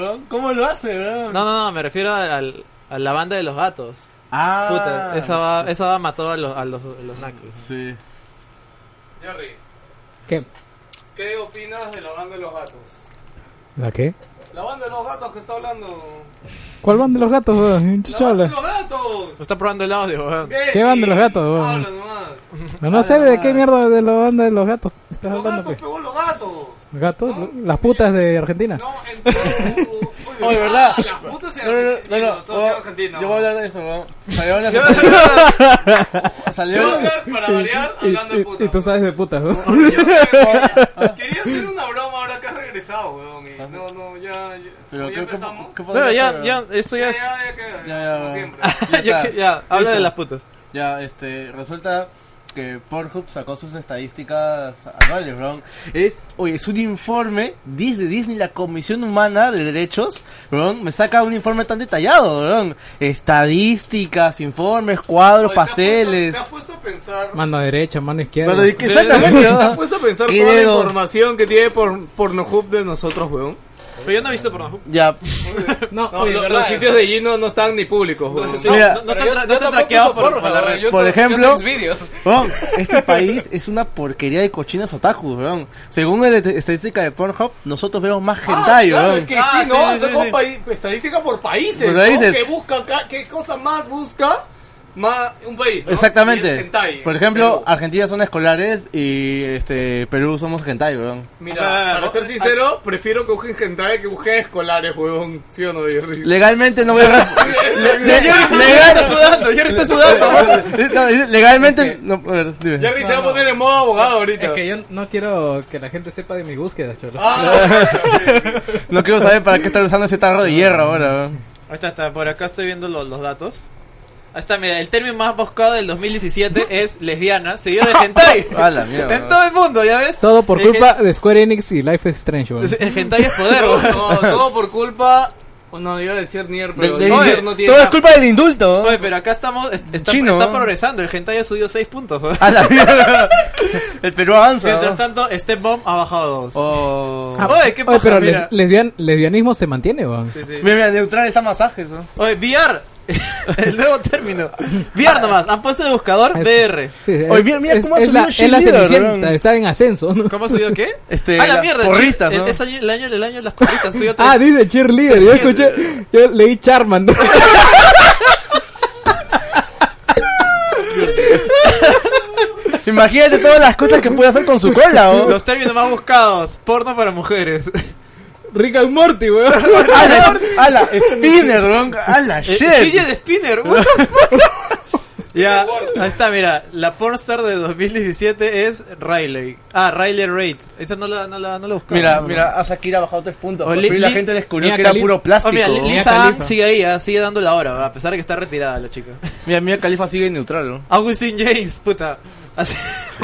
¿Cómo lo hace, bro? No, me refiero a la banda de los gatos. Ah. Puta, esa va mató a los Knuckles. Sí. Jerry, ¿Qué? ¿qué opinas de la banda de los gatos? ¿La qué? La banda de los gatos que está hablando. ¿Cuál van de los gatos, weón? ¡La banda de los gatos! Se está probando el audio, weón. ¿Qué van de los gatos, weón? Habla nomás. No sé de qué mierda de la banda de los gatos estás Los hablando, gatos, pues. pegó los gatos. ¿Los gatos? ¿No? ¿Las putas de Argentina? No, en Oye, ¿verdad? Las putas en Argentina. Todos en Argentina. Yo voy a hablar de eso, bro. Salió Yo voy a hablar, para variar, hablando de putas. Y tú sabes de putas, ¿no? Quería hacer una broma ahora que has regresado, weón. Y no, ya. Pero ya ¿qué empezamos. Pero ya, esto ya es... queda. Ya, Como ya. siempre. Ya, habla Listo. de las putas. Ya, resulta que Pornhub sacó sus estadísticas anuales, bro. Es un informe desde Disney, la Comisión Humana de Derechos, bro, me saca un informe tan detallado, bro. Estadísticas, informes, cuadros, Oye, pasteles. ¿Te has puesto a pensar? Mano derecha, mano izquierda. Pero, exactamente, ¿Te has bro. puesto a pensar ¿Qué toda la dedo? información que tiene Pornhub de nosotros, weón? Pero yo no he visto Pornhub. Ya, No, No, oye, los ¿verdad? sitios de Gino no están ni públicos, weón. Sí, Mira, no están traqueados por la red. por ejemplo, vídeos. bro, este país es una porquería de cochinas otaku, bro. Según la estadística de Pornhub, nosotros vemos más hentai, claro, bro. es que Ah, sí, ¿no? sí, Sacó sí. estadística por países, Por ¿no? países. ¿Qué busca acá? ¿Qué cosa más busca? Más un país, ¿no? Y Exactamente. es hentai. Por ejemplo, Perú. Argentina son escolares y Perú somos hentai, weón. Mira, Ah, para ser sincero, prefiero que busquen hentai que busquen escolares, weón. ¿Sí o no, Jerry? Legalmente no voy a Jerry está sudando. legalmente no, a ver, dime. Jerry se va a poner en modo abogado ahorita. Es que yo no quiero que la gente sepa de mis búsquedas, cholo. No quiero saber para qué están usando ese tarro de hierro ahora, weón. Ahí está, por acá estoy viendo los datos. Ahí está, mira, el término más buscado del 2017 es lesbiana, seguido de hentai. A la mierda. En todo el mundo, ¿ya ves? Todo por El culpa de Square Enix y Life is Strange, weón. El hentai es poder, No, weón. todo por culpa. No, iba a decir Nier, pero Del- Nier del- no tiene. todo es culpa del indulto. Oye, pero acá estamos, Chino, está ¿no? progresando, el hentai ha subido 6 puntos, weón. A la mierda. El Perú avanza. Mientras ¿no? tanto, Step Bomb ha bajado 2. Oh. Oye, qué Oye, paja, pero mira. lesbianismo se mantiene, weón. Sí, sí. Mira, neutral está masajes, ¿no? Oye, VR, el nuevo término. VR nomás, han puesto de buscador VR. Sí, Oye, mira cómo ha es la subido es la Cheerleader, Cenicienta, weón. está en ascenso, ¿no? ¿Cómo ha subido qué? A la mierda, porristas, ¿no? es el año de las porristas, subió Ah, dice cheerleader, yo escuché, yo leí Charmander. Imagínate todas las cosas que puede hacer con su cola, ¿no? Los términos más buscados, porno para mujeres. Rick and Morty, weón. A la Spinner, weón. A la shit. DJ de Spinner, what the fuck? Ya, ahí está, mira, la pornstar de 2017 es Riley. Riley Reid. Esa no la buscaba. Mira, a Shakira ha bajado 3 puntos. O Por Li- fin la Li- gente descubrió Mia que era Khalifa. puro plástico. Mira, ¿no? Lisa Khalifa. Ann sigue ahí, sigue dando la hora, a pesar de que está retirada la chica. Mira, Khalifa sigue neutral, ¿no? Agustín James, puta. Así.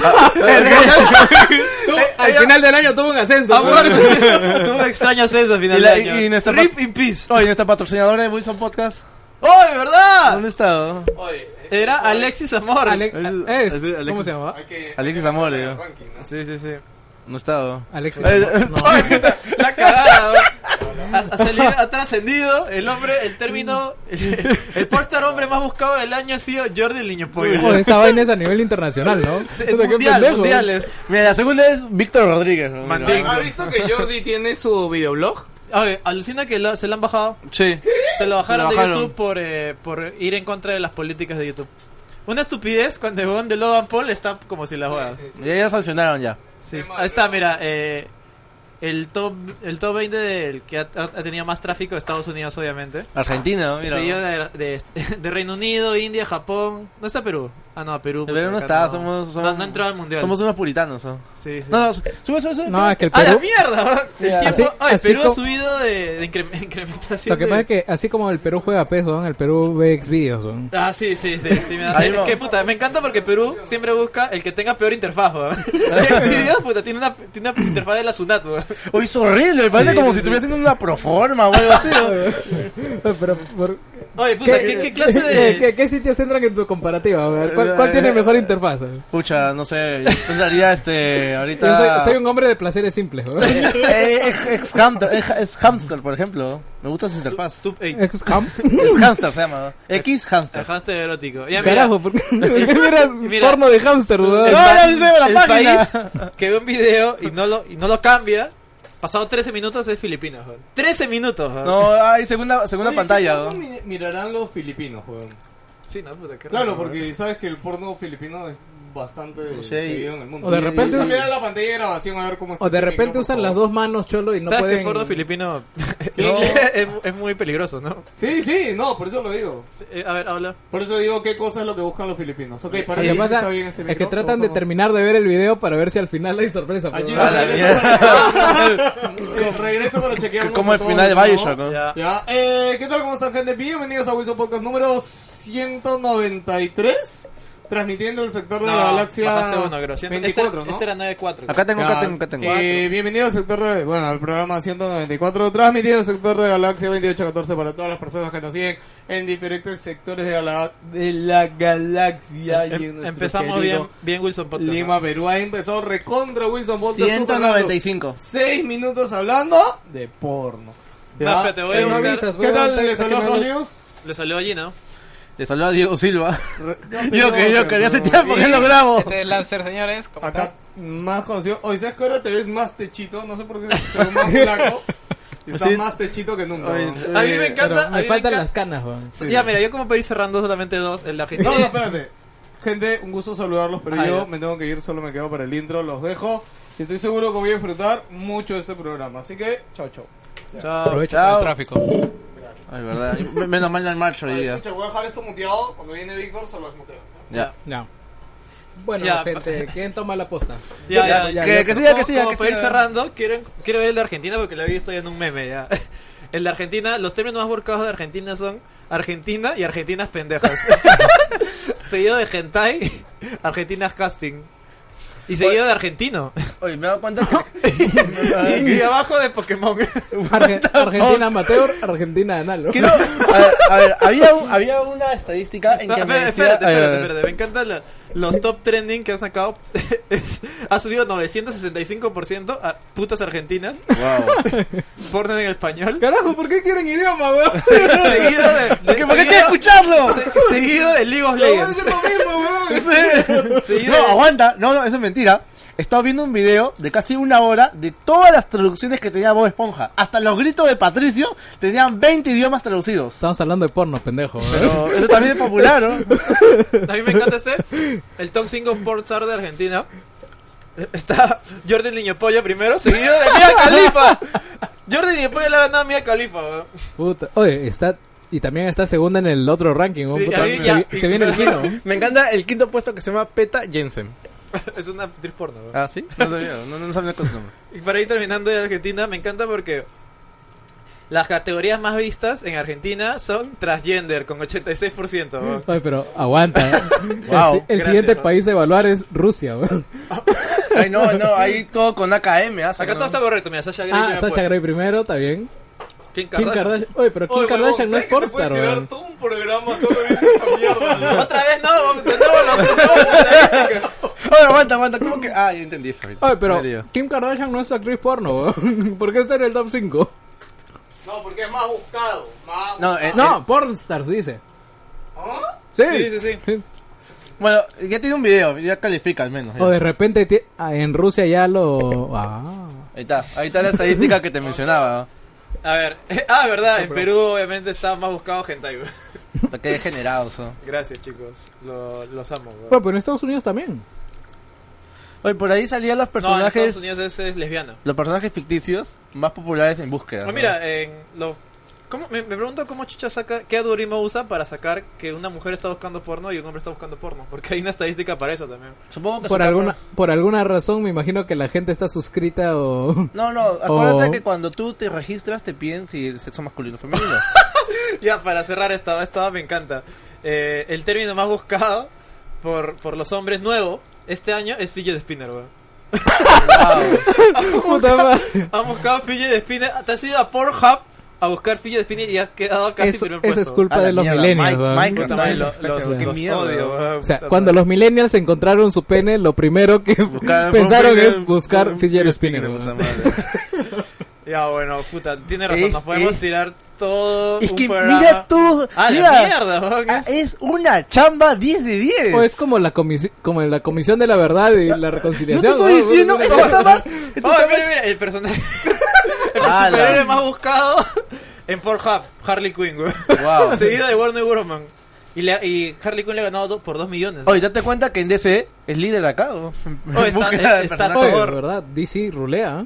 Al final del año tuvo un ascenso. Ha weón. muerto. Tuvo un extraño ascenso al final Y del la- año. y nuestra Rip in peace. Oye, nuestra patrocinadora de Wilson Podcast. ¡Oh, verdad! ¿Dónde está? no? Oye, Era Alexis Amor. ¿Cómo se llamaba? hay que. Alexis Amor, hay que ¿no? poner el ranking, ¿no? Sí, sí, sí. No está. ¿no? Alexis. Eh, No. Ay, puta, la cagada, ¿no? Ha trascendido el hombre, el término, el pornstar hombre más buscado del año ha sido Jordi el Niño Pollo. Joder, esta vaina es a nivel internacional, ¿no? Sí, Puta, qué mundial, pendejo, mundiales. Mira, la segunda es Víctor Rodríguez. ¿no? Mandingo. ¿Has visto que Jordi tiene su videoblog? Oye, alucina que se lo han bajado. Sí. Se lo bajaron Se lo de bajaron. YouTube por ir en contra de las políticas de YouTube. Una estupidez cuando el huevón de Logan Paul está como si las juegas. Ya sancionaron ya. Sí, ahí está, mira, el top 20 del que ha tenido más tráfico de Estados Unidos, obviamente. Argentina, ¿no? Mira. Seguido de Reino Unido, India, Japón. ¿No está Perú? Ah, no, Perú. El Perú no acá está, somos no entró al mundial. Somos unos puritanos, ¿no? Sí, sí. No, sube. No, es que el ¡Ah, la Perú... mierda! El Ya. tiempo, Así- así Perú ha como- subido de incrementación. Lo que pasa es que así como el Perú juega PES, weón, el Perú ve Xvideos, weón. Ah, sí, me da... Ahí no. ¿Qué puta? Me encanta porque Perú siempre busca el que tenga peor interfaz, weón. Xvideos, puta, tiene una interfaz de la Sunat, weón. Hoy es horrible, me parece Sí, como sí, si sí. estuviera haciendo una proforma o algo así, ¿no? Pero Oye, puta, ¿qué clase de...? ¿Qué sitios entran en tu comparativa? A ver, ¿cuál tiene mejor interfaz? Pucha, no sé, yo pensaría ahorita... Yo soy un hombre de placeres simples. ¿no? Es Hamster, por ejemplo. Me gusta su interfaz. ¿Es Ham? Es Hamster se llama, ¿no? X El Hamster. hámster erótico. Ya, mira, Carajo, ¿por qué miras Mira. porno de hamster, weón? el, No, pa- no, no, la el página. país que ve un video y no lo cambia, pasado 13 minutos es Filipinas, joder. 13 minutos, joder. No, hay segunda pantalla, ¿no? Mirarán los filipinos, weón. Sí, no, puta, qué Claro, raro, porque sabes que el porno filipino es bastante Sí. seguido en el mundo. O de repente Vamos a usan- mirar la pantalla de grabación a ver cómo está. O de ese repente micrófono, usan por las favor. dos manos, cholo, y no ¿Sabes que pueden... el porno filipino No. es muy peligroso, ¿no? Sí, no, por eso lo digo. Sí, a ver, habla. Por eso digo qué cosa es lo que buscan los filipinos. Ok, para Lo que ellos pasa está bien este es que micro, tratan de todos terminar de ver el video para ver si al final hay sorpresa. pero- Ayuda, A la regreso para chequear Como el final de Bioshock, ¿no? Ya. Ya, ¿qué tal? ¿Cómo están, gente? Bienvenidos a Wilson Podcast número 193. Transmitiendo el sector de la galaxia bajaste uno, creo. 24, ¿no? Este era 94. Acá tengo. Bienvenido al sector de... Bueno, al programa 194. Transmitiendo el sector de Galaxia 2814 para todas las personas que nos siguen en diferentes sectores de la galaxia. y en nuestro Empezamos querido bien Wilson Podcast. Lima, ¿no? Perú. Ahí empezó recontra Wilson Podcast. 195. 6 minutos hablando de porno. No, espérate, voy a no buscar. avisas, ¿Qué tal? hasta ¿Les que habló me Juan hable- News? Le salió allí, ¿no? Le saluda a Diego Silva. Yo quería hace tiempo que lo grabo. Este es Lancer, señores. ¿Cómo Acá, están? más conocido. Hoy, ¿sabes que ahora te ves más techito? No sé por qué, pero más flaco. Y estás Sí. más techito que nunca. Oye, weón. A mí me encanta. Pero a mí me faltan encanta- las canas, weón. Sí. Ya, mira, yo como para ir cerrando solamente dos. El de Argentina. No, espérate. Gente, un gusto saludarlos, pero Ah, yo ya. me tengo que ir, solo me quedo para el intro, los dejo. Y estoy seguro que voy a disfrutar mucho de este programa. Así que, chao, chao. Chao. Aprovecho Chao. para el tráfico. Ay, verdad. Menos mal en el marcho hoy Vale, día. escucha, voy a dejar esto muteado. Cuando viene Víctor, solo desmuteo. Ya. No. Bueno, Ya, gente, ¿quién toma la posta? Ya, Que siga, Como- que siga. como Que para ir siga. cerrando, quiero ver el de Argentina porque lo he visto ya en un meme ya. El de Argentina, los términos más buscados de Argentina son Argentina y Argentinas pendejas. Seguido de hentai, Argentinas casting. Y seguido de argentino. Oye, me he dado cuenta que... Y abajo de Pokémon. Argentina amateur, Argentina anal. ¿no? Quiero, a ver, había una estadística en que me decía... Espérate. Me encantan los top trending que ha sacado. Ha subido 965% a putas argentinas. Wow. Porno en español. Carajo, ¿por qué quieren idioma, weón? Seguido de... ¿Por qué hay que escucharlo? Seguido de League of No, va a Legends. ser lo mismo, weón. Seguido No, de- aguanta. No, eso es mentira. He estado viendo un video de casi una hora de todas las traducciones que tenía Bob Esponja. Hasta los gritos de Patricio tenían 20 idiomas traducidos. Estamos hablando de porno, pendejo. weón. Pero eso también es popular, ¿no? A mí me encanta el top 5 pornstar de Argentina. Está Jordi el Niño Pollo primero, seguido de Mia Khalifa. Jordi el Niño Pollo le ha ganado a Mia Khalifa, weón. Puta. Oye, está... Y también está segunda en el otro ranking, weón. Sí, Puta, ahí se, ya. se viene el kino. Me encanta el quinto puesto que se llama Peta Jensen. Es una actriz porno, weón. Ah, ¿sí? No sabía, no sabía con su nombre. Y para ir terminando de Argentina, me encanta porque las categorías más vistas en Argentina son transgender con 86%. weón. Oye, pero aguanta. Wow. El Gracias, siguiente ¿no? país a evaluar es Rusia, weón. Ay, no, ahí todo con AKM. Acá todo está correcto, mira, Sasha Grey. Ah, primero Sacha fue. Grey primero, está bien. Kim Kim Kardashian. Kardashian. Oye, pero Kim Oye, Kardashian no es ¿sabes que te puedes pornstar, tirar weón. todo un programa solo viendo esa mierda, weón? Otra vez no, de nuevo las estadísticas. Oye, aguanta, ¿cómo que...? Ah, ya entendí. Oye, pero Me lío. Kim Kardashian no es actriz porno, weón. ¿Por qué está en el top 5? No, porque es más buscado. Más No, buscado. No, pornstars dice. ¿Ah? Sí. Sí. Bueno, ya tiene un video, ya califica al menos. ya. O de repente en Rusia ya lo... Ahí está la estadística que te mencionaba. A ver, verdad, en Perú obviamente está más buscado hentai. weón. ¿no? Qué degenerados, ¿no? Gracias, chicos. Los amo, weón. Bueno, pero en Estados Unidos también. Oye, por ahí salían los No, en personajes... Estados Unidos es lesbiana. Los personajes ficticios más populares en búsqueda. Ah, ¿no? mira, me pregunto cómo Chucha saca, qué algoritmo usa para sacar que una mujer está buscando porno y un hombre está buscando porno. Porque hay una estadística para eso también. Supongo que Por su por alguna razón me imagino que la gente está suscrita o... No, acuérdate O- que cuando tú te registras te piden si el sexo masculino o femenino. Ya, para cerrar esta me encanta. El término más buscado por los hombres nuevo este año es fidget spinner, weón. Puta madre. Han buscado fidget spinner, te has ido a Pornhub a buscar Fidget Spinner y has quedado casi Eso, primer eso puesto. es culpa A la de los mierda, millennials, weón. Minecraft, Puta madre, ¿sabes? Qué los mierda, odio, weón. weón. O sea, Puta cuando madre. los millennials encontraron su pene, lo primero que Buscar- pensaron fue- es buscar fue- fidget fue- spinner. puta weón. madre. Ya, bueno, puta, tiene razón, Es- nos podemos es- tirar todo Es un que programa. mira tú, ¡Ah, mira, la mierda, weón! es una chamba 10 de 10. O es como como en la comisión de la verdad y la No te reconciliación. estoy ¿no? diciendo, esto está más... esto Oh, está más- mira, el personaje. El Ala. superhéroe más buscado en Pornhub, Harley Quinn, güey. Wow. Seguido de Warner Woman. Y Harley Quinn le ha ganado por 2 millones. Oye, date cuenta que en DC es líder acá. ¿no? Oye, está- Búsqueda de está personajes. Oye, Thor. de verdad, DC rulea.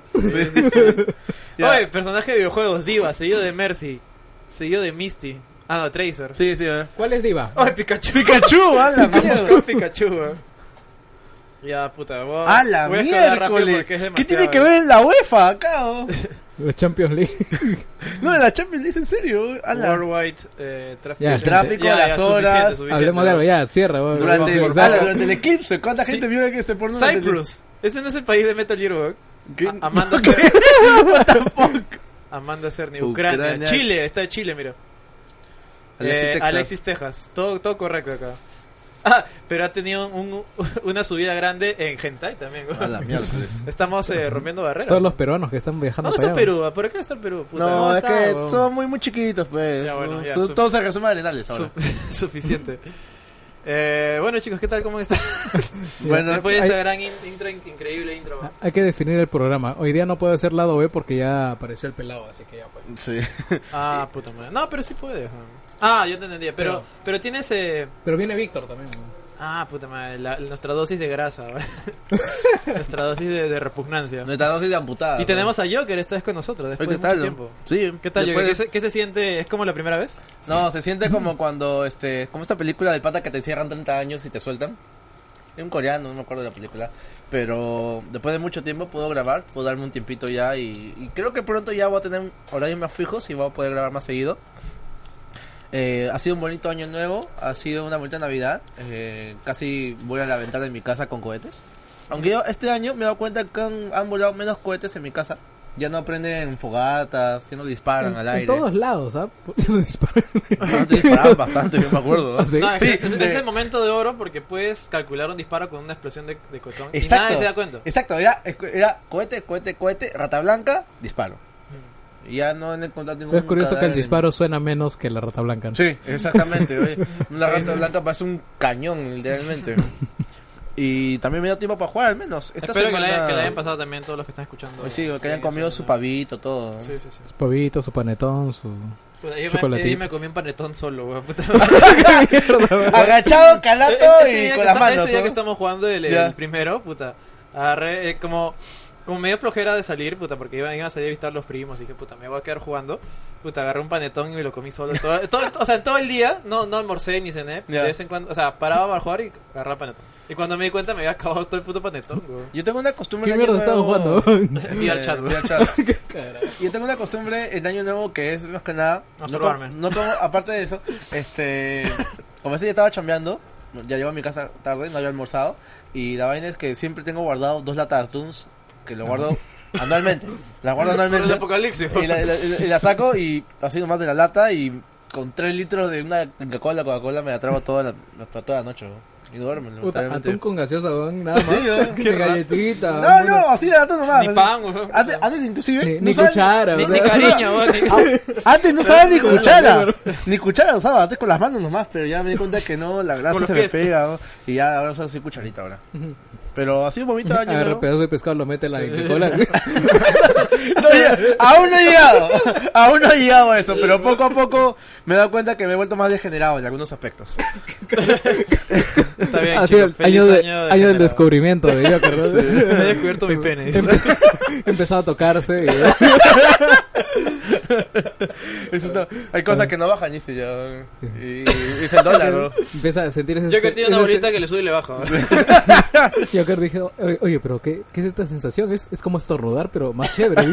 Ya. Oye, personaje de videojuegos, Diva, seguido de Mercy, seguido de Misty. Ah, no, Tracer. Sí, sí, a ver. ¿Cuál es Diva? Oye, Pikachu. Pikachu, a la mierda. Buscó Pikachu, güey. Ya, puta, voy A la voy a escalar rápido miércoles. porque es ¿Qué demasiado, tiene que ver en la UEFA acá? ¿O? La Champions League. No, en la Champions League, en serio. A la... Worldwide tráfico. Ya, El tráfico, Ya, las horas. suficiente, Hablemos de algo, ya, cierra. weón. Durante, Vamos a a la- empezar. durante el eclipse, ¿cuánta Sí. gente vio que este porno? durante el- Cyprus. Ese no es el país de Metal Gear, güey. ¿Qué? Amanda ¿Qué? Cerny. What the fuck? Amanda Cerny, Ucrania. Ucrania. Chile, está de Chile, mira. Alexis, Texas. Alexis, Texas. Todo correcto acá. Ah, pero ha tenido una subida grande en Hentai también, güey. A la mierda. Estamos rompiendo barreras. Todos los peruanos que están viajando ¿Dónde para está allá. Perú? Por acá está el Perú. Puta. No, es está, que weón. son muy chiquitos, pues. Ya, bueno, ya, Son- todos se resumen a arenales ahora. Suficiente. Bueno, chicos, ¿qué tal? ¿Cómo están? Bueno, Después de hay- esta gran increíble intro. Hay que definir el programa. Hoy día no puede ser lado B porque ya apareció el pelado, así que ya fue. sí. Ah, puta madre. No, pero sí puedes. Ah, yo te entendía. Pero tienes... Pero viene Víctor también. Ah, puta madre. Nuestra dosis de grasa. Nuestra dosis de repugnancia. Nuestra dosis de amputada. Y tenemos a Joker esta vez con nosotros después ¿Qué de mucho tal? tiempo. Sí. ¿Qué tal, después Joker? ¿Qué se siente? ¿Es como la primera vez? No, se siente como cuando, como esta película del pata que te encierran 30 años y te sueltan. Es un coreano, no me acuerdo de la película. Pero después de mucho tiempo puedo grabar, puedo darme un tiempito ya y creo que pronto ya voy a tener horarios más fijos y voy a poder grabar más seguido. Ha sido un bonito año nuevo, ha sido una bonita Navidad. Casi voy a la ventana de mi casa con cohetes. Aunque yo este año me he dado cuenta que han volado menos cohetes en mi casa. Ya no prenden fogatas, ya no disparan al En aire. todos lados, ¿ah? Ya no disparan. Antes disparaban bastante, yo me acuerdo. ¿no? ¿Sí? No, es, Sí, que es de- el momento de oro porque puedes calcular un disparo con una explosión de cotón y Exacto. nadie se da cuenta. Exacto, era cohete, rata blanca, disparo. Y ya no han encontrado ningún Pero es curioso que el cadáver. disparo suena menos que la rata blanca, ¿no? Sí, exactamente. Oye, una Sí, rata sí. blanca parece un cañón, literalmente. Y también me dio tiempo para jugar, al menos. Esta Espero semana... que le hayan pasado también todos los que están escuchando. Sí, que hayan comido su pavito, todo. Sí, sí, sí. Su pavito, su panetón, su... Puta, yo Chocolatito. me comí un panetón solo, weón. Puta. Agachado, calato Ese y día con que las manos. Ese día ¿no? que estamos jugando Ya. el primero, puta. Agarré, como medio flojera de salir, puta, porque iban a salir a visitar los primos. Y dije, puta, me voy a quedar jugando. Puta, agarré un panetón y me lo comí solo. O sea, todo el día no almorcé ni cené. Ya. De vez en cuando, o sea, paraba para jugar y agarraba panetón. Y cuando me di cuenta me había acabado todo el puto panetón, weón. Yo tengo una costumbre ¿Qué en Año mierda estamos Nuevo- jugando? Vi al chat, Vi al chat. Yo tengo una costumbre en Año Nuevo que es más que nada. Masturbarme. No como, aparte de eso, como ese día estaba chambeando, ya llego a mi casa tarde, no había almorzado. Y la vaina es que siempre tengo guardado 2 latas de Toons que lo guardo anualmente. Las guardo Por el anualmente. apocalipsis, Y la saco y así nomás de la lata y con 3 litros de una Coca-Cola me la trago toda la noche. ¿no? Y duermo. Puta, literalmente. atún con gaseosa, weón, nada más. Sí, weón. Ni galletita. No, weón. no, así de lata nomás. Ni así. pan, weón. Antes inclusive. Ni no sabes- cuchara, Ni o sea. cariño, weón. Antes no usaba ni cuchara. Ni cuchara usaba, antes con las manos nomás, pero ya me di cuenta que no, la grasa Con los se me pies. pega. ¿no? Y ya ahora uso así cucharita ahora. Pero ha sido un bonito año. Agarra ¿no? pedazo de pescado, lo mete en la Coca-Cola. Aún no he llegado. Aún no he llegado a eso, pero poco a poco me he dado cuenta que me he vuelto más degenerado en algunos aspectos. Está bien, Ha sido chicos. el año, Feliz año del generado. descubrimiento de Joker, ¿no? Me he descubierto mi pene. Empezado a tocarse. Eso no- hay cosas que no bajan, dice yo. Y es el dólar, ¿no? Empieza a sentir ese... Yo que tiene una ese- bolita que le sube y le baja. Joker dije, oye, pero ¿qué es esta sensación? Es como estornudar, pero más chévere.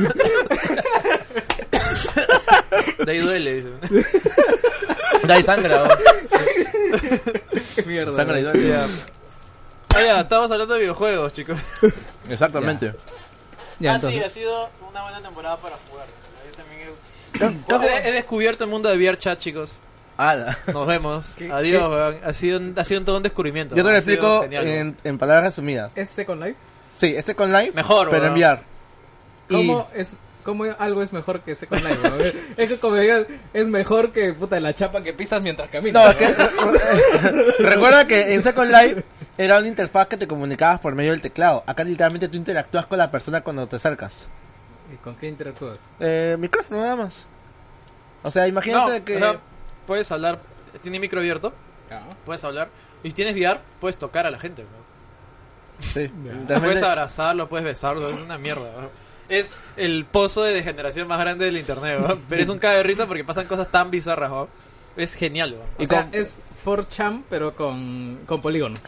De ahí duele, dice. Da y sangra, ¿no? Qué mierda. Sangra y duele. Ah, ya, estamos hablando de videojuegos, chicos. Exactamente. Ya, Sí, entonces. ha sido una buena temporada para jugar. Yo también He descubierto el mundo de VRChat, chicos. Ala. Nos vemos. Adiós, weón. Ha sido todo un descubrimiento. Yo te lo Ha sido explico genial, weón. en palabras resumidas. ¿Es Second Life? Sí, este con live, Mejor, pero weón. enviar. ¿Cómo algo es mejor que Second Life? ¿No? Es que como digas, es mejor que puta la chapa que pisas mientras caminas. No, es que recuerda que en Second Life era una interfaz que te comunicabas por medio del teclado. Acá literalmente tú interactúas con la persona cuando te acercas. ¿Y con qué interactúas? Micrófono nada más. O sea, imagínate No, que... o sea, puedes hablar. Tiene micro abierto. Puedes hablar. Y tienes VR, puedes tocar a la gente, weón. Sí, Puedes literalmente- abrazarlo, puedes besarlo, es una mierda. ¿no? Es el pozo de degeneración más grande del internet, ¿no? Pero es un cague de risa porque pasan cosas tan bizarras, ¿no? Es genial, ¿no? O sea, es 4chan, pero con polígonos.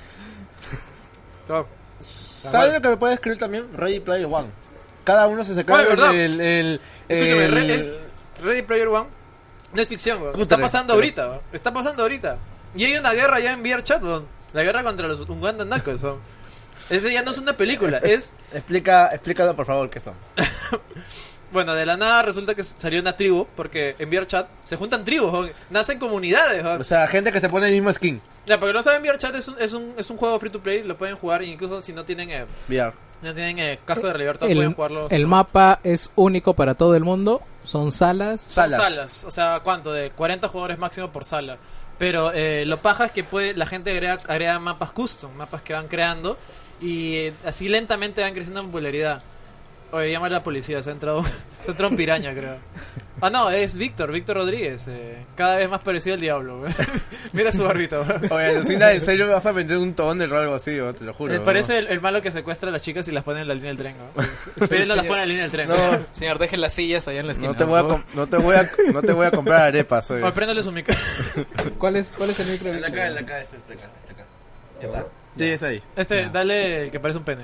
¿Sabes lo que me puede escribir también? Ready Player One. Cada uno se saca ¿verdad? el- Escúchame, es Ready Player One no es ficción, weón. Está pasando ahorita, weón. Está pasando ahorita. Y hay una guerra ya en VRChat, weón. La guerra contra los Ugandan Knuckles, weón. Ese ya no es una película, es... Explícalo por favor, ¿qué son? Bueno, de la nada resulta que salió una tribu, porque en VRChat se juntan tribus, weón. Nacen comunidades, weón. O sea, gente que se pone el mismo skin. Ya, porque no saben, VRChat es un juego free to play, lo pueden jugar incluso si no tienen VR. casco de realidad, pueden jugarlo. El mapa es único para todo el mundo. Son salas. Son salas. salas, o sea, ¿cuánto? De 40 jugadores máximo por sala. Pero lo paja es que la gente agrega mapas custom, mapas que van creando y así lentamente van creciendo en popularidad. Oye, llama a la policía, se ha entrado un piraña, creo. Ah, no, es Víctor Rodríguez, cada vez más parecido al diablo. güey. Mira su barbito. güey. Oye, alucina, ¿en serio me vas a vender un tonel o algo así? ¿No? Te lo juro. Me parece el malo que secuestra a las chicas y las pone en la línea del tren. ¿no? Pero él no las pone en la línea del tren. No. güey. Señor, dejen las sillas allá en la esquina. No te voy a comprar arepas. Oye. Oye, préndale su micro. ¿Cuál es el micro? acá. Sí, es ahí. Dale el que parece un pene.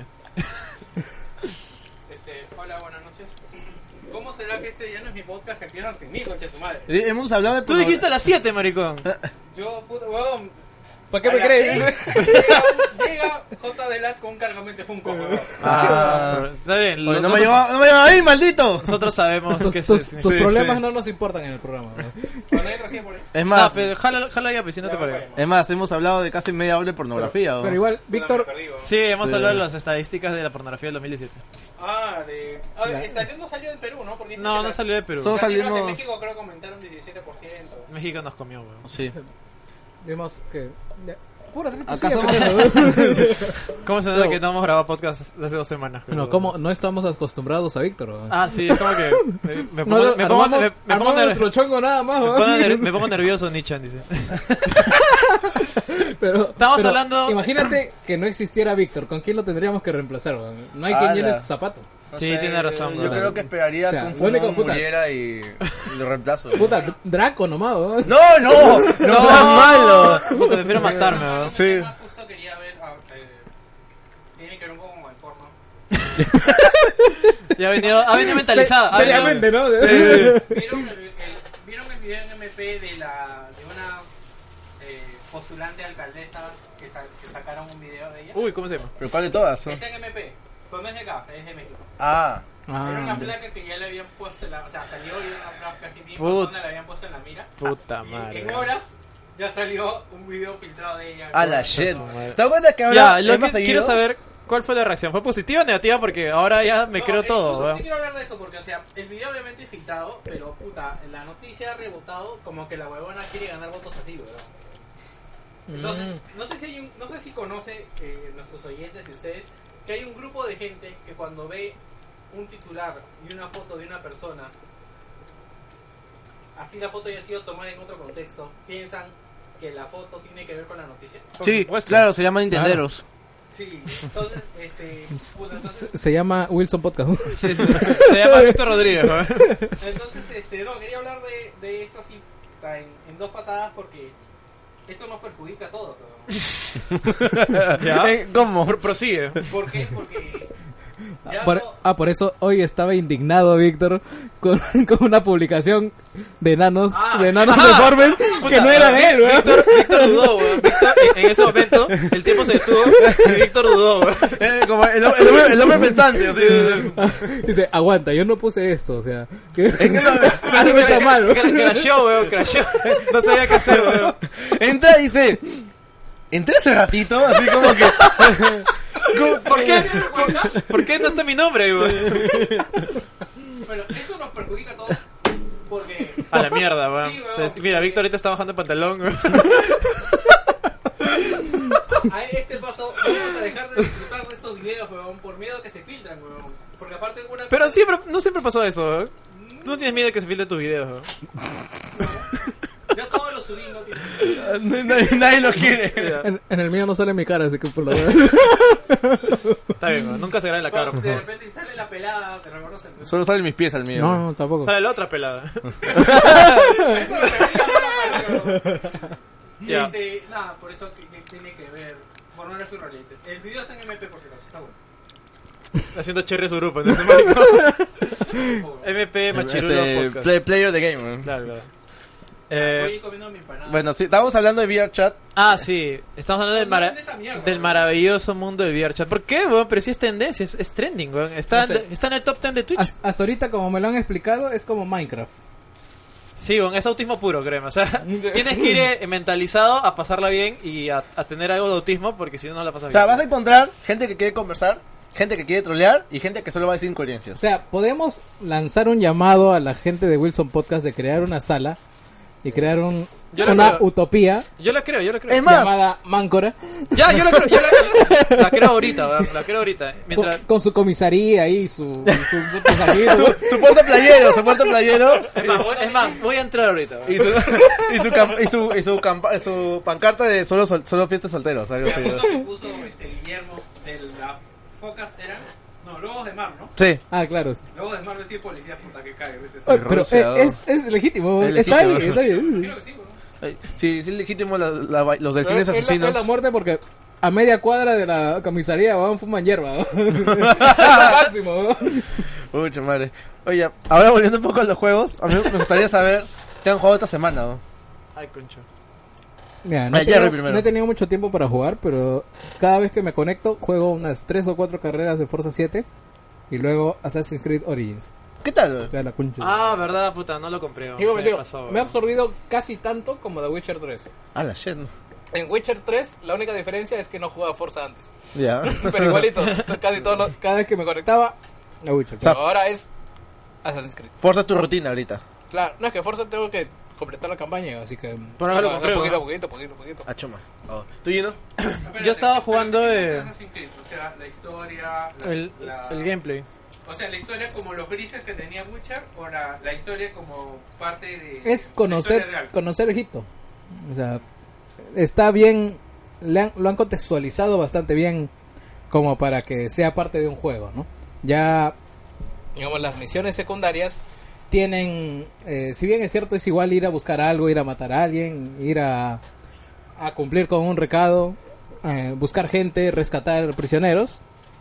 Hola, buenas noches. ¿Cómo será que este ya no es mi podcast que empiezan sin mí, concha de su madre? Hemos hablado de... Tú dijiste a las 7, maricón. Yo, puto, huevón. ¿Para qué me crees? Llega J. Velat con un cargamento de Funko, huevón. Ah, Está bien. oye, no me lleva ahí, maldito. Nosotros sabemos que Tus sí, problemas sí. no nos importan en el programa. ¿no? Cuando hay otra silla por ahí. Es No, más, pero jala ya, pues si no te Ya, parece. es más, hemos hablado de casi media hora de pornografía. ¿o? Pero igual, Víctor, Me perdí, huevón. Sí, hemos Sí. hablado de las estadísticas de la pornografía del 2017. No salió del Perú, ¿no? Porque dicen No, que no las- salió de Perú. Son- las cifras salimos- en México creo que aumentaron 17%. México nos comió, weón. Sí. vimos que... Pura Acá somos... ¿Cómo se nota que no hemos grabado podcast hace 2 semanas? Bueno, ¿cómo no estamos acostumbrados a Víctor? ¿no? Ah, sí, es como que me No, pongo, me pongo, armamos, me pongo armamos ner- nuestro chongo nada más. me ¿no? pongo me pongo nervioso, Nichan, dice. Pero, Estamos pero hablando- Imagínate que no existiera Víctor. ¿Con quién lo tendríamos que reemplazar? ¿no? No hay quien Ala. llene su zapato. No Sí, sé, tiene razón, Yo bro. creo que esperaría O sea, que un lo fumón único, puta- muriera y lo reemplazo. Puta, Draco nomás. ¿no? No seas malo. Puta, prefiero matarme, weón. Sí. El tema justo quería ver, tiene que ver un poco con el porno. Ya ha venido mentalizada. Ha venido- Seriamente, ¿no? ¿Vieron el video en MP de una postulante alcaldesa que sacaron un video de ella? Uy, ¿cómo se llama? ¿Pero cuál de todas? ¿no? Es en MP, pero no es de acá, es de México. Ah. Era una Ah, placa que ya le habían puesto, o sea, salió y era una placa así bien Put- donde la habían puesto en la mira. Puta Y madre. en horas ya salió un video filtrado de ella. A la Con- shit. madre. ¿Te das cuenta que ahora Ya, lo es más que seguido? quiero saber, ¿cuál fue la reacción? ¿Fue positiva o negativa? Porque ahora ya me No, creo todo, justo weón. quiero hablar de eso porque, o sea, el video obviamente es filtrado, pero puta, la noticia ha rebotado como que la huevona quiere ganar votos así, weón. Entonces, no sé si conoce nuestros oyentes y ustedes que hay un grupo de gente que cuando ve un titular y una foto de una persona, así la foto haya sido tomada en otro contexto, piensan que la foto tiene que ver con la noticia. Sí, supuesto. claro, se llaman Nintenderos. Sí, entonces, entonces, se llama Wilson Podcast. Se llama Víctor Rodríguez, weón. entonces, no, quería hablar de esto así en 2 patadas porque esto nos perjudica a todos, pero... ¿Ya? ¿Cómo? Prosigue. ¿Por qué? Porque ya Por eso hoy estaba indignado Víctor con una publicación de enanos, deformes Que no era de él, weón. Víctor dudó, weón. Víctor, en ese momento, el tiempo se detuvo y Víctor dudó, weón. Como el hombre pensante, así. Dice, aguanta, yo no puse esto, o sea, que algo está mal, ¿no? Crashó, weón, crashó. No sabía qué hacer, weón. Entra y dice, entré hace ratito, así como que... ¿Por qué no está mi nombre, weón? Bueno, esto nos perjudica a todos porque... A la mierda, weón. Sí, weón. Entonces, mira, Víctor ahorita está bajando el pantalón, weón. A este paso vamos a dejar de disfrutar de estos videos, weón, por miedo a que se filtran, weón. Porque aparte una... Pero no siempre pasó eso, weón. Tú no tienes miedo de que se filtre tus videos, weón. Ya todos los subí, no tienen... Nadie lo quiere. En el mío no sale mi cara, así que por la verdad. Está bien, weón. Nunca se graba en la cara, por De favor. repente si sale la pelada, te reconocen. Solo salen mis pies al mío. No, no, tampoco. Sale la otra pelada. Ya. Nada, por eso que tiene que ver. Por no fui related. El video es en MP por si acaso, está bueno. Haciendo cherry a su grupo, en ese maricón. MP Machirulo Podcast. Player the game, man. Claro, claro. Voy comiendo mi empanada. Bueno, sí, estábamos hablando de VRChat. Sí, estamos hablando De esa mierda, del weón. maravilloso mundo del VRChat. ¿Por qué, weón? Pero si es tendencia, es trending, weón. Está No sé. en el top 10 de Twitch. Hasta ahorita, como me lo han explicado, es como Minecraft. Sí, weón, es autismo puro, créeme. O sea, tienes que ir mentalizado a pasarla bien y a tener algo de autismo porque si no, no la pasas O sea, bien. vas a encontrar gente que quiere conversar, gente que quiere trolear y gente que solo va a decir O incoherencias. sea, podemos lanzar un llamado a la gente de Wilson Podcast de crear una sala y crear Yo lo una creo. utopía Yo la creo. Es más, llamada Máncora Ya, yo la creo. La creo ahorita, weón. La creo ahorita. Mientras... con su comisaría y su pasajito. su puerto playero, Es más, voy a entrar ahorita, weón. y su pancarta de solo fiestas solteros. Algo así. La foto que puso Guillermo de las focas eran... No, lobos de mar, ¿no? Sí. Ah, claro. Lobos de mar decir policía, puta que cae. ¿Ves eso? Oye, pero Rociador. es legítimo. Es Está ahí, legítimo. está ahí. Creo que sí, weón. Sí, sí, legítimo los delfines Es asesinos. la muerte porque a media cuadra de la comisaría van fuman hierba. Es lo máximo. Mucha madre. Oye, ahora volviendo un poco a los juegos, a mí me gustaría saber qué han jugado esta semana, ¿no? Ay, concho. Mira, Jerry primero. no he tenido mucho tiempo para jugar, pero cada vez que me conecto juego unas 3 o 4 carreras de Forza 7 y luego Assassin's Creed Origins. ¿Qué tal? Ya la concha. Verdad, puta, no lo compré. weón. Digo, Se me digo, pasó, me ha weón. absorbido casi tanto como The Witcher 3. Ah, la shit. En Witcher 3 la única diferencia es que no jugaba Forza antes. Ya. Pero igualito, cada vez que me conectaba, The Witcher. Pero O sea, ahora es Assassin's Creed. Forza tu rutina ahorita. Claro, no es que Forza tengo que completar la campaña, así que... Por ahora lo compré, poquito. Ah, chuma. ¿Tú yendo? Yo estaba jugando O sea, la historia... el gameplay. O sea, la historia como los grises que tenía Witcher o la historia como parte de... Es la historia real. conocer Egipto. O sea, está bien, lo han contextualizado bastante bien como para que sea parte de un juego, ¿no? Ya, digamos, las misiones secundarias tienen, si bien es cierto, es igual ir a buscar algo, ir a matar a alguien, ir a cumplir con un recado, buscar gente, rescatar prisioneros.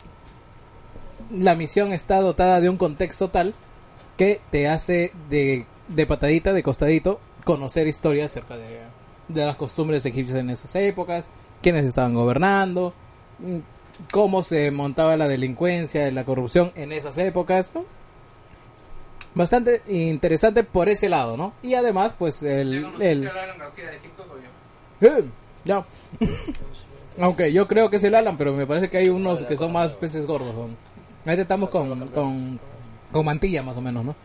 La misión está dotada de un contexto tal que te hace de patadita, de costadito, conocer historias acerca de las costumbres egipcias en esas épocas, quiénes estaban gobernando, cómo se montaba la delincuencia y la corrupción en esas épocas, ¿no? Bastante interesante por ese lado, ¿no? Y además, pues, Alan García de Egipto todavía. ya. Aunque yo creo que es el Alan, pero me parece que hay unos que son más peces gordos, ¿no? Ahí estamos con mantilla más o menos, ¿no?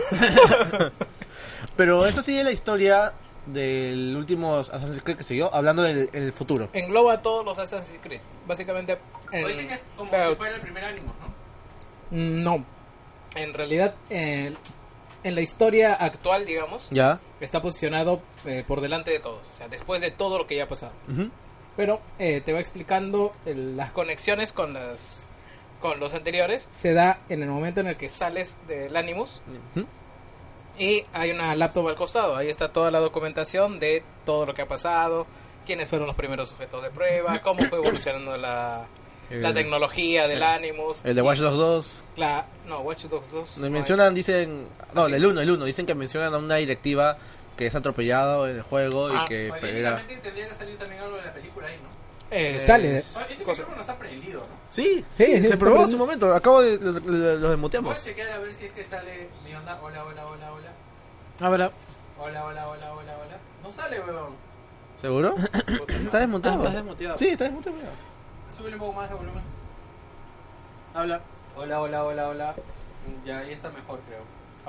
Pero esto sigue la historia del último Assassin's Creed que siguió, hablando del futuro. Engloba todos los Assassin's Creed. Básicamente... O dicen que es como si fuera el primer ánimo, ¿no? No. En realidad, en la historia actual, digamos, ¿Ya? está posicionado por delante de todos. O sea, después de todo lo que ya ha pasado. Ujú. Pero te va explicando las conexiones con los anteriores. Se da en el momento en el que sales del Animus. Ujú. Y hay una laptop al costado. Ahí está toda la documentación de todo lo que ha pasado. Quiénes fueron los primeros sujetos de prueba. Cómo fue evolucionando la tecnología del Animus. El de Watch Dogs 2. No, Watch Dogs 2. Mencionan, dicen... No, el 1. Dicen que mencionan a una directiva que es atropellado en el juego y que era... tendría que salir también algo de la película ahí, ¿no? Sale. Este micrófono está prendido, ¿no? Sí, Sí, se está probó hace prendido. un momento, acabo de los desmuteamos. ¿Puedes chequear a ver si es que sale mi onda? Hola, hola, hola, hola. A ver, Hola, hola, hola, hola, hola. No sale, weón. ¿Seguro? ¿Está desmuteado? estás desmuteado. Sí, está desmuteado. Súbele un poco más el volumen. Habla. Hola, hola, hola, hola. Ya, ahí está mejor, creo.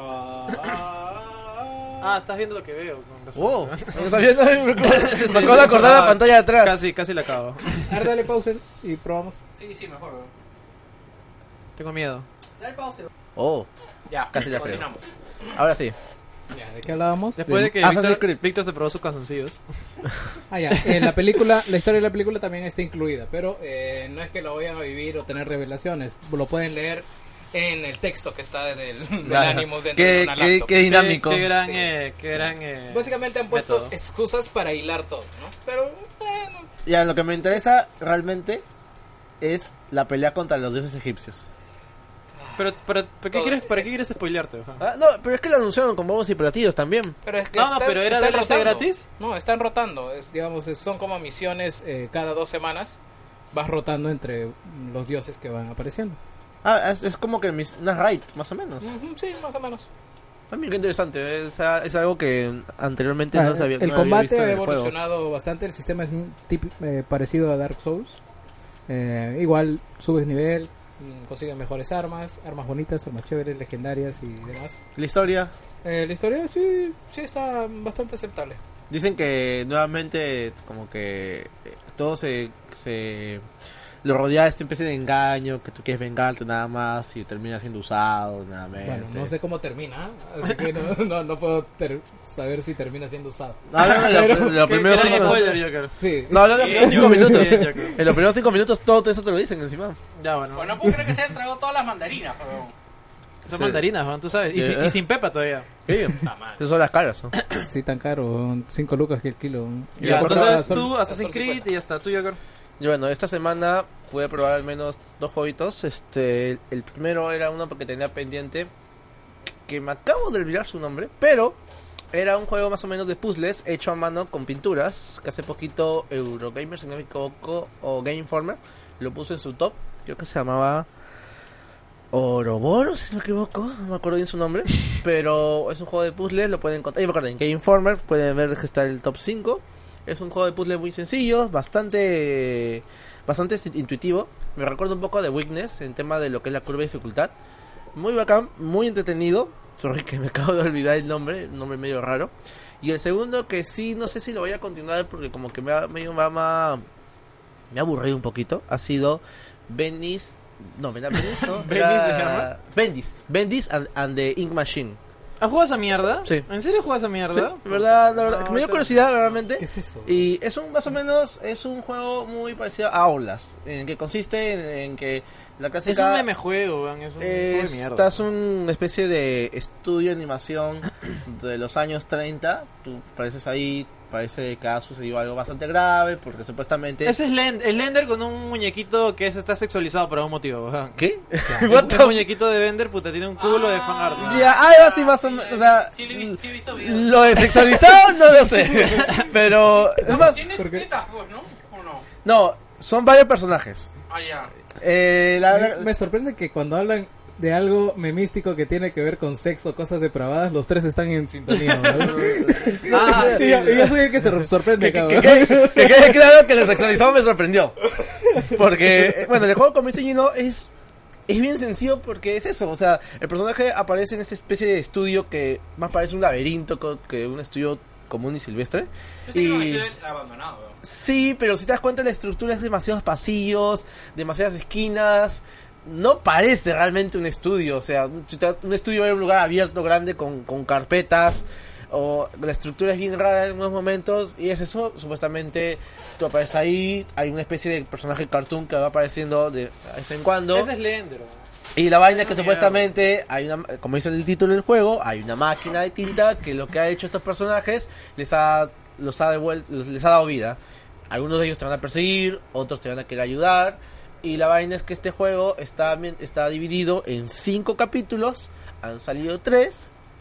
Estás viendo lo que veo. Con razón. Wow, no sabía nada, me acabo de acordar la pantalla de atrás. Casi la acabo. A ver, dale pausa y probamos. Sí, mejor, weón. Tengo miedo. Dale pausa. Oh, Ya, Casi la frego. continuamos. ahora sí. Ya, ¿de qué hablábamos? Después de que Assassin's Creed. Víctor se probó sus calzoncillos. Ya, en la película, la historia de la película también está incluida, pero no es que lo vayan a vivir o tener revelaciones, lo pueden leer en el texto que está del ánimo dentro de una laptop. Qué dinámico. Qué gran, Sí. qué gran Básicamente han puesto método. excusas para hilar todo, ¿no? Pero, bueno. Ya, lo que me interesa realmente es la pelea contra los dioses egipcios. Pero ¿para qué quieres spoilearte? Oja? Ah, no, pero es que lo anunciaron con bombos y platillos también. Pero es que No, pero ¿era están DLC rotando. gratis? No, están rotando. Son como misiones cada 2 semanas. Vas rotando entre los dioses que van apareciendo. Ah, es como que una raid, más o menos. Ujú, sí, más o menos. También qué interesante, es algo que anteriormente no sabía. El no había combate visto en ha el juego. evolucionado bastante. El sistema es parecido a Dark Souls. Igual subes nivel, consigues mejores armas bonitas, armas chéveres, legendarias y demás. La historia, La historia sí está bastante aceptable. dicen que nuevamente como que todo se lo rodea esta especie de engaño, que tú quieres vengarte nada más y termina siendo usado nuevamente. Bueno, no sé cómo termina, así que no puedo saber si termina siendo usado. No, los primeros Gran 5 minutos. spoiler, Joker. Sí. No, los primeros 5 minutos. Bien, Joker. En los primeros 5 minutos todo eso te lo dicen encima. Ya, bueno. Bueno, no puedo creer que se hayan tragado todas las mandarinas, perdón. Son Sí. mandarinas, Juan, tú sabes. Y sin pepa todavía. Sí, esas son las caras, ¿no? Sí, tan caro, 5 lucas que el kilo. Y Ya, la portada entonces son- tú, Assassin's son Creed 50. y ya está. Tú, Joker. Y bueno, esta semana pude probar al menos 2 jueguitos. El primero era uno porque tenía pendiente, que me acabo de olvidar su nombre, pero era un juego más o menos de puzzles hecho a mano con pinturas, que hace poquito Eurogamer, si no me equivoco, o Game Informer lo puso en su top. Creo que se llamaba Ouroboros, si no me equivoco, no me acuerdo bien su nombre, pero es un juego de puzzles, lo pueden encontrar, en Game Informer, pueden ver que está en el top 5. Es un juego de puzzles muy sencillo, bastante intuitivo. Me recuerda un poco de Weakness en tema de lo que es la curva de dificultad. Muy bacán, muy entretenido. Sorry que me acabo de olvidar el nombre, un nombre medio raro. Y el segundo que sí, no sé si lo voy a continuar porque como que me ha aburrido un poquito. Ha sido Bendis. No, Bendis, ¿no? ¿Bendis se llama? Bendis and the Ink Machine. ¿Has jugado esa mierda? Sí. ¿En serio juegas esa mierda? Sí, la verdad, No, me dio está- curiosidad realmente. ¿Qué es eso? Y es un, más o menos, es un juego muy parecido a Aulas, en que consiste en que la Es clásica un meme juego, weón. Es un juego de mierda. estás una especie de estudio de animación de los años 30, tú pareces ahí, parece que ha sucedido algo bastante grave, porque supuestamente... Ese es Slender con un muñequito que está sexualizado por algún motivo, weón. ¿Qué? El, What the- el muñequito de Bender, puta, tiene un culo de fanart. weón. Ya, algo así más o menos, o sea... Sí, he visto videos. Lo de sexualizado no lo sé, pero... Es más, ¿Tiene ¿por qué? tetas, pues, no? ¿O no? no, son varios personajes. Ah, ya. Me sorprende que cuando hablan de algo memístico que tiene que ver con sexo, cosas depravadas, los tres están en sintonía, ¿no? Sí, yo soy el que se sorprende, cabrón. Que quede claro que el sexualizado me sorprendió. Porque, bueno, el juego, como dice Gino, es bien sencillo porque es eso. O sea, el personaje aparece en esta especie de estudio que más parece un laberinto que un estudio común y silvestre. Y abandonado, weón. sí, pero si te das cuenta, la estructura es demasiados pasillos, demasiadas esquinas. No parece realmente un estudio. O sea, un estudio era un lugar abierto, grande, con carpetas. O la estructura es bien rara en unos momentos. Y es eso, supuestamente tú apareces ahí. Hay una especie de personaje cartoon que va apareciendo de vez en cuando. Ese es Slender, weón. Y la vaina es que supuestamente hay una, como dice el título del juego, hay una máquina de tinta que lo que ha hecho a estos personajes les ha dado vida. Algunos de ellos te van a perseguir, otros te van a querer ayudar. Y la vaina es que este juego está dividido en 5 capítulos. Han salido 3.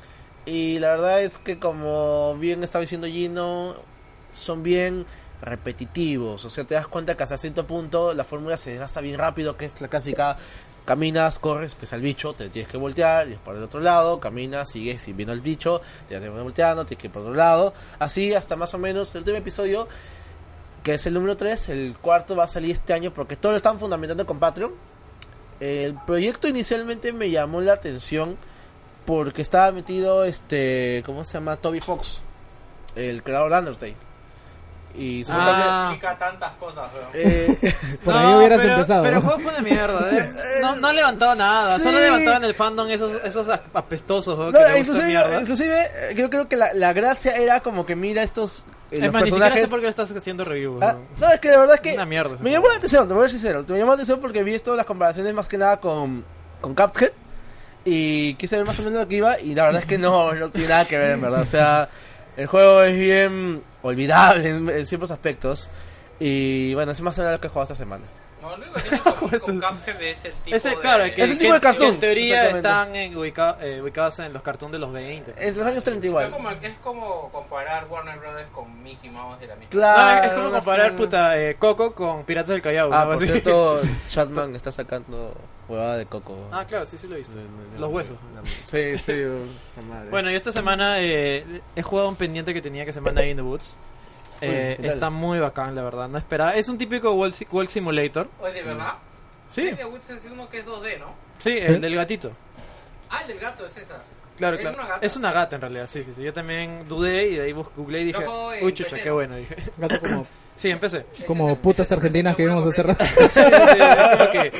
Y la verdad es que, como bien estaba diciendo Gino, son bien repetitivos. O sea, te das cuenta que hasta cierto punto la fórmula se desgasta bien rápido, que es la clásica: caminas, corres, pesa el bicho, te tienes que voltear, y es por el otro lado, caminas, sigues y viendo el bicho, te tienes que volteando, tienes que ir por otro lado. Así hasta más o menos el último episodio, que es el número 3, el cuarto va a salir este año, porque todo lo están fundamentando con Patreon. El proyecto inicialmente me llamó la atención porque estaba metido ¿cómo se llama? Toby Fox, el creador de Undertale. Y supuestamente explica tantas cosas, weón. Por ahí hubieras pero, empezado. Pero el ¿no? juego fue una mierda, no ha levantado nada, Sí. solo levantaban el fandom esos apestosos, weón, No, que le gustan mierda. inclusive yo creo que la gracia era como que mira estos Es los más, ni siquiera sé personajes. por qué le estás haciendo review, Ah, weón. no, es que de verdad es que Una mierda ese me juego. llamó la atención, te voy a ser sincero. Me llamó la atención porque vi todas las comparaciones más que nada con Cuphead. Y quise ver más o menos lo que iba. Y la verdad es que no tiene nada que ver, en verdad. O sea, el juego es bien olvidable en ciertos aspectos. Y bueno, es más o menos lo que he jugado esta semana. No, lo único que tiene con Cuphead es el tipo Ese, de... claro, que, Es el tipo de que cartoon, en teoría exactamente. están ubicados en los cartoons de los 20. Es los años 30 igual. Es como comparar Warner Brothers con Mickey Mouse de la misma... Claro, No, es como comparar Coco con Piratas del Callao. Ah, ¿no? por Así. cierto, Chatman está sacando huevada de Coco. Ah, claro, sí lo he visto. Los huesos. Sí, sí, madre. Bueno, yo esta semana he jugado un pendiente que tenía que se llama Night in the Woods. ¿qué tal? Está muy bacán, la verdad. No esperaba. Es un típico Walk Simulator. Oye, ¿de verdad? Sí, The Woods es uno que es 2D, ¿no? sí, el del gatito. Ah, el del gato es esa. Claro, Es claro. una gata. Es una gata en realidad, sí. Yo también dudé y de ahí googleé y dije, Yo juego en uy, chucha, PC, qué ¿no? bueno. Dije. Gato Sí, empecé. como putas argentinas que vimos hace rato. Sí, es como que...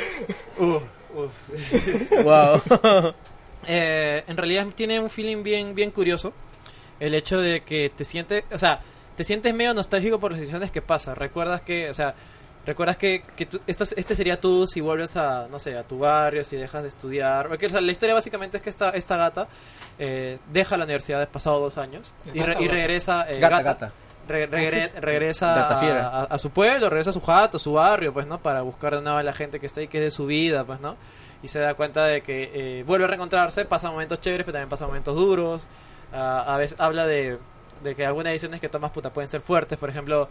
Wow. En realidad tiene un feeling bien curioso. El hecho de que te sientes, o sea, te sientes medio nostálgico por las decisiones que pasan. Recuerdas que este sería tú si vuelves a, no sé, a tu barrio, si dejas de estudiar. Porque, o sea, la historia básicamente es que esta gata deja la universidad después pasado 2 años y regresa. Gata. Regresa Gata fiera. a su pueblo, regresa a su jato, a su barrio, pues, ¿no? Para buscar de nuevo a la gente que está ahí, que es de su vida, pues, ¿no? Y se da cuenta de que vuelve a reencontrarse, pasa momentos chéveres, pero también pasa momentos duros. A veces habla de que algunas decisiones que tomas, puta, pueden ser fuertes. Por ejemplo,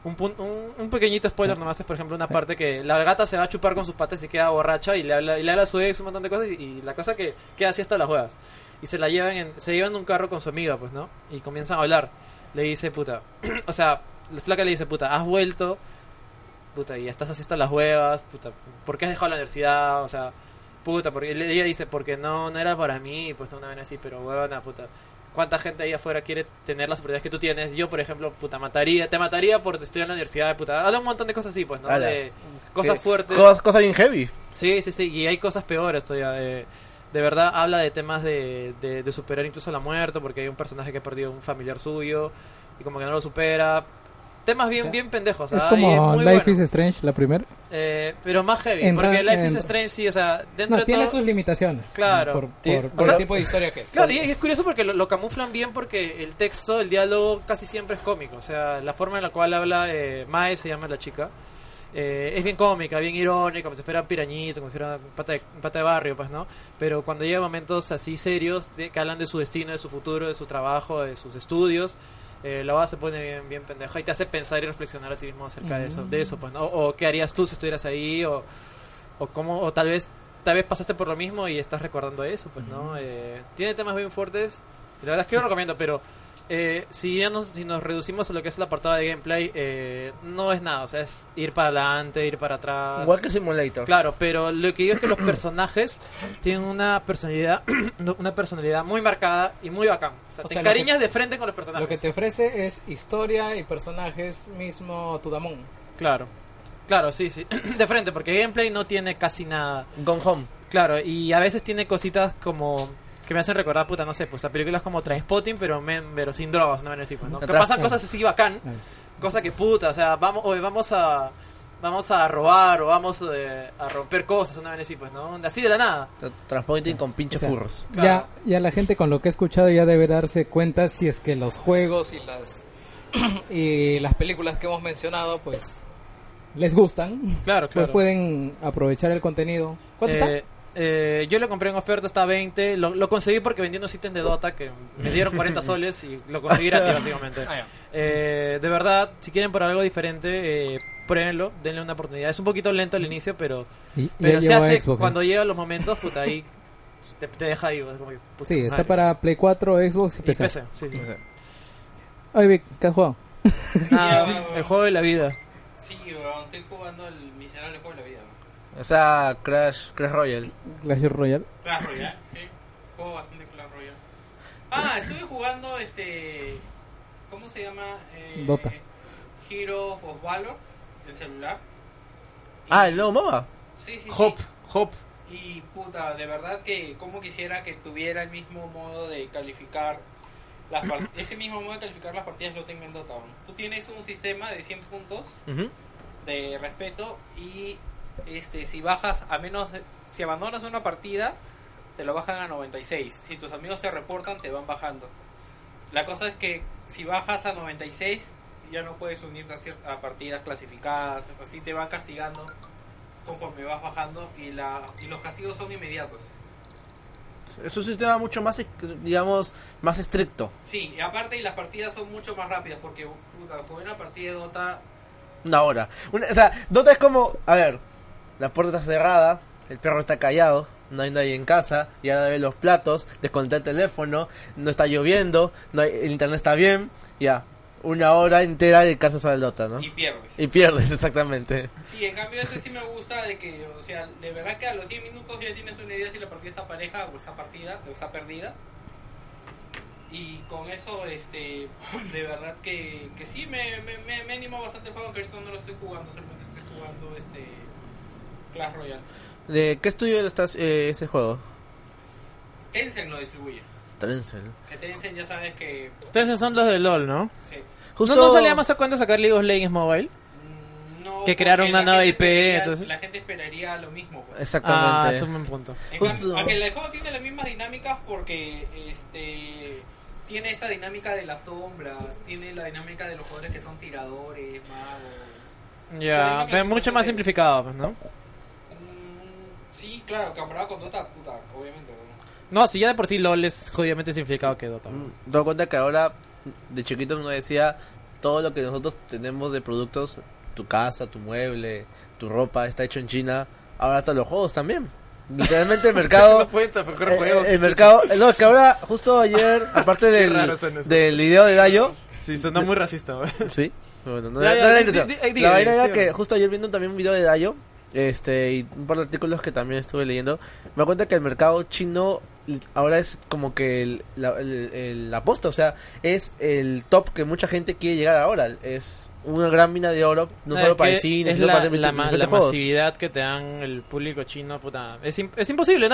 un pequeñito spoiler nomás es, por ejemplo, una parte que la gata se va a chupar con sus patas y queda borracha y le habla a su ex un montón de cosas y la cosa que queda así hasta las huevas. Y se llevan en un carro con su amiga, pues, ¿no? Y comienzan a hablar. Le dice, puta, o sea, la flaca le dice, puta, has vuelto, puta, y estás así hasta las huevas, puta, ¿por qué has dejado la universidad? O sea, puta, porque ella dice, porque no era para mí, pues no, una vez así, pero huevona, puta, ¿cuánta gente ahí afuera quiere tener las oportunidades que tú tienes? Yo, por ejemplo, puta, te mataría por estudiar en la universidad, puta, habla un montón de cosas así, pues, ¿no? Ala. De cosas fuertes. Cosas bien heavy. Sí, y hay cosas peores todavía. De verdad habla de temas de superar incluso la muerte, porque hay un personaje que ha perdido un familiar suyo y como que no lo supera. Temas bien pendejos. Es ¿ah? Y como muy Life bueno. is Strange, la primera. Pero más heavy, En porque ra- Life is en- Strange sí, o sea, dentro No, de tiene todo... sus limitaciones. Claro. Por O sea, el tipo de historia que es. Claro, y es curioso porque lo camuflan bien porque el texto, el diálogo casi siempre es cómico. O sea, la forma en la cual habla Mae, se llama la chica, es bien cómica, bien irónica, como si fuera un pirañito, como si fuera un pata de barrio, pues, ¿no? Pero cuando llega momentos así serios, que hablan de su destino, de su futuro, de su trabajo, de sus estudios, la base se pone bien pendeja y te hace pensar y reflexionar a ti mismo acerca de eso, pues, ¿no? O qué harías tú si estuvieras ahí, o cómo, o tal vez pasaste por lo mismo y estás recordando eso, pues, ¿no? Tiene temas bien fuertes, y la verdad es que yo lo recomiendo, pero si nos reducimos a lo que es el apartado de gameplay, no es nada, o sea, es ir para adelante, ir para atrás. Igual que Simulator. Claro, pero lo que digo es que los personajes tienen una personalidad muy marcada y muy bacán. O sea, O te sea, lo encariñas de frente con los personajes. Lo que te ofrece es historia y personajes mismo Tudamon. Claro, sí. De frente, porque gameplay no tiene casi nada. Gone Home. Claro, y a veces tiene cositas como que me hacen recordar, puta, no sé, pues a películas como Trainspotting, pero sin drogas, no van a decir, pues, ¿no? Que pasan cosas así bacán, cosa que puta, o sea, vamos a robar o vamos a romper cosas, una vez así, pues, ¿no? Así de la nada. Transporting con pinches O sea, furros. Claro. Ya la gente con lo que he escuchado ya debe darse cuenta si es que los juegos y las películas que hemos mencionado pues les gustan. Claro. Pues pueden aprovechar el contenido. ¿Cuánto está? Yo lo compré en oferta, está a 20. Lo conseguí porque vendí unos ítems de Dota que me dieron 40 soles y lo conseguí gratis, básicamente. De verdad, si quieren por algo diferente, pruébenlo, denle una oportunidad. Es un poquito lento al inicio, pero Ya se llegó a hace Xbox, cuando llegan los momentos, puta, ahí te deja ahí. Como que, puta, Sí, está madre. para Play 4, Xbox y Y PC. PC, sí. Oye, Vic, ¿qué has jugado? El juego de la vida. Sí, weón, estoy jugando el miserable juego de la vida. O sea, Crash Royale. Clash Royale. Clash Royale, sí. Juego bastante Clash Royale. Estuve jugando ¿cómo se llama? Dota. Hero of Valor, en celular. El nuevo MOBA. Sí. Hop. Y puta, de verdad que como quisiera que tuviera el mismo modo de calificar ese mismo modo de calificar las partidas lo tengo en Dota. Tú tienes un sistema de 100 puntos de respeto y si bajas si abandonas una partida te lo bajan a 96. Si tus amigos te reportan te van bajando. La cosa es que si bajas a 96 ya no puedes unirte a partidas clasificadas, así te van castigando conforme vas bajando y los castigos son inmediatos. Es un sistema mucho más, digamos, más estricto. Sí, y aparte las partidas son mucho más rápidas porque puta, jugué una partida de Dota. Una hora. O sea, Dota es como, a ver, la puerta está cerrada, el perro está callado, no hay nadie en casa, ya ve los platos, desconecta el teléfono, no está lloviendo, el internet está bien, ya. Una hora entera dedicarse al Dota, ¿no? Y pierdes. Y pierdes, exactamente. Sí, en cambio sí me gusta de que, o sea, de verdad que a los 10 minutos ya tienes una idea si la partida está pareja o está partida o está perdida. Y con eso, de verdad que sí, me animo bastante el juego, aunque ahorita no lo estoy jugando, solamente estoy jugando Clash Royale. ¿De qué estudio estás ese juego? Tencent lo distribuye. Tencent. Que Tencent ya sabes que... Entonces son los de LOL, ¿no? Sí. Justo... ¿No salía más a cuenta sacar League of Legends Mobile? No, Que crearon porque una la nueva gente IP, esperaría- entonces- La gente esperaría lo mismo. Pues. Exactamente. Es un buen punto. Justo- Aunque el juego tiene las mismas dinámicas porque tiene esa dinámica de las sombras, tiene la dinámica de los jugadores que son tiradores, magos. Ya, pero mucho más simplificado, pues, ¿no? Sí, claro, comparado con Dota, puta, obviamente. No, si ya de por sí LOL es jodidamente simplificado que Dota. Te das cuenta que ahora, de chiquito uno decía, todo lo que nosotros tenemos de productos, tu casa, tu mueble, tu ropa, está hecho en China, ahora hasta los juegos también. Literalmente el mercado... el mercado... No, es que ahora, justo ayer, aparte raro suena eso. del video de Dayo... Sí, suena muy racista, güey. Sí, bueno, no, Ya, no ya, era di- intención. di- La vaina era sí, que bueno. justo ayer viendo también un video de Dayo, y un par de artículos que también estuve leyendo, me doy cuenta que el mercado chino ahora es como que la posta, o sea, es el top que mucha gente quiere llegar ahora, es una gran mina de oro, no solo para el cine, es sino la, para la, diferentes la juegos. masividad que te dan el público chino, puta. Es imposible,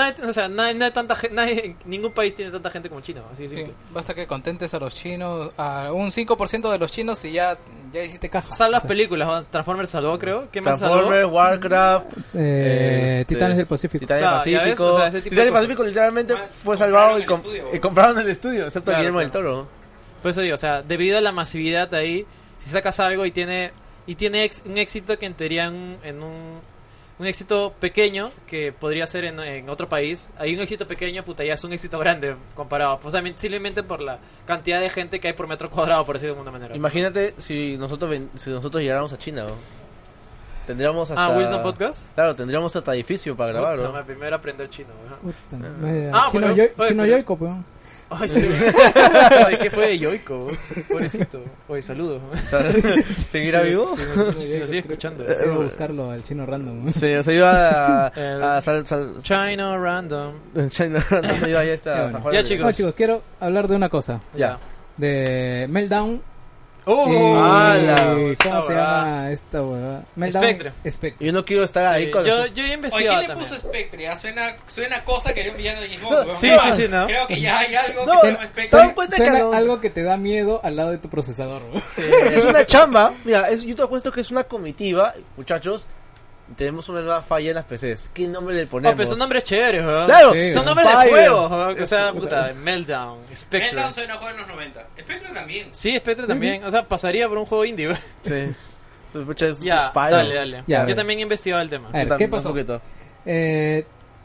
ningún país tiene tanta gente como China, así de Sí, simple. basta que contentes a los chinos, a un 5% de los chinos y ya hiciste caja. Salvas películas, ¿no? Transformers salvó, creo. ¿Qué más salvó? Transformers, Warcraft, Titanes del Pacífico. Titanes Claro, ya ves, Pacífico. o sea, ese tipo Titanes de cosas. Pacífico literalmente fue Compraron salvado el estudio, y compraron el estudio, excepto Claro, Guillermo del claro. Toro. Por eso digo, o sea, debido a la masividad ahí, si sacas algo y tiene un éxito que en teoría en un éxito pequeño que podría ser en otro país, hay un éxito pequeño, puta, ya es un éxito grande comparado, o sea, simplemente por la cantidad de gente que hay por metro cuadrado, por decirlo de alguna manera. Imagínate si nosotros llegáramos a China, ¿no? Tendríamos hasta... Wilson Podcast. Claro, tendríamos hasta edificio para grabar, Puta, ¿no? madre, primero aprender chino, ¿no? Chino, bueno, Yo- oye, Chino pero- Yoico, peón. Ay, sí. Ay, ¿qué fue de Yoico? Pobrecito. Oye, saludos. ¿Seguirá vivo? Sí, nos sigue escuchando. Voy a buscarlo al chino random. Sí, se iba El- a China Random. China, no se iba ya está. Ya, bueno. San Juan Ya, de- chicos. No, chicos, quiero hablar de una cosa. Ya. De Meltdown. ¡Oh! y... ¡Hala! ¿Cómo Esa se huevada. llama esta huevada? Meltdown. Spectre. Yo no quiero estar ahí Sí, con yo eso. he Oye, investigado ¿quién le también. puso Spectre? Ya suena cosa que era un villano de James Bond. No, weón. sí, sí, sí, ¿no? Creo que ya hay algo No, que se llama Spectre. son- cuenta que Suena no. algo que te da miedo al lado de tu procesador. ¿no? Es una chamba. Mira, yo te apuesto que es una comitiva. Muchachos, tenemos una nueva falla en las PCs. ¿Qué nombre le Oh, ponemos? pero son nombres chéveres, weón. Claro, Sí, Son es nombres de Spire. juegos, weón. O sea, puta, Meltdown, Spectre. Meltdown suena a juego en los 90. Spectre también. Sí, Spectre también. O sea, pasaría por un juego indie, weón. Sí. Sospecha es Ya, Spyro. dale. Ya, Yo también he investigado el tema. A ver, Yo ¿qué también, pasó? un poquito.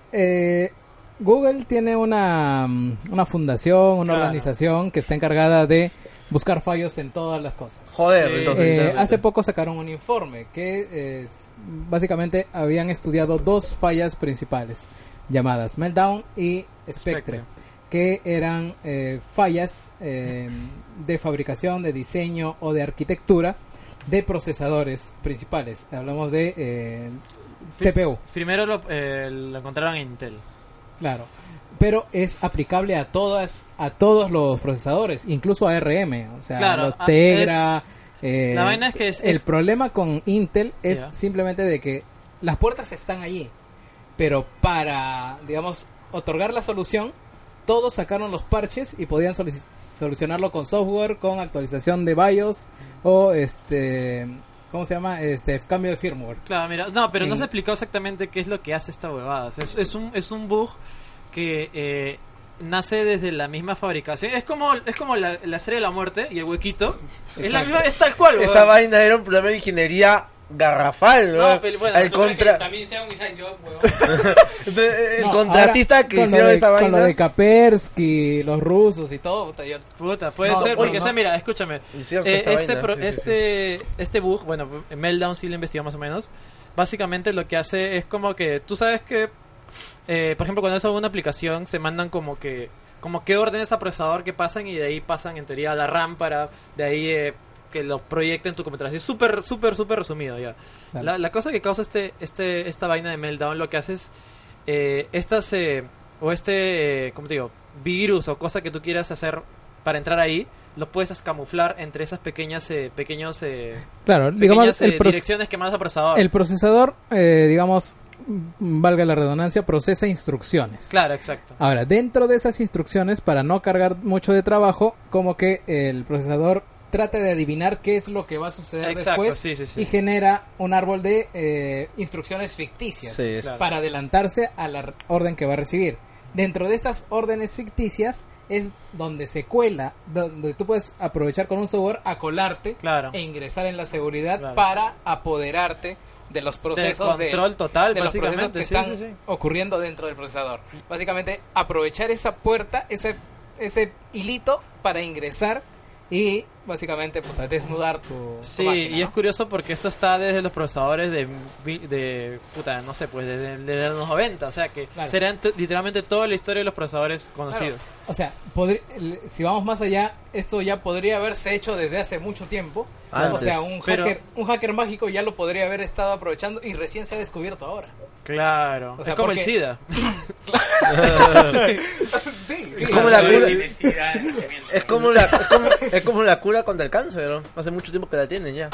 Google tiene una fundación, una Claro. organización que está encargada de buscar fallos en todas las cosas. Joder, Sí. entonces. sinceramente. Hace poco sacaron un informe que básicamente habían estudiado dos fallas principales llamadas Meltdown y Spectre, Spectre. que eran fallas de fabricación, de diseño o de arquitectura de procesadores principales. Hablamos de CPU, Primero lo encontraron en Intel. claro. Pero es aplicable a todos los procesadores, incluso a ARM, o sea, Claro, los Tegra. la vaina es que el problema con Intel es Ya. simplemente de que las puertas están allí, pero para, digamos, otorgar la solución, todos sacaron los parches y podían solucionarlo con software, con actualización de BIOS o ¿cómo se llama? Cambio de firmware. Claro, mira, no, pero no En- se explicó exactamente qué es lo que hace esta huevada. O sea, es un bug que nace desde la misma fabricación. Es como la serie de la muerte y el huequito. Es la Exacto. misma, es tal cual, Esa huevón. vaina era un problema de ingeniería garrafal, ¿no? No, pero bueno, el, ¿Tú crees que contra... también sea un inside job, huevón? el No, contratista ahora, que con lo hicieron de- esa Con lo vaina. de Kaspersky, los rusos y todo, puta, yo... Puta, puede No, ser, oye, porque, no. o sea, mira, escúchame. Hicieron esa vaina, sí, sí, Este bug, bueno, Meltdown sí lo investigó más o menos. Básicamente lo que hace es como que, tú sabes que, por ejemplo, cuando es alguna aplicación, se mandan como que órdenes a procesador que pasan y de ahí pasan en teoría a la RAM para de ahí que lo proyecten en tu computadora. Así súper resumido ya. Vale. La cosa que causa esta vaina de Meltdown lo que hace es ¿cómo te digo? Virus o cosa que tú quieras hacer para entrar ahí, lo puedes camuflar entre esas pequeños Claro, digamos, direcciones que mandas a procesador. el procesador, digamos, valga la redundancia, procesa instrucciones. Claro, exacto. Ahora, dentro de esas instrucciones, para no cargar mucho de trabajo, como que el procesador trata de adivinar qué es lo que va a suceder Exacto, después sí. y genera un árbol de instrucciones ficticias Sí, claro. para adelantarse a la orden que va a recibir. Dentro de estas órdenes ficticias es donde se cuela, donde tú puedes aprovechar con un software a colarte Claro. e ingresar en la seguridad Claro. para apoderarte de los procesos Del control total, de los procesos básicamente. que Sí, están sí, sí. ocurriendo dentro del procesador. Básicamente aprovechar esa puerta, ese hilito para ingresar y básicamente puta, desnudar tu Sí, máquina, y ¿no? es curioso porque esto está desde los procesadores de puta, no sé, pues desde los 90, o sea que Claro. serán literalmente toda la historia de los procesadores conocidos. O sea, si vamos más allá, esto ya podría haberse hecho desde hace mucho tiempo. Antes. O sea, Pero- un hacker mágico ya lo podría haber estado aprovechando y recién se ha descubierto ahora. Claro, O sea, es como el porque- SIDA. Sí, Es como la cura. Necesidad de nacimiento. Es como la cura contra el cáncer, ¿no? Hace mucho tiempo que la tienen ya.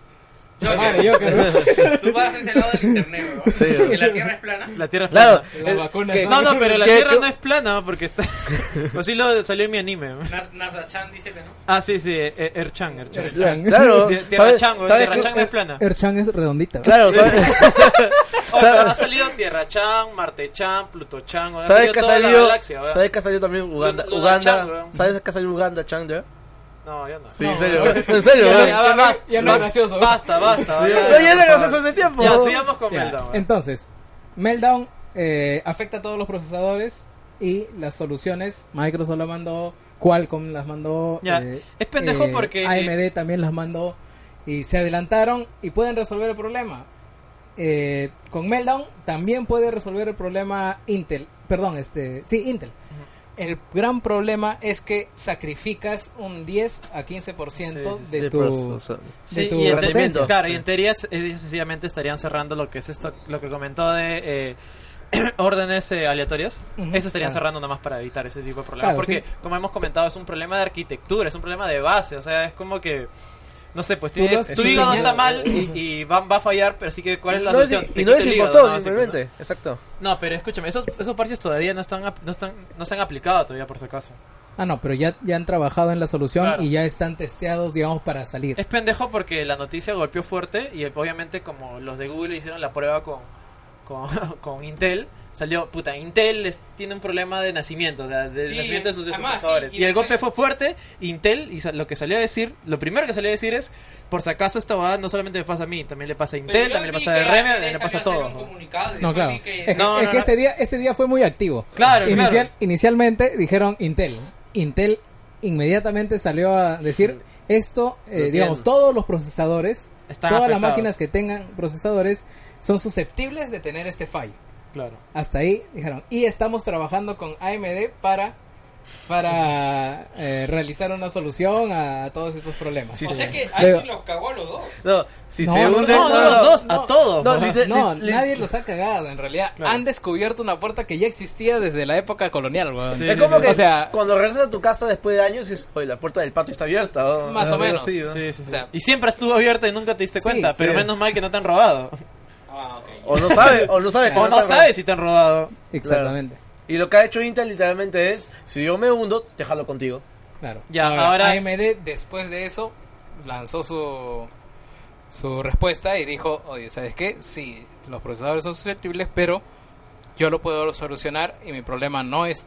Tú vas a ese lado del internet, weón. Sí, weón. Que la Tierra es plana. La Tierra es Claro. plana. Las vacunas que- son- No, pero la ¿Qué- Tierra qué- no es plana porque está... Pues sí salió en mi anime. NASA-chan dice que no. Ah, sí, Erchan. Erchan. Claro. Tierra ¿sabes- Chan, sabes Tierra que- Chan no es plana. Erchan es redondita. Claro, ¿sabes? Oh, pero ha salido Tierra Chan, Marte Chan, Pluto Chan. ¿Sabes que ha toda la salido? galaxia, ¿verdad? ¿Sabes que ha salido también Uganda? Luna Chan, Uganda. weón. ¿Sabes que ha salido Uganda Chan ya? No, yo no. Sí, No, en serio. no. En serio, Ya, weón. ya no es gracioso. Basta. Sí, ya, no, ya por no favor. hace ese tiempo. Ya, sigamos con Ya, Meltdown. ¿verdad? entonces, Meltdown afecta a todos los procesadores y las soluciones, Microsoft las mandó, Qualcomm las mandó, Ya, es pendejo porque, AMD también las mandó y se adelantaron y pueden resolver el problema. Con Meltdown también puede resolver el problema Intel, Intel. El gran problema es que sacrificas un 10 a 15% Sí, de De tu proceso. Sí, tu y en rendimiento. claro, y en teoría sencillamente estarían cerrando lo que es esto, lo que comentó de órdenes aleatorias. Ujú, Eso estarían claro. cerrando nomás para evitar ese tipo de problemas. Claro, porque, sí. como hemos comentado, es un problema de arquitectura, es un problema de base. O sea, es como que, no sé, pues Tú lo has tu hígado diseñado. está mal y va a fallar, pero así que, ¿cuál es la No es- solución? Te y no quito es el hígado, impostor, ¿no? Así, pues, simplemente. Exacto. No, pero escúchame, esos parches todavía no se han aplicado todavía, por si acaso. Ah, no, pero ya han trabajado en la solución Claro. y ya están testeados, digamos, para salir. Es pendejo porque la noticia golpeó fuerte y obviamente como los de Google hicieron la prueba con Intel, salió, puta, Intel tiene un problema de nacimiento, de Sí, nacimiento de sus además, procesadores. sí, Y el después- golpe fue fuerte, Intel, y lo que salió a decir, lo primero que salió a decir es, por si acaso esta va no solamente me pasa a mí, también le pasa a Pero Intel, yo también le vi pasa a que RM, AMD también le pasa a salió hacer todos. un comunicado y No, después claro. vi que- Es No, que no, no. ese día fue muy activo. Claro, claro. Inicialmente dijeron Intel. Intel inmediatamente salió a decir esto, digamos, tienen. todos los procesadores, Están todas las afectados. máquinas que tengan procesadores son susceptibles de tener este fallo. Claro. Hasta ahí dijeron. Y estamos trabajando con AMD para realizar una solución a todos estos problemas. Sí, O sí. sea que Luego- alguien los cagó a los dos. No, si No, se no, hunde... No, no, los dos, a todos. No, ¿no? No, li- nadie los ha cagado, en realidad. Claro. Han descubierto una puerta que ya existía desde la época colonial, weón. Sí. Es como que O sea, cuando regresas a tu casa después de años dices, oye, la puerta del patio está abierta. ¿no? Más o Algo menos. así, ¿no? Sí, sí, sí. O sea, Y siempre estuvo abierta y nunca te diste Sí, cuenta, pero sí. menos mal que no te han robado. Ah, ok. O no sabes, o no sabes. que O no está- sabes si te han robado. exactamente. Y lo que ha hecho Intel literalmente es, si yo me hundo, déjalo contigo. Claro. Ya, ahora- AMD después de eso lanzó su respuesta y dijo, oye, ¿sabes qué? Sí, los procesadores son susceptibles, pero yo lo puedo solucionar y mi problema no es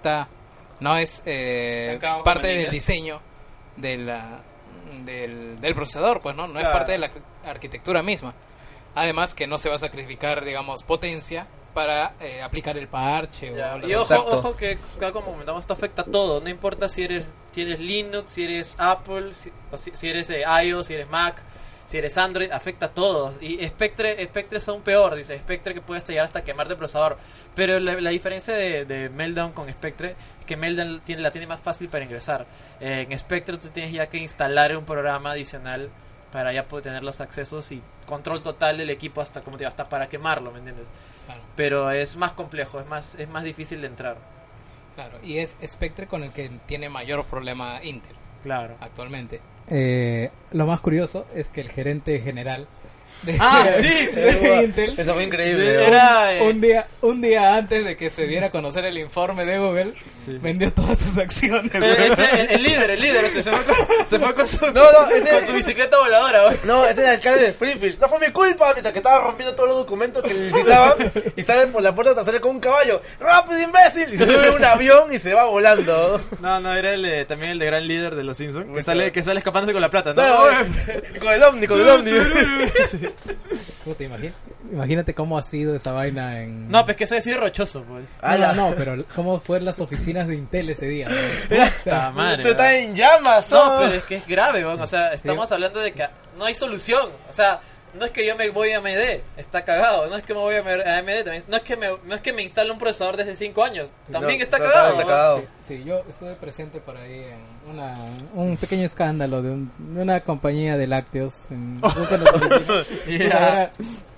Acá, parte como del digas. diseño del procesador, pues no es Claro. parte de la arquitectura misma. Además que no se va a sacrificar, digamos, potencia para aplicar el parche. Y Exacto. ojo que, como comentamos, esto afecta a todo. No importa si eres Linux, si eres Apple, si eres iOS, si eres Mac, si eres Android, afecta a todos. Y Spectre es aún peor, dice Spectre, que puede estallar hasta quemarte el procesador. Pero la diferencia de Meltdown con Spectre es que Meltdown la tiene más fácil para ingresar. En Spectre tú tienes ya que instalar un programa adicional para ya poder tener los accesos y control total del equipo hasta, como te digo, hasta para quemarlo, ¿me entiendes? Claro. Pero es más complejo, es más difícil de entrar. Claro, y es Spectre con el que tiene mayor problema Intel Claro. actualmente. Lo más curioso es que el gerente general de, Sí, de Intel Eso fue increíble. Era, un día antes de que se diera a conocer el informe de Google, vendió todas sus acciones. el líder ese se fue con su, No, ese- con su bicicleta voladora. güey. No, ese es el alcalde de Springfield. No fue mi culpa, mientras que estaba rompiendo todos los documentos que necesitaban y salen por la puerta trasera con un caballo. ¡Rápido, imbécil! Y se sube a un avión y se va volando. No, era también el de gran líder de los Simpsons, que sale escapándose con la plata, ¿no? No, con el ovni, con el ovni. Puta, imagínate cómo ha sido esa vaina en... No, pues que ese sí es rochoso, pues. No, pero cómo fueron las oficinas de Intel ese día. ¿no? Puta madre. Tú estás ¿verdad? en llamas, No, ¿no? pero es que es grave, güey. O sea, estamos hablando de que no hay solución. O sea, no es que yo me voy a AMD, está cagado. No es que me voy a AMD, también, no es que me instale un procesador desde 5 años, también No, está está cagado. cagado. güey. Sí, yo estuve presente por ahí en un pequeño escándalo de una compañía de lácteos en Ya.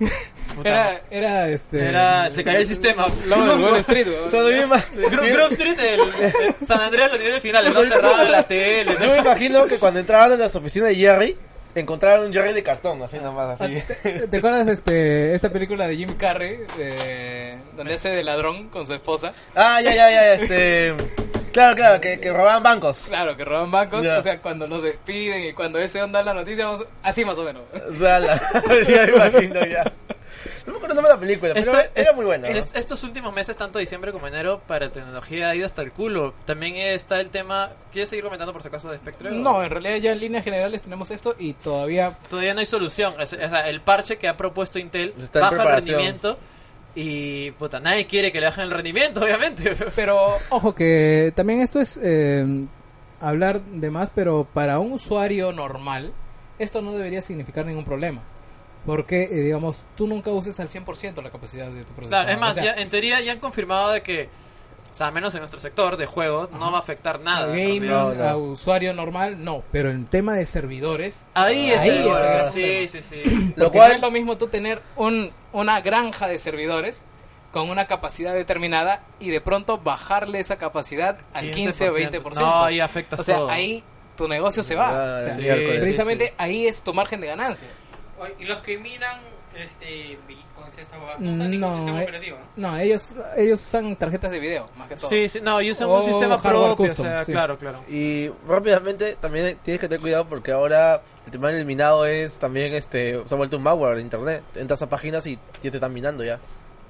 Se cayó el sistema. Wall Street, weón. Todo bien, Grove Street, San Andreas, los niveles finales, no cerraban la tele. Yo me imagino que cuando entraban en las oficinas de Jerry, encontraron un Jerry de cartón, así nomás, así. ¿Te acuerdas esta película de Jim Carrey donde hace de ladrón con su esposa? Ah, ya, Claro, que robaban bancos. Claro, que roban bancos, Ya. o sea, cuando los despiden y cuando ese onda la noticia, así más o menos. O sea, ya me imagino ya. No me acuerdo el nombre de la película, pero era muy buena. ¿no? Estos últimos meses, tanto diciembre como enero, para tecnología ha ido hasta el culo. También está el tema. ¿Quieres seguir comentando por si acaso de Spectre? No, en realidad ya en líneas generales tenemos esto y todavía... Todavía no hay solución. O sea, el parche que ha propuesto Intel Está en baja el preparación. rendimiento. Y puta, nadie quiere que le bajen el rendimiento, obviamente. Pero, ojo, que también esto es hablar de más, pero para un usuario normal, esto no debería significar ningún problema. Porque, digamos, tú nunca uses al 100% la capacidad de tu procesador. Claro, es más, O sea, en teoría ya han confirmado de que, o sea, menos en nuestro sector de juegos, no va a afectar nada. a en gaming, realidad. a usuario normal, no. Pero en tema de servidores, Ahí es Ahí el es el gran sí. Lo porque cual- no es lo mismo tú tener una granja de servidores con una capacidad determinada y de pronto bajarle esa capacidad al 15 o 20%. No, ahí afectas o sea, todo. ahí tu negocio se va. Ah, O sea, sí, miércoles. precisamente ahí es tu margen de ganancia. Oye, y los que miran Bitcoin, esta huevada, no usan ningún sistema operativo, ¿no? No, ellos usan tarjetas de video, más que todo. Sí, no, y usan O un sistema hardware propio, custom, o sea, sí. claro. Y rápidamente también tienes que tener cuidado porque ahora el tema del minado es también se ha vuelto un malware en internet. Entras a páginas y te están minando ya.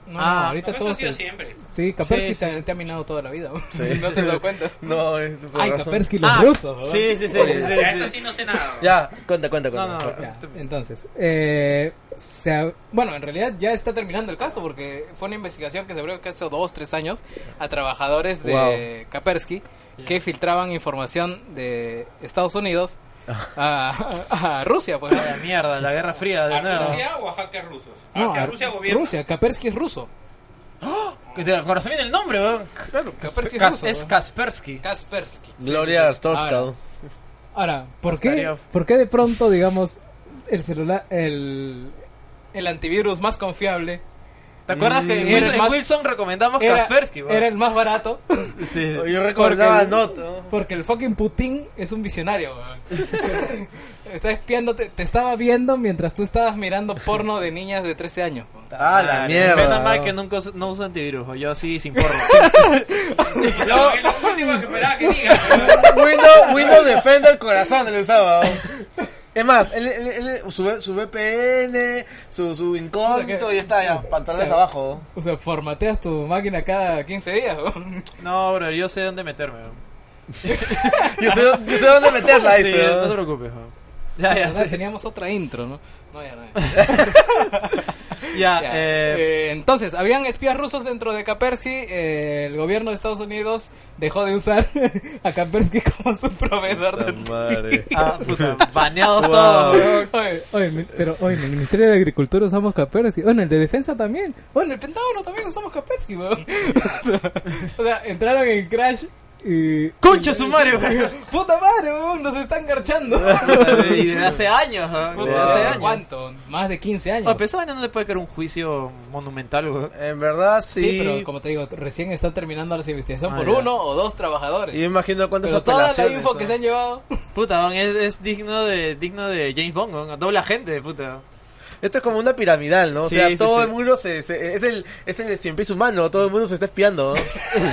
No, Ah, ahorita Eso todo ha sido se... siempre. Sí, Kaspersky Sí, sí. te ha minado toda la vida. Sí. ¿No te has dado cuenta? No, por Ay, razón. Kaspersky, los rusos. ¿no? Sí, sí, sí. Oye, sí, Ya, sí. eso sí no sé nada. Ya, cuenta. No, no, Ya, entonces, bueno, en realidad ya está terminando el caso porque fue una investigación que se abrió hace 2-3 años a trabajadores de Kaspersky que filtraban información de Estados Unidos a Rusia, pues. La mierda, la Guerra Fría de ¿A nuevo. Rusia o a hackers rusos? No, Hacia Rusia gobierno. Rusia, Kaspersky es ruso. Que te corazón viene el nombre, weón. Claro, Kaspersky es Kas- ruso. es Kaspersky. Kaspersky. Gloria Torstad. Ahora, ¿por Ostariov. qué de pronto, digamos, el celular, el antivirus más confiable ¿Te acuerdas que era el en más- Wilson recomendamos era, Kaspersky, weón? era el más barato? Sí. Yo recordaba Porque- Noto. Porque el fucking Putin es un visionario, weón. Está espiándote, te estaba viendo mientras tú estabas mirando porno de niñas de 13 años. weón. Ah, la mierda. Menos mal que nunca no uso antivirus, o yo sí sin porno. Es lo último que esperaba que digas. Windows Defender corazón le usaba. Es más, su VPN, su incógnito y está ya, pantalones o sea, abajo. O sea, formateas tu máquina cada 15 días, weón. No, bro, yo sé dónde meterme, weón. Yo sé dónde meterla, Sí, dice. no te preocupes, weón. Ya, ¿Verdad? sí. Teníamos otra intro, ¿no? No, ya no. Ya, Ya, entonces, habían espías rusos dentro de Kaspersky. El gobierno de Estados Unidos dejó de usar a Kaspersky como su proveedor de... Madre. puta, baneados Wow. todos, weón. Pero en el Ministerio de Agricultura usamos Kaspersky. Bueno, el de Defensa también. Bueno, el Pentágono también usamos Kaspersky, weón. O sea, entraron en Crash y... ¡Concha su madre, weón! ¡Puta madre, weón! Nos están garchando. Y desde hace años, weón. Wow. Desde hace años. ¿Cuánto? Más de 15 años. A pesar de no le puede caer un juicio monumental, weón. En verdad sí. Sí, pero como te digo, recién están terminando las investigaciones por ya. 1 o 2 trabajadores. Y yo imagino cuántas Pero toda la apelaciones, info que se han llevado... Puta, weón, es digno de James Bond, weón. Doble agente, puta. Esto es como una piramidal, ¿no? O Sí, sea, sí, todo sí. el mundo es el cien pies humano, todo el mundo se está espiando. ¿no?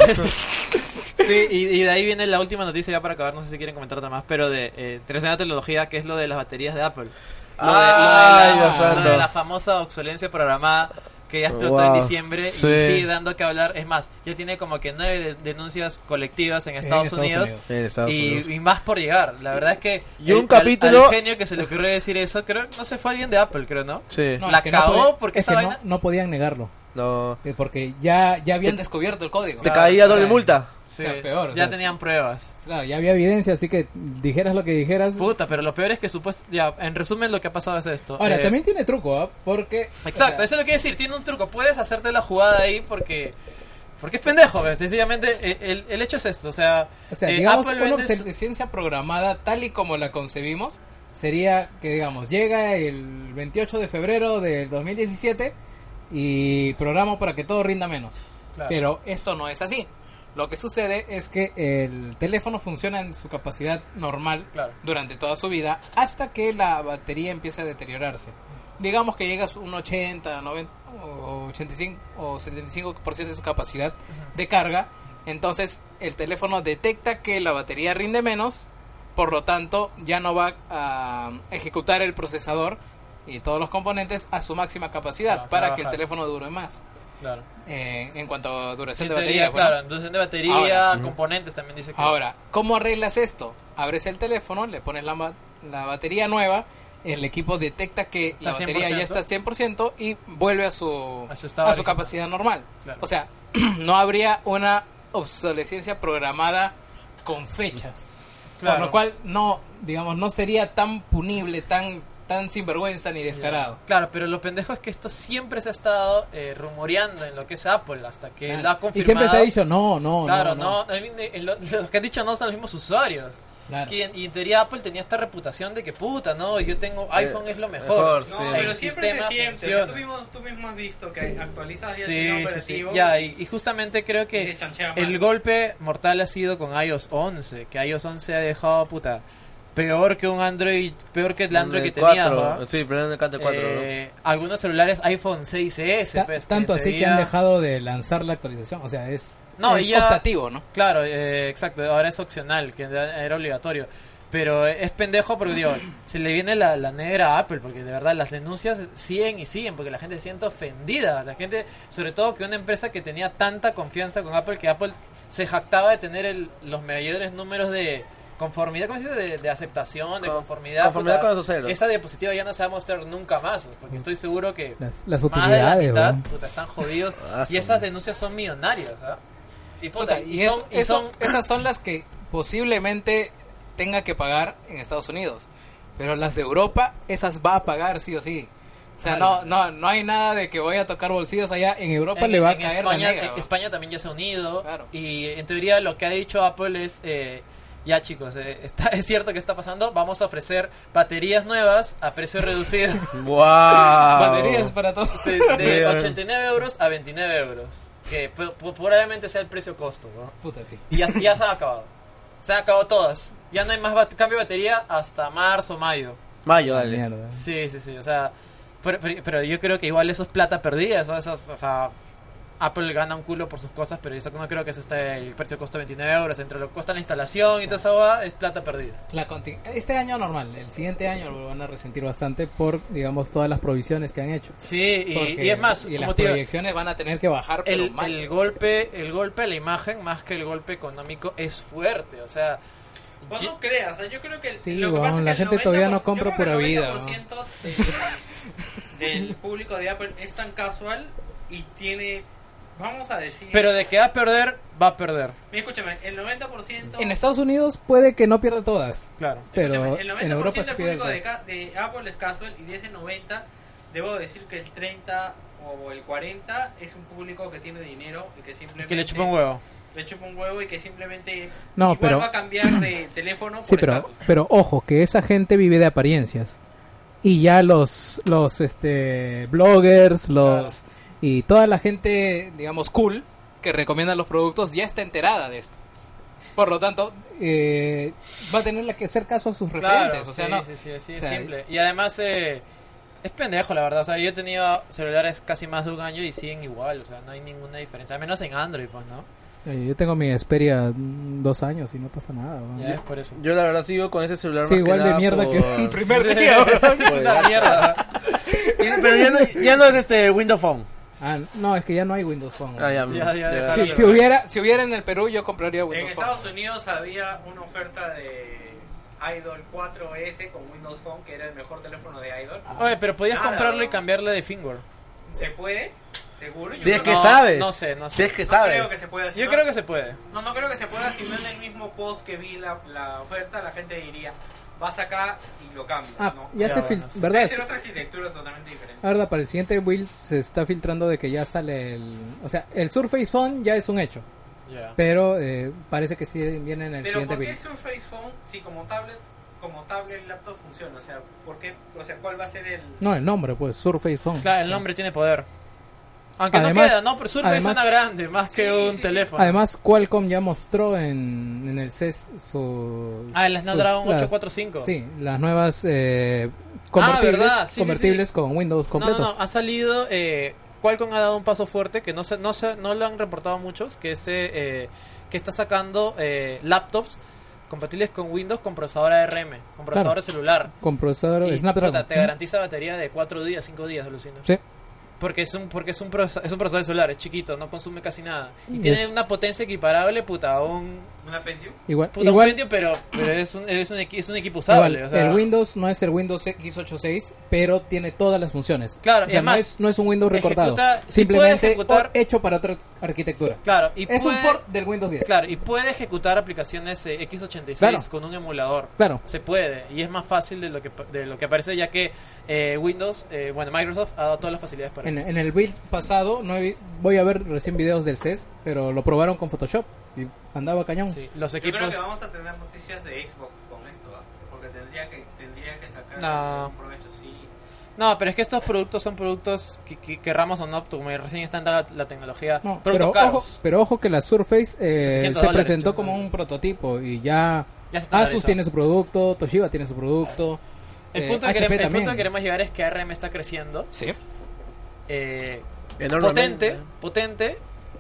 Sí, y de ahí viene la última noticia ya para acabar, no sé si quieren comentar otra más, pero de interesante tecnología, que es lo de las baterías de Apple. Ay, Dios lo santo. de la famosa obsolencia programada que ya explotó Wow. en diciembre Sí. y sigue dando que hablar. Es más, ya tiene como que 9 denuncias colectivas en Estados Unidos. En Estados Unidos. Y más por llegar. La verdad es que Y un al capítulo- genio que se le ocurrió decir eso, creo, no sé, fue alguien de Apple, creo, ¿no? Sí. No, La es que no cagó podía- porque es esa que vaina- no podían negarlo. No. Porque ya habían descubierto el código. Te caía doble multa. Sí, O sea, peor, o ya sea. tenían pruebas. Claro, ya había evidencia, así que dijeras lo que dijeras. Puta, pero lo peor es que ya, en resumen lo que ha pasado es esto. Ahora, también tiene truco, ¿ah? Porque... Exacto, o sea, eso es lo que quiero decir, tiene un truco, puedes hacerte la jugada ahí porque es pendejo, ¿ves? Sencillamente el hecho es esto, o sea, digamos, Apple una vende obsolescencia programada tal y como la concebimos sería que, digamos, llega el 28 de febrero del 2017 y programa para que todo rinda menos. Claro. Pero esto no es así. Lo que sucede es que el teléfono funciona en su capacidad normal Claro. durante toda su vida hasta que la batería empieza a deteriorarse. Digamos que llegas a un 80, 90 o 85 o 75% de su capacidad de carga, entonces el teléfono detecta que la batería rinde menos, por lo tanto ya no va a ejecutar el procesador y todos los componentes a su máxima capacidad No, se va para a que el bajar. teléfono dure más. claro. En cuanto a duración En de teoría, batería, bueno. claro, entonces de batería, Ahora. componentes también dice que Ahora, ¿cómo arreglas esto? Abres el teléfono, le pones la batería nueva, el equipo detecta que la Está batería 100%. ya está 100% y vuelve a su estado original. capacidad normal. Claro. O sea, no habría una obsolescencia programada con fechas. Claro. Por lo cual no, digamos, no sería tan punible, tan sinvergüenza ni descarado. Claro, pero lo pendejo es que esto siempre se ha estado rumoreando en lo que es Apple hasta que Claro. lo ha confirmado. Y siempre se ha dicho no. Claro, no. los que han dicho no son los mismos usuarios. Claro. Y en teoría Apple tenía esta reputación de que puta, no, yo tengo iPhone es lo mejor. mejor, No, sí. pero El siempre sistema se siente. O sea, funciona. tú mismo has visto que actualizas ya el Sí, sistema sí, sí. operativo. Ya, y justamente creo y que se chanchea mal. el golpe mortal ha sido con iOS 11, que iOS 11 ha dejado puta peor que un Android, peor que el Android que tenía, 4. ¿no? Sí, pero en el Cante 4. Algunos celulares iPhone 6S, pues, Tanto en así que teoría- han dejado de lanzar la actualización. O sea, es No, es y ya- optativo, ¿no? Claro, exacto, ahora es opcional, que era obligatorio. Pero es pendejo porque, digo, se le viene la negra a Apple, porque de verdad las denuncias siguen y siguen, porque la gente se siente ofendida. La gente, sobre todo que una empresa que tenía tanta confianza con Apple, que Apple se jactaba de tener los mayores números de conformidad, ¿cómo se dice? De aceptación, de conformidad. Conformidad puta, con los ceros. esa diapositiva ya no se va a mostrar nunca más, porque estoy seguro que Las más de la utilidades, mitad, weón. puta, están jodidos. Ah, Y sí. esas denuncias son millonarias, ¿ah? Y puta, Esas son las que posiblemente tenga que pagar en Estados Unidos. Pero las de Europa, esas va a pagar sí o sí. O sea, Claro. no hay nada de que voy a tocar bolsillos allá. En Europa le va a caer España, la negra. ¿no? España también ya se ha unido. Claro. Y en teoría lo que ha dicho Apple es, ya chicos, es cierto que está pasando, vamos a ofrecer baterías nuevas a precio reducido. ¡Wow! Baterías para todos. Sí, de 89 euros a 29 euros. Que probablemente sea el precio costo, ¿no? Puta, sí. Y ya se ha acabado. Se han acabado todas. Ya no hay más cambio de batería hasta marzo, mayo. Mayo, dale. Mierda. Sí, o sea, pero yo creo que igual eso es plata perdida, o sea, Apple gana un culo por sus cosas, pero yo no creo que eso esté, el precio costa 29 euros, entre lo que cuesta la instalación y toda esa boda, es plata perdida. Este año normal, el siguiente año lo van a resentir bastante por, digamos, todas las provisiones que han hecho. Sí, y Porque- es más, y como las te digo, proyecciones van a tener que bajar, pero el mal. golpe a la imagen, más que el golpe económico, es fuerte, o sea... Pues no creas, o sea, yo creo que Sí, lo que weón, pasa es la que gente el todavía no 90%, compra yo creo que pura vida, el 90% del público de Apple es tan casual y tiene, vamos a decir... Pero de que va a perder, va a perder. Mira, escúchame, el 90%... En Estados Unidos puede que no pierda todas, Claro. pero escúchame, el 90% en Europa del se pierde. público de Apple es casual y de ese 90, debo decir que el 30 o el 40 es un público que tiene dinero y que simplemente... Que le chupa un huevo. Le chupa un huevo y que simplemente No, igual pero- va a cambiar de teléfono por Sí, estatus. pero ojo, que esa gente vive de apariencias. Y ya los bloggers, y toda la gente, digamos, cool, que recomienda los productos, ya está enterada de esto. Por lo tanto, va a tener que hacer caso a sus referentes. Claro, O sea, sí, no, sí, o es sea, simple. Y además es pendejo, la verdad. O sea, yo he tenido celulares casi más de un año y siguen igual. O sea, no hay ninguna diferencia. Al menos en Android, pues, ¿no? yo tengo mi Xperia 2 años y no pasa nada. ¿no? Ya es por eso. Yo la verdad sigo con ese celular Sí, más igual que de nada mierda que por- el primer día. weón. Es una mierda. Pero ya no es Windows Phone. Ah, no, es que ya no hay Windows Phone. Ah, ya, Ya, ya. déjalo. Si hubiera en el Perú, yo compraría En Windows Phone. Estados Unidos había una oferta de Idol 4S con Windows Phone, que era el mejor teléfono de Idol. Oye, pero podías Nada, comprarlo y ¿no? cambiarle de firmware. ¿Se puede? ¿Seguro? Si es Yo que no, sabes. No sé. Si es que no sabes. creo que se pueda. Yo creo que se puede. No creo que se pueda. Si no en el mismo post que vi la oferta, la gente diría, vas acá y lo cambias. Ah, ¿no? ya Ya, se bueno, sí. ¿verdad? Debe ser otra arquitectura totalmente diferente. La verdad, para el siguiente build se está filtrando de que ya sale o sea, el Surface Phone ya es un hecho, Ya. pero parece que sí viene en el Pero siguiente ¿por qué build. Surface Phone si como tablet laptop funciona? O sea, ¿por qué? O sea, ¿cuál va a ser el...? No, el nombre, pues, Surface Phone. Claro, el nombre tiene poder. Aunque Además- no queda, ¿no? Pero Surface además- suena grande, más que Sí, un sí, sí. teléfono. Además, Qualcomm ya mostró en el CES su... el Snapdragon las- 845. Sí, las nuevas ¿verdad? Sí, convertibles sí, con Windows completo. No, ha salido. Qualcomm ha dado un paso fuerte que no lo han reportado muchos. Que es que está sacando laptops compatibles con Windows con procesador ARM, con procesador celular. Con procesador Y, Snapdragon. puta, te garantiza batería de 4 días, 5 días, alucina. Sí. Porque es un procesador celular, es chiquito, no consume casi nada. Y Y tiene es- una potencia equiparable, puta, a un ¿Una Pentium? Igual, puta, un igual, Pentium, pero es un equipo usable. igual, O sea, el Windows no es el Windows x86, pero tiene todas las funciones. Claro, O sea, es más, no es un Windows recortado. ejecuta- sí Simplemente puede ejecutar- hecho para otra arquitectura. Claro, y Es un puede- port del Windows 10. Claro, y puede ejecutar aplicaciones x86 Claro. con un emulador. Claro. Se puede, y es más fácil de lo que parece, ya que Windows, Microsoft ha dado todas las facilidades para En el build pasado, voy a ver recién videos del CES, pero lo probaron con Photoshop y andaba cañón. Sí, los Yo equipos. creo que vamos a tener noticias de Xbox con esto, ¿ah? Porque tendría que sacar No. un provecho, sí. No, pero es que estos productos son productos que querramos o no, como recién está entrando la tecnología, No, productos caros. pero ojo que la Surface se $700, presentó yo como creo. un prototipo y ya Ya se estandarizó. Asus tiene su producto, Toshiba tiene su producto, El punto, HP el también. punto que queremos llegar es que ARM está creciendo. Sí. Eh, Enormemente. potente,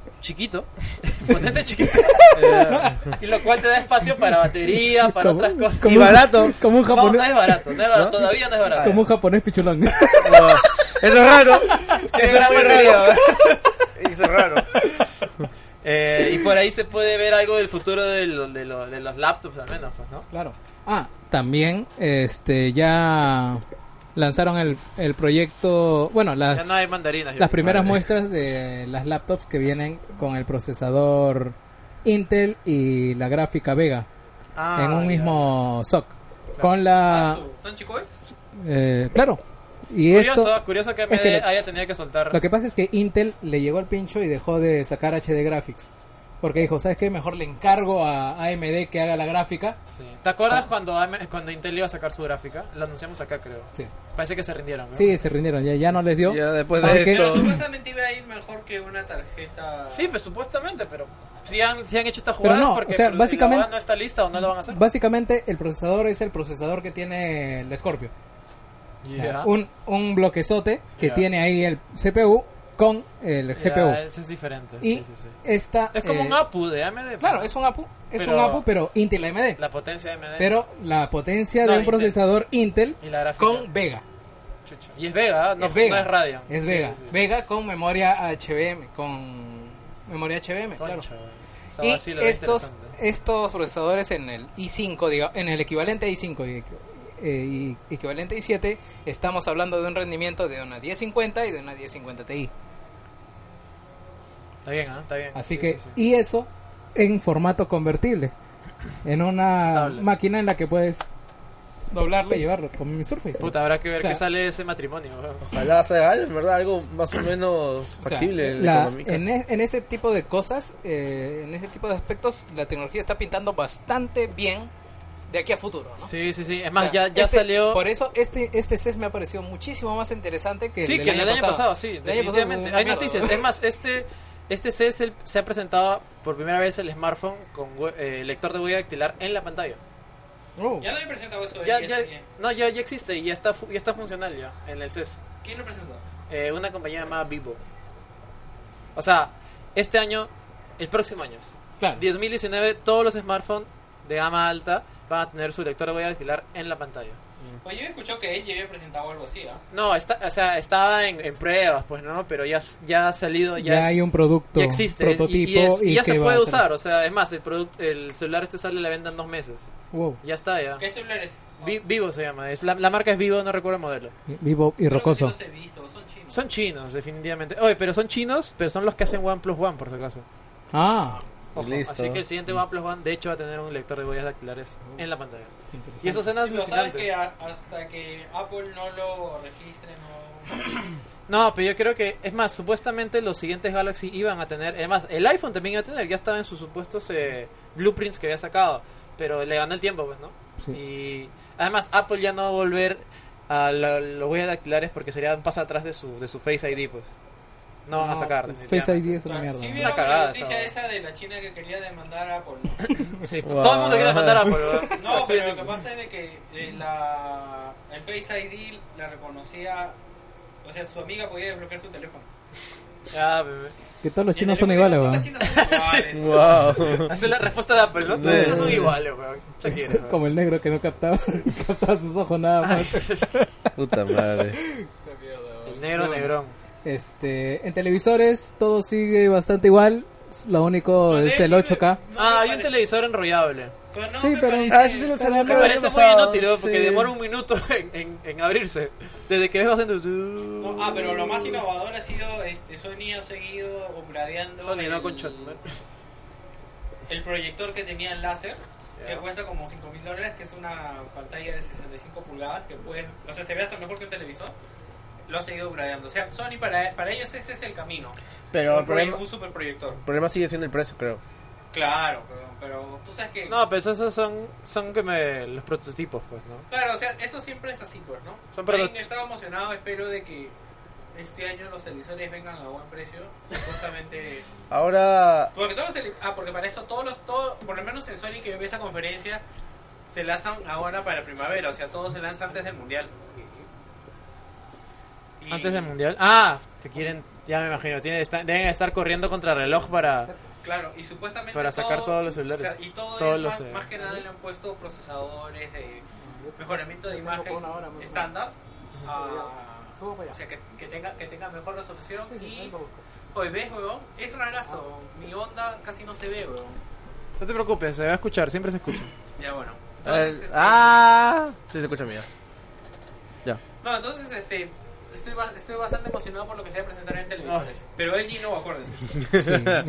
chiquito, potente chiquito, y lo cual te da espacio para batería, para otras cosas. Y barato. Como un No, japonés. no es barato, todavía no es barato. Como un japonés pichulón. No, eso es raro. Es gran batería. Eso es raro. Y por ahí se puede ver algo del futuro de los laptops al menos, pues, ¿no? Claro. Ah, también ya lanzaron el proyecto, bueno, Ya no hay mandarinas. yo las creo. primeras muestras de las laptops que vienen con el procesador Intel y la gráfica Vega Ah, en un ya. mismo SoC. Con la ¿Tan chico es? claro. Y Curioso que AMD es que haya tenido que soltar. lo que pasa es que Intel le llegó al pincho y dejó de sacar HD Graphics. Porque dijo, ¿sabes qué? Mejor le encargo a AMD que haga la gráfica. Sí. ¿Te acuerdas cuando Intel iba a sacar su gráfica? Lo anunciamos acá, creo. Sí, Parece que se rindieron, ¿no? sí, se rindieron, ya no les dio. Ya después Así de que- Pero esto. supuestamente iba a ir mejor que una tarjeta. Sí, pues supuestamente, pero si han hecho esta Pero jugada no, porque o sea, la básicamente- jugada no está lista o no lo van a hacer. Básicamente el procesador es el procesador que tiene el Scorpio. O sea, Ya. un bloquezote que Ya. tiene ahí el CPU con el Ya, GPU. ese es diferente. Y sí. esta... Es como un APU de AMD. Claro, pues. es un APU. Es Pero- un APU, pero Intel AMD. La potencia de AMD. Pero la potencia No, de un Intel. procesador Intel Y la gráfica. con Vega. Chucha. Y es Vega, no es Vega. no es Radeon. Es Sí, Vega. sí. Vega con memoria HBM. Con memoria HBM, claro. Concha, güey. Esa Y vacila era estos interesante. procesadores en el i5, en el equivalente a i5 y equivalente a i7, estamos hablando de un rendimiento de una 1050 y de una 1050 Ti. Está bien, ¿ah? Está bien. Así Sí, que, sí, sí. y eso en formato convertible. En una Tablet. máquina en la que puedes doblarlo y llevarlo, como mi Surface. Puta, habrá que ver O sea, qué sale de ese matrimonio, güey. Ojalá sea algo, en verdad, algo más o menos O sea, factible en la económica. en ese tipo de cosas, en ese tipo de aspectos, la tecnología está pintando bastante bien de aquí a futuro, ¿no? Sí. Es más, O sea, ya salió. Por eso este CES me ha parecido muchísimo más interesante que Sí, el que del el año pasado, sí, El año pasado definitivamente. fue una Hay mierda, noticias. ¿no? Es más, este se ha presentado por primera vez el smartphone con lector de huella dactilar en la pantalla. Ya Ya no he presentado eso de Ya ESG. ya existe y ya está funcional ya en el CES. ¿Quién lo presentó? Una compañía llamada Vivo. O sea, este año, el próximo año, Claro. 2019, todos los smartphones de gama alta van a tener su lector de huella dactilar en la pantalla. Pues yo he escuchado que él ya había presentado algo así, ¿ah? No, estaba en pruebas, pues no, pero ya ha salido, Ya hay un producto, ya existe, prototipo y ya que se va puede a ser- usar, o sea, es más, el celular sale a la venta en 2 meses. Wow. Ya está, ya. ¿Qué celulares? Vivo se llama, la marca es Vivo, no recuerdo el modelo. Vivo y rocoso. Los he visto, son chinos. Son chinos, definitivamente. Oye, pero son chinos, pero son los que hacen OnePlus One, por si acaso. Ah, Ojo, Listo. así que el siguiente OnePlus One, de hecho, va a tener un lector de huellas dactilares en la pantalla. Y eso suena Sí, pero sabes alucinante. que hasta que Apple no lo registre, no... No, pero yo creo que, es más, supuestamente los siguientes Galaxy iban a tener, además, el iPhone también iba a tener, ya estaba en sus supuestos blueprints que había sacado, pero le ganó el tiempo, pues, ¿no? Sí. Y además, Apple ya no va a volver a los huellas dactilares porque sería un paso atrás de su Face ID, pues. No van a sacar. pues, Face definitivamente. ID es una mierda. Sí ¿no? vieron Una cagada la noticia esa, esa de la China que quería demandar a Apple. Sí, Wow. todo el mundo quiere demandar a Apple, ¿verdad? No, Así pero de lo que simple. pasa es de que el Face ID la reconocía, o sea, su amiga podía desbloquear su teléfono. Ah, bebé. Que todos los Y chinos el son teléfono, iguales, todas weón. las chinas son iguales. Wow. Esa es la respuesta de Apple, ¿no? Todos no son iguales, weón. Ya quieres, weón. Como el negro que no captaba, captaba sus ojos nada más. Puta madre. El negro negrón. En televisores todo sigue bastante igual. Lo único es el 8K. No Ah, me hay un parece- televisor enrollable. Pero no Sí, me pero- parece- Ah, ese sí lo salió Me el parece año muy pasado, inútil, ¿no? Porque sí. demora un minuto en abrirse. Desde que ves bajando. No, pero lo más innovador ha sido, Sony ha seguido upgradeando Sony, no el, concha. el proyector que tenía en láser, que Ya. cuesta como $5,000, que es una pantalla de 65 pulgadas, que puede, o sea, se ve hasta mejor que un televisor. Lo ha seguido upgradeando. O sea, Sony para ellos ese es el camino. Pero el problema, un super proyector. el problema sigue siendo el precio, creo. Claro, pero tú sabes que... No, pero esos son los prototipos, pues, ¿no? Claro, o sea, eso siempre es así, pues, ¿no? Son Yo proto- estaba emocionado, espero de que este año los televisores vengan a buen precio. Justamente... Ahora, Porque todos los porque para eso todos, por lo menos en Sony que yo vi esa conferencia, se lanzan ahora para primavera, o sea, todos se lanzan antes del mundial. Y- Antes del mundial. Ah, te quieren Ya me imagino, deben estar corriendo contra reloj para... Claro, y supuestamente Para sacar todos los celulares. O sea, y todo Todos es los, más que nada le han puesto procesadores de mejoramiento de imagen estándar. O sea, que tenga mejor resolución. Y hoy ves, weón, es rarazo. Mi onda casi no se ve, weón. No te preocupes, se va a escuchar, siempre se escucha. Ya, bueno. Entonces, Sí, se escucha mía. Ya. No, entonces, estoy bastante emocionado por lo que se va a presentar en televisores. Pero LG no, acuérdense. Sí.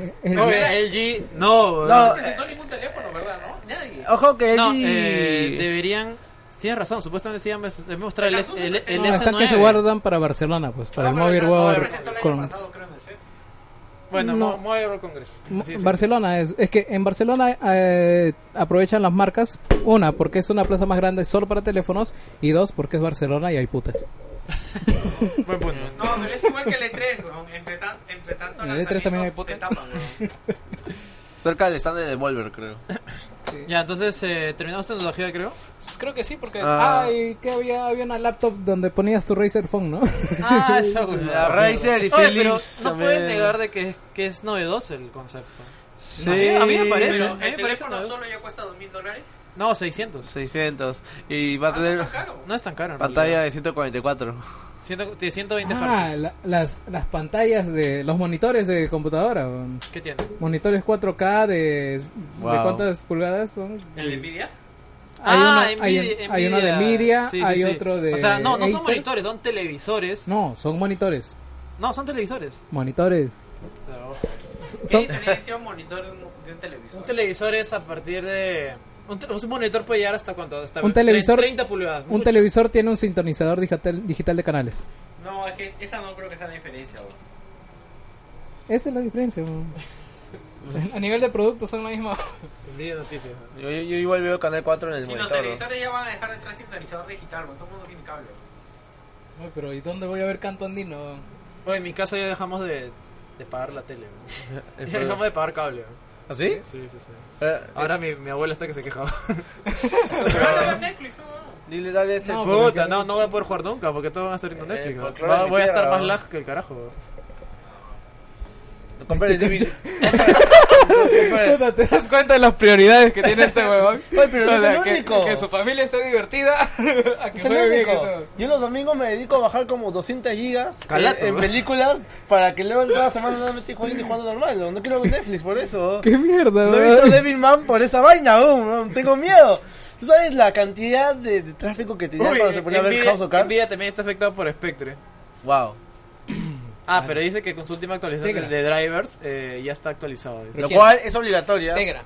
LG, no, No presentó ningún teléfono, ¿verdad? ¿No? Nadie. Ojo que no, LG... deberían... Tienes razón, supuestamente sí deben mostrar el Samsung S9. No, están que se guardan para Barcelona, pues, para el Mobile World. Presentó el año pasado, creo, en el CES. Bueno, No. Mobile World Congress. Sí, sí. Barcelona es que en Barcelona aprovechan las marcas, una, porque es una plaza más grande solo para teléfonos, y dos, porque es Barcelona y hay putas. Buen punto. No, pero es igual que el E3, weón. Entre tanto En el E3 también hay se tapan, weón. Cerca del stand de Devolver, creo. Ya, entonces terminamos tecnología, creo. Creo que sí, porque que había una laptop donde ponías tu Razer Phone, ¿no? Ah, esa La Razer y Oye, pero Philips no también. pueden negar de que es novedoso el concepto. Sí. A mí me parece. Pero a mí me el parece teléfono novedoso. solo ya cuesta $2,000. No, 600. 600. Y va a No tener es tan caro. No es tan caro. En pantalla de 144. realidad. 120 Ah, Hz. las pantallas de los monitores de computadora. ¿Qué tiene? Monitores 4K de Wow. ¿cuántas pulgadas son? ¿El de Nvidia? Hay uno de Nvidia, Sí, sí, hay sí. otro de O sea, no son Acer. monitores, son televisores. No, son monitores. No, son televisores. Monitores. ¿Qué Son, diferencia un monitor de un televisor? Un televisor es a partir de... Un monitor puede llegar hasta cuánto? Hasta Un televisor- 30 pulgadas. un mucho. televisor tiene un sintonizador digital de canales. No, es que esa no creo que sea la diferencia, weón. Esa es la diferencia. A nivel de producto son lo mismo. Envidia noticias. Yo igual veo Canal 4 en el Si los monitor. ¿no? televisores ya van a dejar de traer sintonizador digital, weón. Todo el mundo tiene cable, weón. Pero ¿y dónde voy a ver canto andino? Oye, en mi casa ya dejamos de pagar la tele. ¿no? Ya dejamos de pagar cable. ¿no? ¿Ah, sí? Sí, sí, sí. Eh, Ahora mi abuela está que se quejaba. Pero ahora va Netflix, ¿no? Dile, dale este. No, Puta, no voy a poder jugar nunca porque todos van a estar viendo Netflix. ¿no? folclore de mi Voy a estar tierra, más ¿no? lag que el carajo. Compré el DVD. Puta, ¿te das cuenta de las prioridades que tiene este huevón? Oye, pero no O es sea, el único. que su familia esté divertida, a que Es el juegue bien único. eso. Yo los domingos me dedico a bajar como 200 gigas Calato, en ¿no? películas para que luego toda la semana no me esté jugando normal. No quiero ver Netflix por eso. ¡Qué mierda, No he visto Devilman por esa vaina aún. Tengo miedo. ¿Tú sabes la cantidad de tráfico que tenía cuando se ponía a ver House of Cards? Nvidia también está afectado por Spectre. Wow. Pero dice que con su última actualización Tegra. de drivers ya está actualizado. dice. Lo quién? cual es obligatoria. Tegra.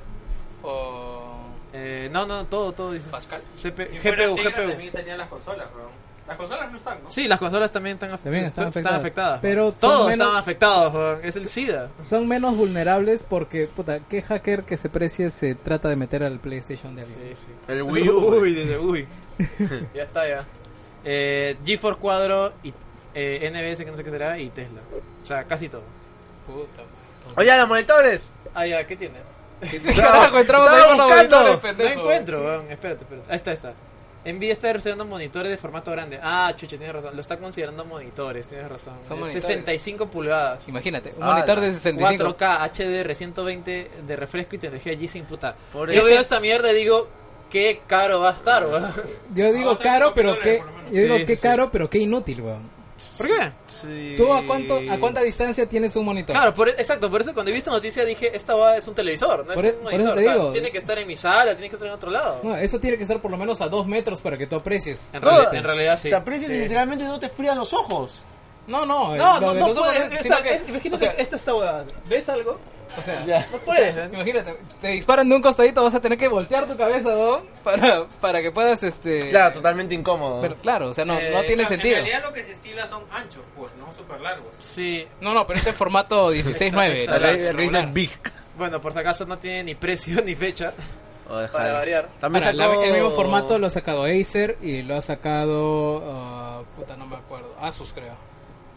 O... No, todo dice. Pascal. Si fuera GPU. Tegra, también estarían las consolas, weón. Las consolas no están, ¿no? Sí, las consolas también están También están afectadas. Pero Pero son todos menos- estaban afectados, weón. Es el SIDA. Son menos vulnerables porque, puta, ¿qué hacker que se precie se trata de meter al PlayStation de alguien? Sí. El Wii U. Uy, desde uy. Ya está, ya. GeForce Quadro y NBS, que no sé qué será, y Tesla. O sea, casi todo. Puta, Oye, los monitores. Ah, ya, ¿qué tiene? Carajo, entramos ahí Estaba por los buscando. monitores, No pendejo. encuentro, weón. Espérate. Ahí está. Nvidia está reservando monitores de formato grande. Ah, chucha, tienes razón. Lo está considerando monitores, tienes razón. Son Es monitores. 65 pulgadas. Imagínate, un Ah, monitor la- de 65. 4K, HDR, 120 de refresco y tecnología G-Sync, puta. Por Yo eso- veo esta mierda y digo, qué caro va a estar, weón. Yo digo No, caro, pero $35 qué... por lo menos. Yo digo Sí, qué sí, caro, pero qué inútil, weón. ¿Por qué? Sí. ¿Tú a cuánta distancia tienes un monitor? Claro, exacto, por eso cuando he visto noticia dije, esta va es un televisor, no Por es e- un por monitor. eso te o sea, digo. tiene que estar en mi sala, tiene que estar en otro lado. No, eso tiene que estar por lo menos a 2 metros para que tú aprecies. En realidad sí. Te aprecias Sí. y literalmente no te frían los ojos. No, No, lo de los ojos, puedes. sino que- Imagínate o sea, que esta está huevada. ¿Ves algo? o sea, Ya. No puedes. imagínate, te disparan de un costadito, vas a tener que voltear tu cabeza, weón, para que puedas, Claro, totalmente incómodo. Pero claro, o sea, no tiene En sentido. realidad lo que se estila son anchos, pues, no súper largos. Sí. No, pero este es formato 16:9. Exacto. La Exacto. Razer Big. Bueno, por si acaso no tiene ni precio ni fecha. O deja- Para variar. También Ahora, sacó... el mismo formato lo ha sacado Acer y lo ha sacado, puta, no me acuerdo, Asus creo.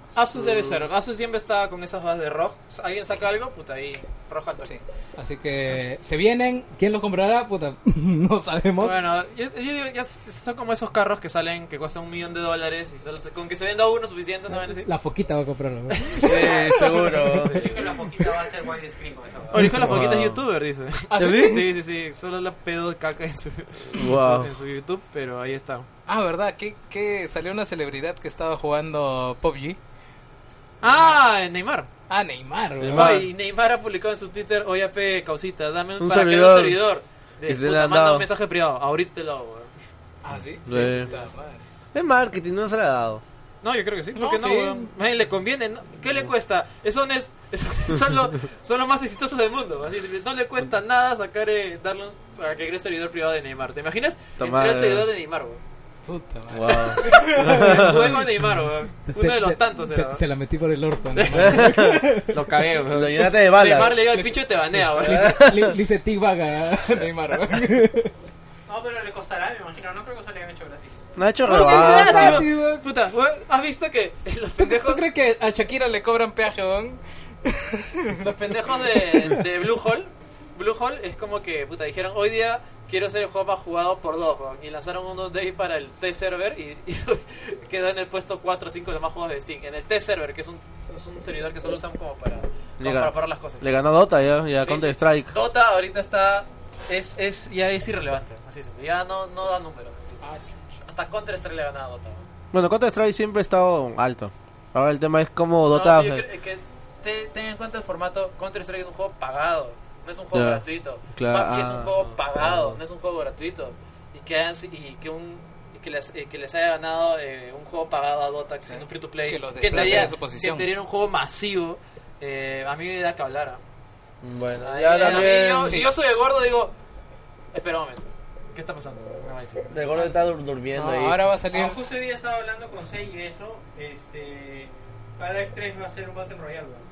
Asus debe ser. Asus siempre está con esas bases de ROG. Alguien saca algo, puta, ahí ROG al toque. Sí. Así que se vienen. ¿Quién los comprará? Puta, no sabemos. Bueno, yo digo, ya son como esos carros que salen, que cuestan $1.000.000 y solo con que se venda uno suficiente, ¿no? La foquita va a comprarlo. ¿no? Sí, seguro. Yo digo que la poquita va a ser widescreen con esa. O dijo la poquita es Wow. youtuber, dice. ¿Ah, Sí, sí. Solo la pedo de caca en su, Wow. en su YouTube, pero ahí está. Ah, ¿verdad? Que salió una celebridad que estaba jugando PUBG. Ah, Neymar. Ah, Neymar. Neymar. Hoy Neymar ha publicado en su Twitter, oye AP, causita, dame Un para que servidor. haya un servidor. Que se le Puta, han manda dado. un mensaje privado, ahorita te lo hago, weón. Ah, ¿sí? Sí. Puta madre. Es marketing, no se le ha dado. No, yo creo que sí. No, ¿Por qué no, sí. weón? A él le conviene. ¿No? ¿Qué le cuesta? Son los más exitosos del mundo. Así, no le cuesta nada sacar, darle para que cree servidor privado de Neymar. ¿Te imaginas? Tomar, Crear servidor de Neymar, weón. Puta madre. Wow. El juego de Neymar, weón. Uno de los tantos era, weón. se la metí por el orto. ¿no? Lo cagué, weón. Lo llenaste de balas. Neymar le llega el pincho y te banea, weón. Dice Tig-Bag a Neymar. ¿no? No, pero le costará, me imagino. No creo que se le hayan hecho gratis. No ha hecho No, sí, rebaja. gratis, weón. Puta, weón, ¿has visto que los pendejos... ¿Tú crees que a Shakira le cobran peaje, weón? Los pendejos de Blue Hole es como que, puta, dijeron, hoy día quiero ser el juego más jugado por 2, weón, y lanzaron un update para el T-Server y quedó en el puesto 4 o 5 de más juegos de Steam. En el T-Server, que es un servidor que solo usan como para parar las cosas. Le ganó Dota ya Sí, Counter sí. Strike. Dota ahorita está, ya es irrelevante, así es, ya no da números. Hasta Counter Strike le ha ganado a Dota, weón. Bueno, Counter Strike siempre ha estado alto. Ahora el tema es cómo No, Dota. yo creo que ten en cuenta el formato. Counter Strike es un juego pagado, no es un juego Ya, gratuito. claro, PUBG es un ah, juego pagado, ah. no es un juego gratuito. Y que les haya ganado un juego pagado a Dota, que siendo un free to play, Que los que desplace de su posición. tener un juego masivo, a mí me da que hablar. ¿Ah? Bueno, A ya mí, también. si yo soy el gordo, digo, espera un momento, ¿qué está pasando? Me va a decir. De gordo está durmiendo No, ahí. ahora va a salir. Justo hoy día estaba hablando con Sei y eso. Para X3 va a ser un Battle Royale, weón.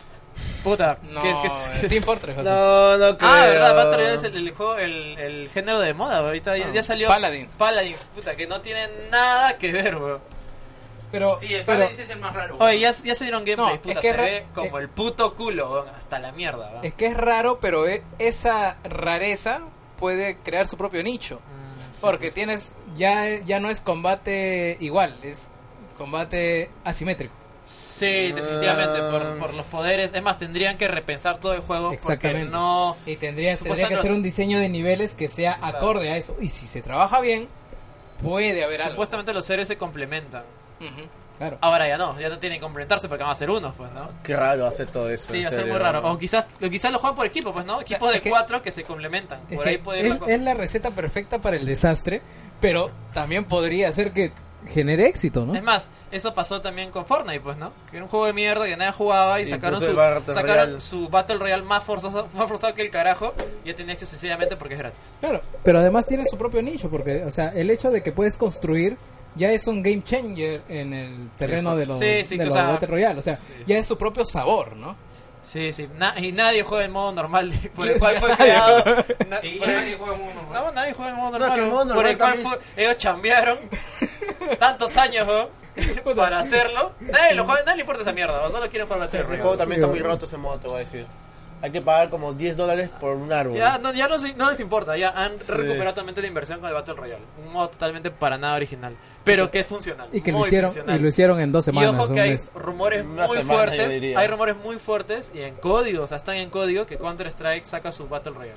Puta, No, ¿qué- Team Fortress. va a ser. No creo. Ah, verdad, Battle Royale es el juego, el género de moda, ahorita ya salió Paladins. Paladins, puta, que no tiene nada que ver, weón. Pero, Sí, el pero Paladins es el más raro. Oye, weón. ya se dieron gameplay, No, puta, es que se ve como es- el puto culo, weón, hasta la mierda, weón. Es que es raro, pero esa rareza puede crear su propio nicho. Sí, Porque tienes. ya no es combate igual, es combate asimétrico. Sí, definitivamente, por los poderes. Es más, tendrían que repensar todo el juego porque Exactamente. no... Y tendría que Supuestamente hacer los- un diseño de niveles que sea Claro. acorde a eso. Y si se trabaja bien, puede haber algo. Supuestamente los seres se complementan. Ujú. Claro. Ahora ya no tienen que complementarse porque van a ser unos, pues, ¿no? Qué raro hacer todo eso. Sí, en va a ser serio. muy raro. O quizás lo juegan por equipo, pues, ¿no? Equipos es de que- 4 que se complementan. Es Por que ahí puede ir la cosa. es la receta perfecta para el desastre, pero también podría hacer que genere éxito, ¿no? Es más, eso pasó también con Fortnite, pues, ¿no? Que era un juego de mierda que nadie jugaba y Y sacaron puso el Battle Royale. su Battle Royale más forzado que el carajo. Y ya tenía acceso sencillamente porque es gratis. Claro, pero además tiene su propio nicho, porque, o sea, el hecho de que puedes construir ya es un game changer en el terreno de los, Sí, de o los sea, Battle Royale, o sea, sí. ya es su propio sabor, ¿no? Sí, y nadie juega en modo normal por el cual fue creado. Sí, por el- nadie juega muy normal. No, nadie juega en modo No, normal. que el modo por normal el cual también ellos chambearon tantos años, ¿no? Para hacerlo. Nadie lo juega, nadie le importa esa mierda, ¿no? Solo quieren jugar Battle Ese Royale. juego también está muy roto, ese modo, te voy a decir. Hay que pagar como $10 por un árbol. Ya no les importa, ya han recuperado totalmente la inversión con el Battle Royale. Un modo totalmente para nada original, pero que es funcional. Y que muy y lo hicieron en 2 Y semanas, ojo un que hay mes. rumores Una muy semana, yo fuertes, diría. hay rumores muy fuertes y en código, o sea, están en código que Counter Strike saca su Battle Royale.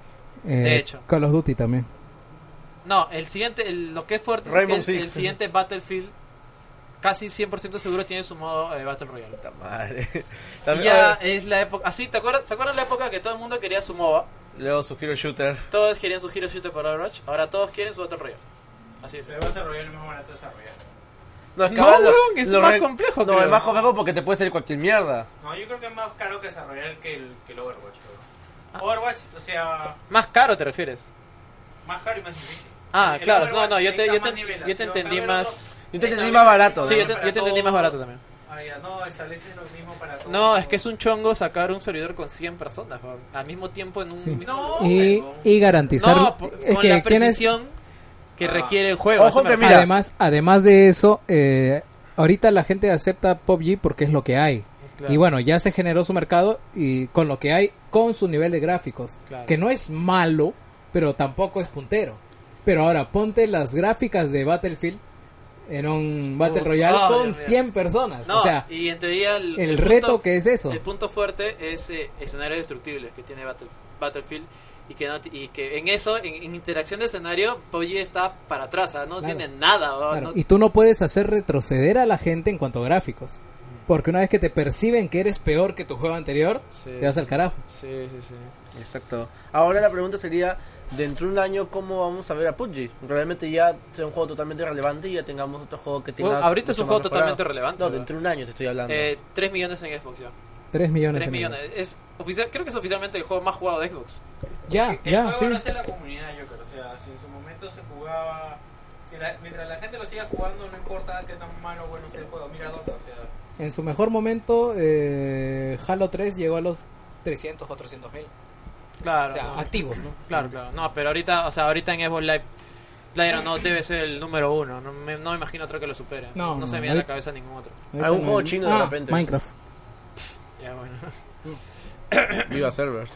de hecho. Call of Duty también. No, el siguiente, lo que es fuerte Rainbow es que el Six. siguiente Battlefield casi 100% seguro tiene su modo Battle Royale. Puta madre. Y También, ya ahora, es la época, así, ¿se acuerdan la época que todo el mundo quería su MOBA? luego su Hero Shooter. Todos querían su Hero Shooter para Overwatch, ahora todos quieren su Battle Royale. Así es. Pero el Battle Royale es más barato de desarrollar. No, No, ahora weón, es más complejo, No, creo. es más complejo porque te puede salir cualquier mierda. No, yo creo que es más caro que desarrollar que el Overwatch, weón. Overwatch, o sea, Más caro te refieres. más caro y más difícil. Ah, El claro, Overwatch no, yo te necesita más nivelación. entendí En cambio, el más. otro Yo te entendí establece más barato, el Sí, mismo yo te para entendí más todos. barato también. Ah, ya, no, establece lo mismo para todos. No, es que es un chongo sacar un servidor con 100 personas, weón, al mismo tiempo en un Sí. mismo No, lugar. Y garantizar No, es con que la precisión que requiere el juego. Ojo eso me que refiero. mira. además de eso, ahorita la gente acepta PUBG porque es lo que hay. Claro. Y bueno, ya se generó su mercado y con lo que hay, con su nivel de gráficos, Claro. que no es malo, pero tampoco es puntero. Pero ahora ponte las gráficas de Battlefield en un Battle Royale oh, con Dios mío. 100 personas. No, O sea, y en teoría el reto que es eso. El punto fuerte es escenarios destructibles que tiene Battlefield y que en eso, en interacción de escenario, PUBG está para atrás, ¿ah? No Claro. tiene nada. ¿ah? claro, No- y tú no puedes hacer retroceder a la gente en cuanto a gráficos. Porque una vez que te perciben que eres peor que tu juego anterior, Sí, te vas al carajo. Sí, sí, sí. Exacto. Ahora la pregunta sería, dentro de un año, ¿cómo vamos a ver a PUBG? Realmente ya sea un juego totalmente relevante y ya tengamos otro juego que tenga... Bueno, ahorita es un mucho más juego totalmente mejorado. relevante, No, ¿verdad? dentro de un año te estoy hablando. 3 millones en Xbox ya. 3 millones. 3 en millones. Es oficial, creo que es oficialmente el juego más jugado de Xbox. Ya, El ya, juego sí. lo hace la comunidad, yo creo. O sea, si en su momento se jugaba. Mientras la gente lo siga jugando, no importa qué tan malo o bueno sea el juego. Mira Dota, o sea. En su mejor momento, Halo 3 llegó a los 300 o 300 mil. Claro. O sea, no. activos, ¿no? Claro, claro. No, pero ahorita, o sea, ahorita en Xbox Live PlayerUnknown's debe ser el número 1. No me imagino otro que lo supere. No, No se no, me viene a la ahorita- cabeza ningún otro. Algún juego chino de repente. Minecraft. Ya, bueno. Viva servers.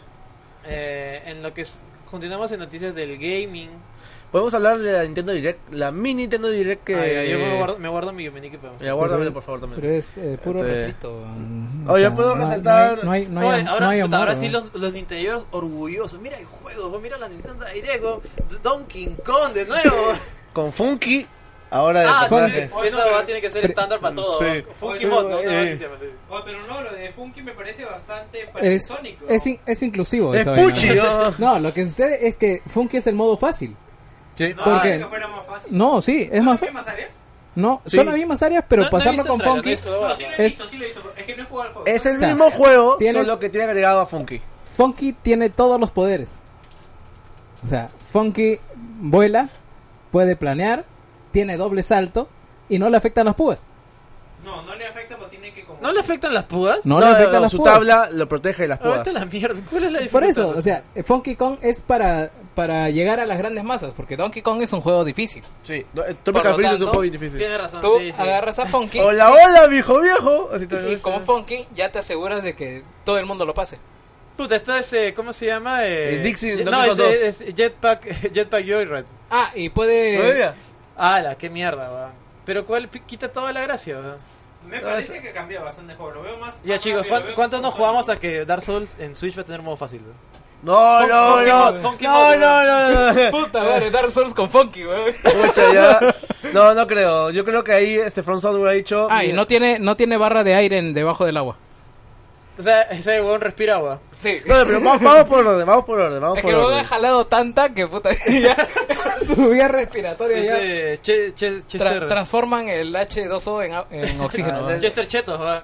En lo que continuamos en noticias del gaming. Podemos hablar de la Nintendo Direct, la mini Nintendo Direct que... Ay, yo me guardo mi minique para Ya, guárdamelo por favor también. Pero es puro Este- refrito. Oye, puedo resaltar- No hay Oye, ahora, no hay puta, amor, ahora sí ¿no? los nintenderos orgullosos. Mira el juego, mira la Nintendo Direct, Donkey Kong de nuevo. Con Funky, ahora de Ah, sí, personaje. sí. Oye, Esa no, pero- va tiene que ser pero- estándar para todo. sí. Funky Oye, Mod, ¿no? pero, Así se llama, sí. Oh, pero no, lo de Funky me parece bastante Es, parisónico. es inclusivo. Es esa vaina. Pucci, ¿no? No, lo que sucede es que Funky es el modo fácil. Sí. No, ¿Por qué? que fuera más fácil. No, sí, es ¿Son más las fácil. mismas áreas? No, Sí. son las mismas áreas, pero No he pasarlo visto con el trailer, Funky. no he visto, No, sí lo he Es- visto, sí lo he visto. Es que no he jugado al juego. Es el O sea, mismo juego, tienes- solo que tiene agregado a Funky. Funky tiene todos los poderes. O sea, Funky vuela, puede planear, tiene doble salto y no le afectan las púas. No, no le afecta, pero tiene que como... ¿No le afectan las púas? No, le afectan las su púas. tabla lo protege de las púas. Ahorita la mierda. ¿Cuál es la Por diferencia? eso, o sea, Funky Kong es para llegar a las grandes masas, porque Donkey Kong es un juego difícil. Sí, Por Tropical lo Freeze es un tanto, juego difícil. Tiene razón. Tú sí, sí. agarras a Funky Hola, hola, viejo viejo. Así te y como Funky ya te aseguras de que todo el mundo lo pase. Puta, esto es, ¿cómo se llama? Dixie, no, Donkey Kong es Jetpack Joyride. Ah, y puede... ¿Todavía? ¡Hala, qué mierda, weón! Pero ¿cuál quita toda la gracia, weón? Me parece que cambia bastante el juego. Lo veo más... Ya más chicos, rápido, lo veo ¿cuánto más nos jugamos sólido. a que Dark Souls en Switch va a tener modo fácil, weón? No, no, Funky no. Mod, Funky No, Mod, no, no, no. Puta madre, Dark Souls con Funky, weón. Pucha, ya. No, no creo. Yo creo que ahí From Software ha dicho... Ah, y no tiene barra de aire debajo del agua. O sea, ese weón respira agua. Sí. No, pero vamos por orden, vamos por orden, vamos Es por que luego orden. ha jalado tanta que puta ya su vía respiratoria ya Ese Chester, transforman el H2O en oxígeno. Ah, ¿no? Chester Chetos, weón.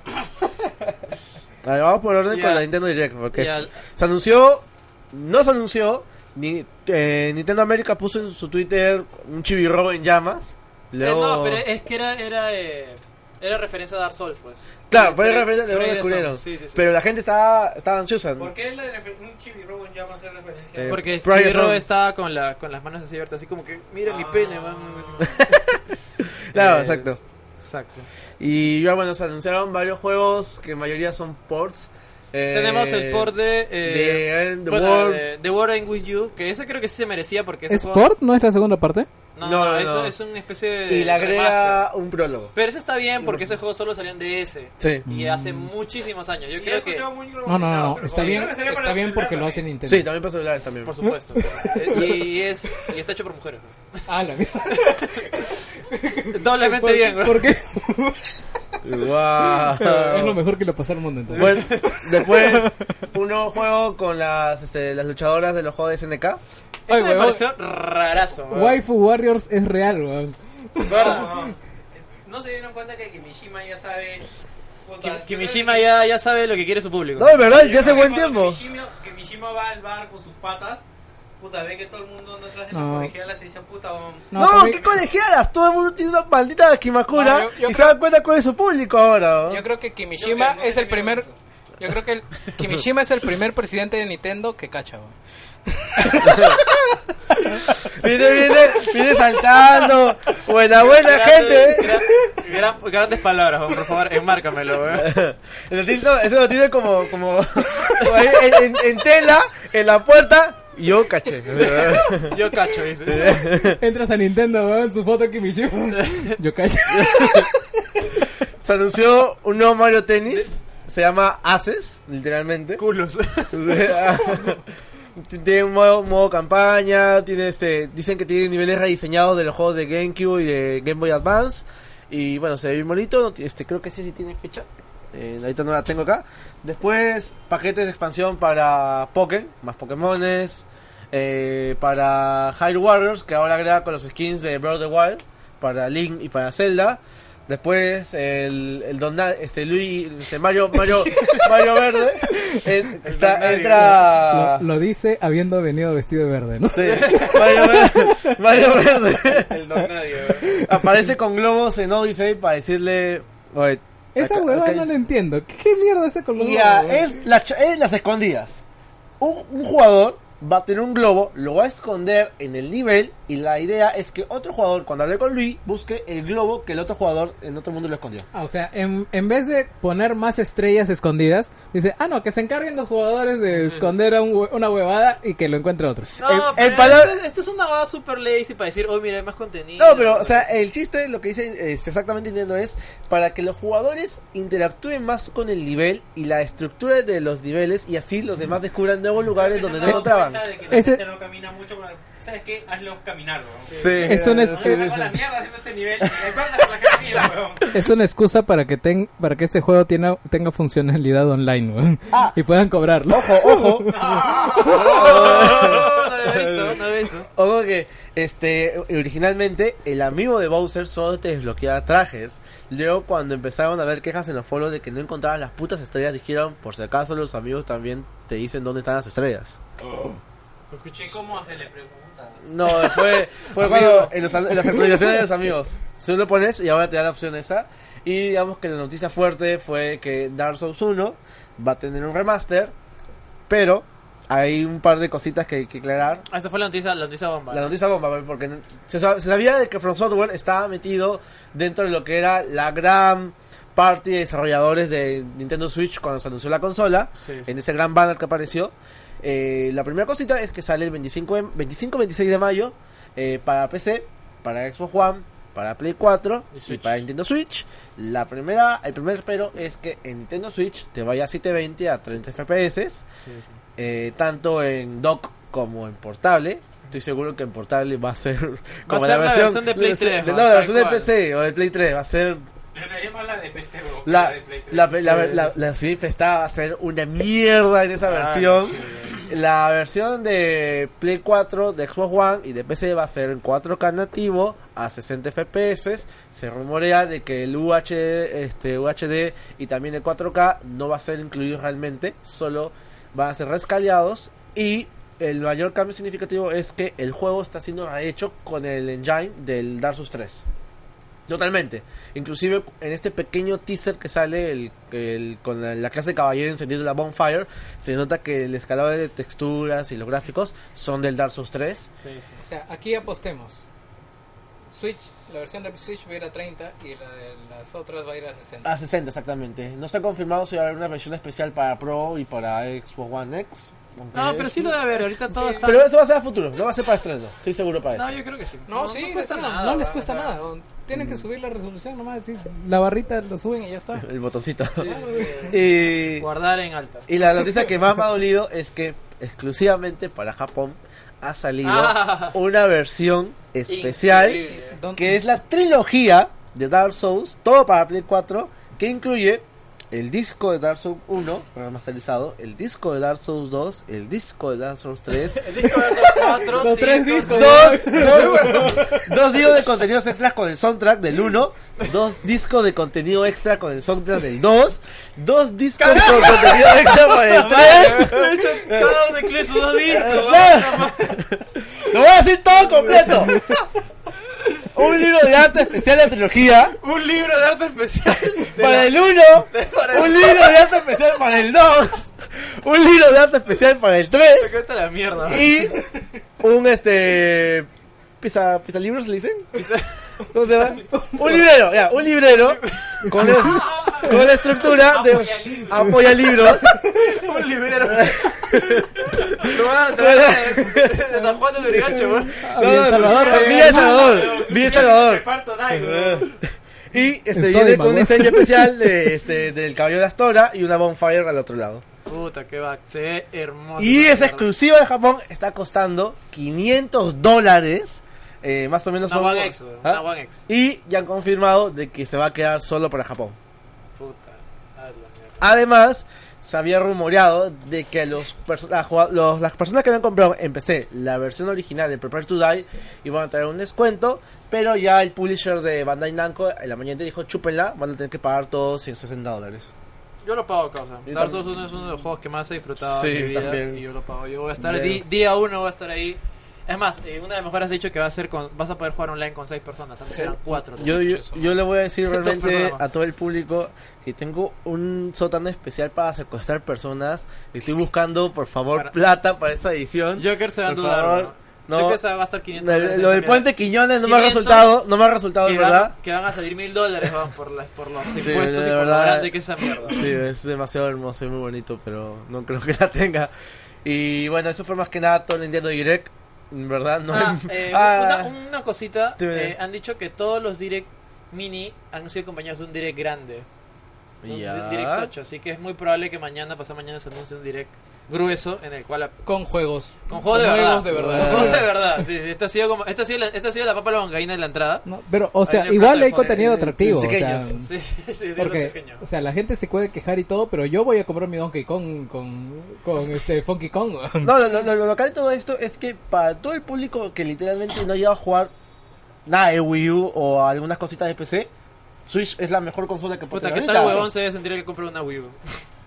A ver, vamos por orden Ya. con la Nintendo Direct, porque Ya. se anunció, no se anunció, Nintendo América puso en su Twitter un chivirrobo en llamas. Luego... No, pero es que era referencia a Dark Souls, pues. Claro, fue Pero- referencia de pero lo ahí descubrieron. sí, sí, sí. Pero la gente estaba ansiosa. ¿Por qué un chibi-robo en llamas hace referencia? Porque Prior Chirro Zone. estaba con las manos así abiertas, así como que, mira mi pene, weón. Claro, exacto. Exacto. Y ya bueno, se anunciaron varios juegos que en mayoría son ports. Tenemos el port de The bueno, World. The War Ain't With You, que ese creo que sí se merecía porque ese ¿Es juego... Port? ¿No es la segunda parte? No, No, no, no, eso no. es una especie de Y le agrega remaster. un prólogo. Pero ese está bien porque ese juego solo salió en DS. Sí. Y hace muchísimos años. Yo Sí, he creo que... escuchado muy No, recomendado, pero está yo bien, creo que sería para está bien celular porque lo hace también. Nintendo. Sí, también para celulares también. Por supuesto. y está hecho por mujeres. Ah, la mierda. Doblemente bien, güey. ¿Por qué? Guau. Es lo mejor que le pasó al mundo entonces. Bueno, después un nuevo juego con las luchadoras de los juegos de SNK. Eso me huevón. pareció rarazo. güey. Waifu Warriors es real, weón. No se dieron cuenta que Kimishima ya sabe... Kimishima ya sabe lo que quiere su público. No, es verdad, ya hace buen tiempo. Kimishima va al bar con sus patas. Puta, ve que todo el mundo anda atrás de No. las colegialas y dice, puta, No, para mí- qué colegialas, todo el mundo tiene una maldita Kimakura No, yo y se dan cuenta cuál es su público ahora. ¿no? Yo creo que Kimishima Yo es el creo que primer... eso. Yo creo que Kimishima es el primer presidente de Nintendo que cacha, weón. Viene saltando. Buena gente. Grandes palabras, por favor, enmárcamelo, weón. El tinto, eso lo tiene como ahí en tela, en la puerta. Yo caché. Yo cacho, dice. Entras a Nintendo, weón, su foto Kimishu. Yo cacho. Se anunció un nuevo Mario Tennis. Se llama Aces, literalmente. Culos. Tiene un modo campaña. Tiene dicen que tiene niveles rediseñados de los juegos de GameCube y de Game Boy Advance. Y bueno, se ve bien bonito. Creo que sí tiene fecha. Ahorita no la tengo acá. Después, paquetes de expansión para Pokémon, más Pokémones. Para Hyrule Warriors, que ahora agrega con los skins de Breath of the Wild. Para Link y para Zelda. Después Mario Verde. Entra. Lo dice habiendo venido vestido de verde, ¿no? Sí, Mario Verde. El don nadie, weón. Aparece con globos en Odyssey para decirle. Oye, Esa acá- huevada acá- no la entiendo. ¿Qué mierda es ese con los Ya, globos, weón? es las escondidas. Un jugador va a tener un globo, lo va a esconder en el nivel y la idea es que otro jugador, cuando hable con Luis, busque el globo que el otro jugador en otro mundo lo escondió. O sea, en vez de poner más estrellas escondidas, dice, no, que se encarguen los jugadores de esconder a una huevada y que lo encuentre otro. No, El pero palabra- esto es una baba super lazy para decir, oh, mira, hay más contenido. No, pero, o sea, el chiste, lo que dice exactamente Nintendo es para que los jugadores interactúen más con el nivel y la estructura de los niveles y así los demás descubran nuevos lugares donde no Se han dado encontraban. cuenta de que la Ese- gente no camina mucho, pero, ¿sabes qué? Hazlos caminar, weón. Sí, Es un No es- me saco la mierda haciendo este nivel. Y recuerda que la gente mira, weón. Es una excusa para que este juego tenga funcionalidad online, weón. Ah. Y puedan cobrarlo. Ojo. No lo he visto. Ojo que originalmente el amigo de Bowser solo te desbloqueaba trajes. Luego cuando empezaron a ver quejas en los foros de que no encontraban las putas estrellas, dijeron, por si acaso los amigos también te dicen dónde están las estrellas. Escuché cómo hacerle preguntas. No, fue cuando en las actualizaciones de los amigos. Tú lo pones y ahora te da la opción esa. Y digamos que la noticia fuerte fue que Dark Souls 1 va a tener un remaster, pero hay un par de cositas que hay que aclarar. Esa fue la noticia bomba. La noticia bomba, porque se sabía de que From Software estaba metido dentro de lo que era la gran party de desarrolladores de Nintendo Switch cuando se anunció la consola, Sí. en ese gran banner que apareció. La primera cosita es que sale el 25-26 de mayo para PC, para Xbox One, para Play 4 Y y Switch. para Nintendo Switch. El primer pero es que en Nintendo Switch te vaya a 720 a 30 FPS. Tanto en dock como en portable. Estoy seguro que en portable va a ser como ser la versión de Play 3, no, ¿no? la Tal versión de cual. PC o de Play 3 va a ser En realidad más la de PC, weón. la de Play 3. la ciudad infestada va a ser una mierda en esa versión. La versión de Play 4, de Xbox One y de PC va a ser en 4K nativo a 60 FPS. Se rumorea de que el UHD y también el 4K no va a ser incluido realmente, solo van a ser rescaleados. Y el mayor cambio significativo es que el juego está siendo rehecho con el engine del Dark Souls 3. Totalmente. Inclusive en este pequeño teaser que sale con la clase de caballero encendiendo la bonfire, se nota que el escalado de texturas y los gráficos son del Dark Souls 3. O sea, aquí apostemos. Switch, la versión de Switch va a ir a 30 y la de las otras va a ir a 60. A 60 exactamente. No está confirmado si va a haber una versión especial para Pro y para Xbox One X. aunque No, pero sí lo debe haber. Ahorita todo está. Pero eso va a ser a futuro, no va a ser para estreno. Estoy seguro para eso. No, yo creo que sí. No, sí, cuesta nada. no les va, cuesta o sea, nada. Tienen que subir la resolución nomás, decir, la barrita lo suben y ya está. El botoncito. y Guardar en alta. Y la noticia que más me ha dolido es que exclusivamente para Japón ha salido una versión especial Increíble. que es la trilogía de Dark Souls, todo para Play 4, que incluye el disco de Dark Souls 1 remasterizado, el disco de Dark Souls 2, el disco de Dark Souls 3, El disco de esos 4, Los tres discos. dos discos de contenidos extras con el soundtrack del 1, dos discos de contenido extra con el soundtrack del 2, dos discos con contenido extra con el 3. Cada uno incluye sus 2 discos. Lo voy a decir todo completo. Un libro de arte especial de trilogía Un libro de arte especial. para el 1, un libro de arte especial para el 2, un libro de arte especial para el 3 Me cuenta la mierda. y un pisa libros le dicen. ¿Cómo se llama? Un librero con la estructura de apoya libros. Un librero. Lo van a traer de San Juan de Lurigancho, weón. Bien Salvador, Bien Salvador. Reparto Daigo. Y En viene Sodimac, con un ¿no? diseño especial del cabello de Astora y una bonfire al otro lado. Puta, que va. Se ve hermoso. Y esa es mierda. exclusiva de Japón, está costando $500, más o menos. Una son- One X, weón. ¿Ah? Una One X. Y ya han confirmado de que se va a quedar solo para Japón. Puta. A la mierda. Además, se había rumoreado de que las personas que habían comprado en PC la versión original de Prepare to Die iban a tener un descuento, pero ya el publisher de Bandai Namco en la mañana dijo chúpenla, van a tener que pagar todos $160. Yo lo pago, causa. Yo Dark también. Souls 1 es uno de los juegos que más he disfrutado Sí, en mi vida. también. Y yo lo pago. Yo voy a estar Bien. día 1, voy a estar ahí. Es más, una de las mejoras has dicho que va a ser vas a poder jugar online con 6 personas. Antes eran 4. Yo le voy a decir Dos realmente personas más. a todo el público que tengo un sótano especial para secuestrar personas. Estoy buscando, por favor, Para- plata para esta edición. Joker se va a Por dudar, favor, ¿no? no. Joker se va a gastar $500. Lo en del esa Puente mierda. Quiñones no me ha 500 resultado, en verdad. Que van a salir $1,000 van, por los impuestos Sí, y de por lo verdad. grande que es esa mierda. Sí, es demasiado hermoso y muy bonito, pero no creo que la tenga. Y bueno, eso fue más que nada todo el Nintendo Direct. En verdad, no hay- Una cosita. Dime. Han dicho que todos los Direct Mini han sido acompañados de un Direct grande. Un Ya. Direct 8. Así que es muy probable que pasado mañana se anuncie un Direct grueso en el cual Con juegos. con juegos de Juegos verdad. de verdad. Con juegos de verdad. Sí, sí, esta ha sido la papa a la bancaína de la entrada. No, pero, o sea, Hay un igual plato de hay contenido atractivo. O sea, pequeños. Sí, sí, sí, de porque, los pequeños. o sea, la gente se puede quejar y todo, pero yo voy a comprar mi Donkey Kong con este Funky Kong. weón. No, lo local de todo esto es que para todo el público que literalmente no llega a jugar nada de Wii U o algunas cositas de PC, Switch es la mejor consola que puede Puta, tener ¿qué tal ahorita. huevón se debe sentir que compre una Wii U?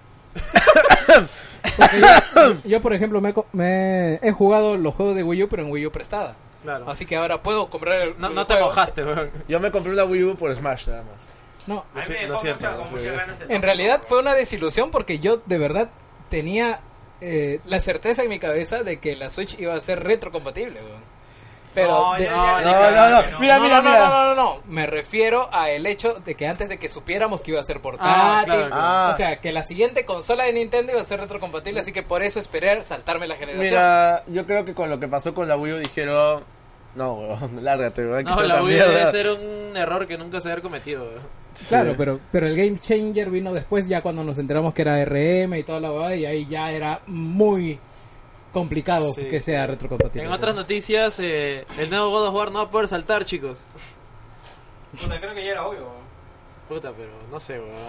Porque yo, por ejemplo, he jugado los juegos de Wii U, pero en Wii U prestada. Claro. Así que ahora puedo comprar el No el te juego. mojaste, weón. Yo me compré una Wii U por Smash nada más. No, A mí me Lo dejó siento, con muchas ganas el en realidad fue una desilusión porque yo de verdad tenía la certeza en mi cabeza de que la Switch iba a ser retrocompatible, weón. Pero No, de- ya, no, ya, no. Mira, no. Me refiero a el hecho de que antes de que supiéramos que iba a ser portátil, claro, claro. o sea, que la siguiente consola de Nintendo iba a ser retrocompatible, así que por eso esperé saltarme la generación. Mira, yo creo que con lo que pasó con la Wii U dijeron, no, weón, lárgate, weón, que No, sea la esta Wii debe mierda. ser un error que nunca se haya cometido, weón. Claro, Sí. pero el Game Changer vino después, ya cuando nos enteramos que era RM y toda la boda, y ahí ya era muy complicado Sí, que sea retrocompatible. En otras noticias, el nuevo God of War no va a poder saltar, chicos. Puta, creo que ya era obvio. Puta, pero no sé, weón.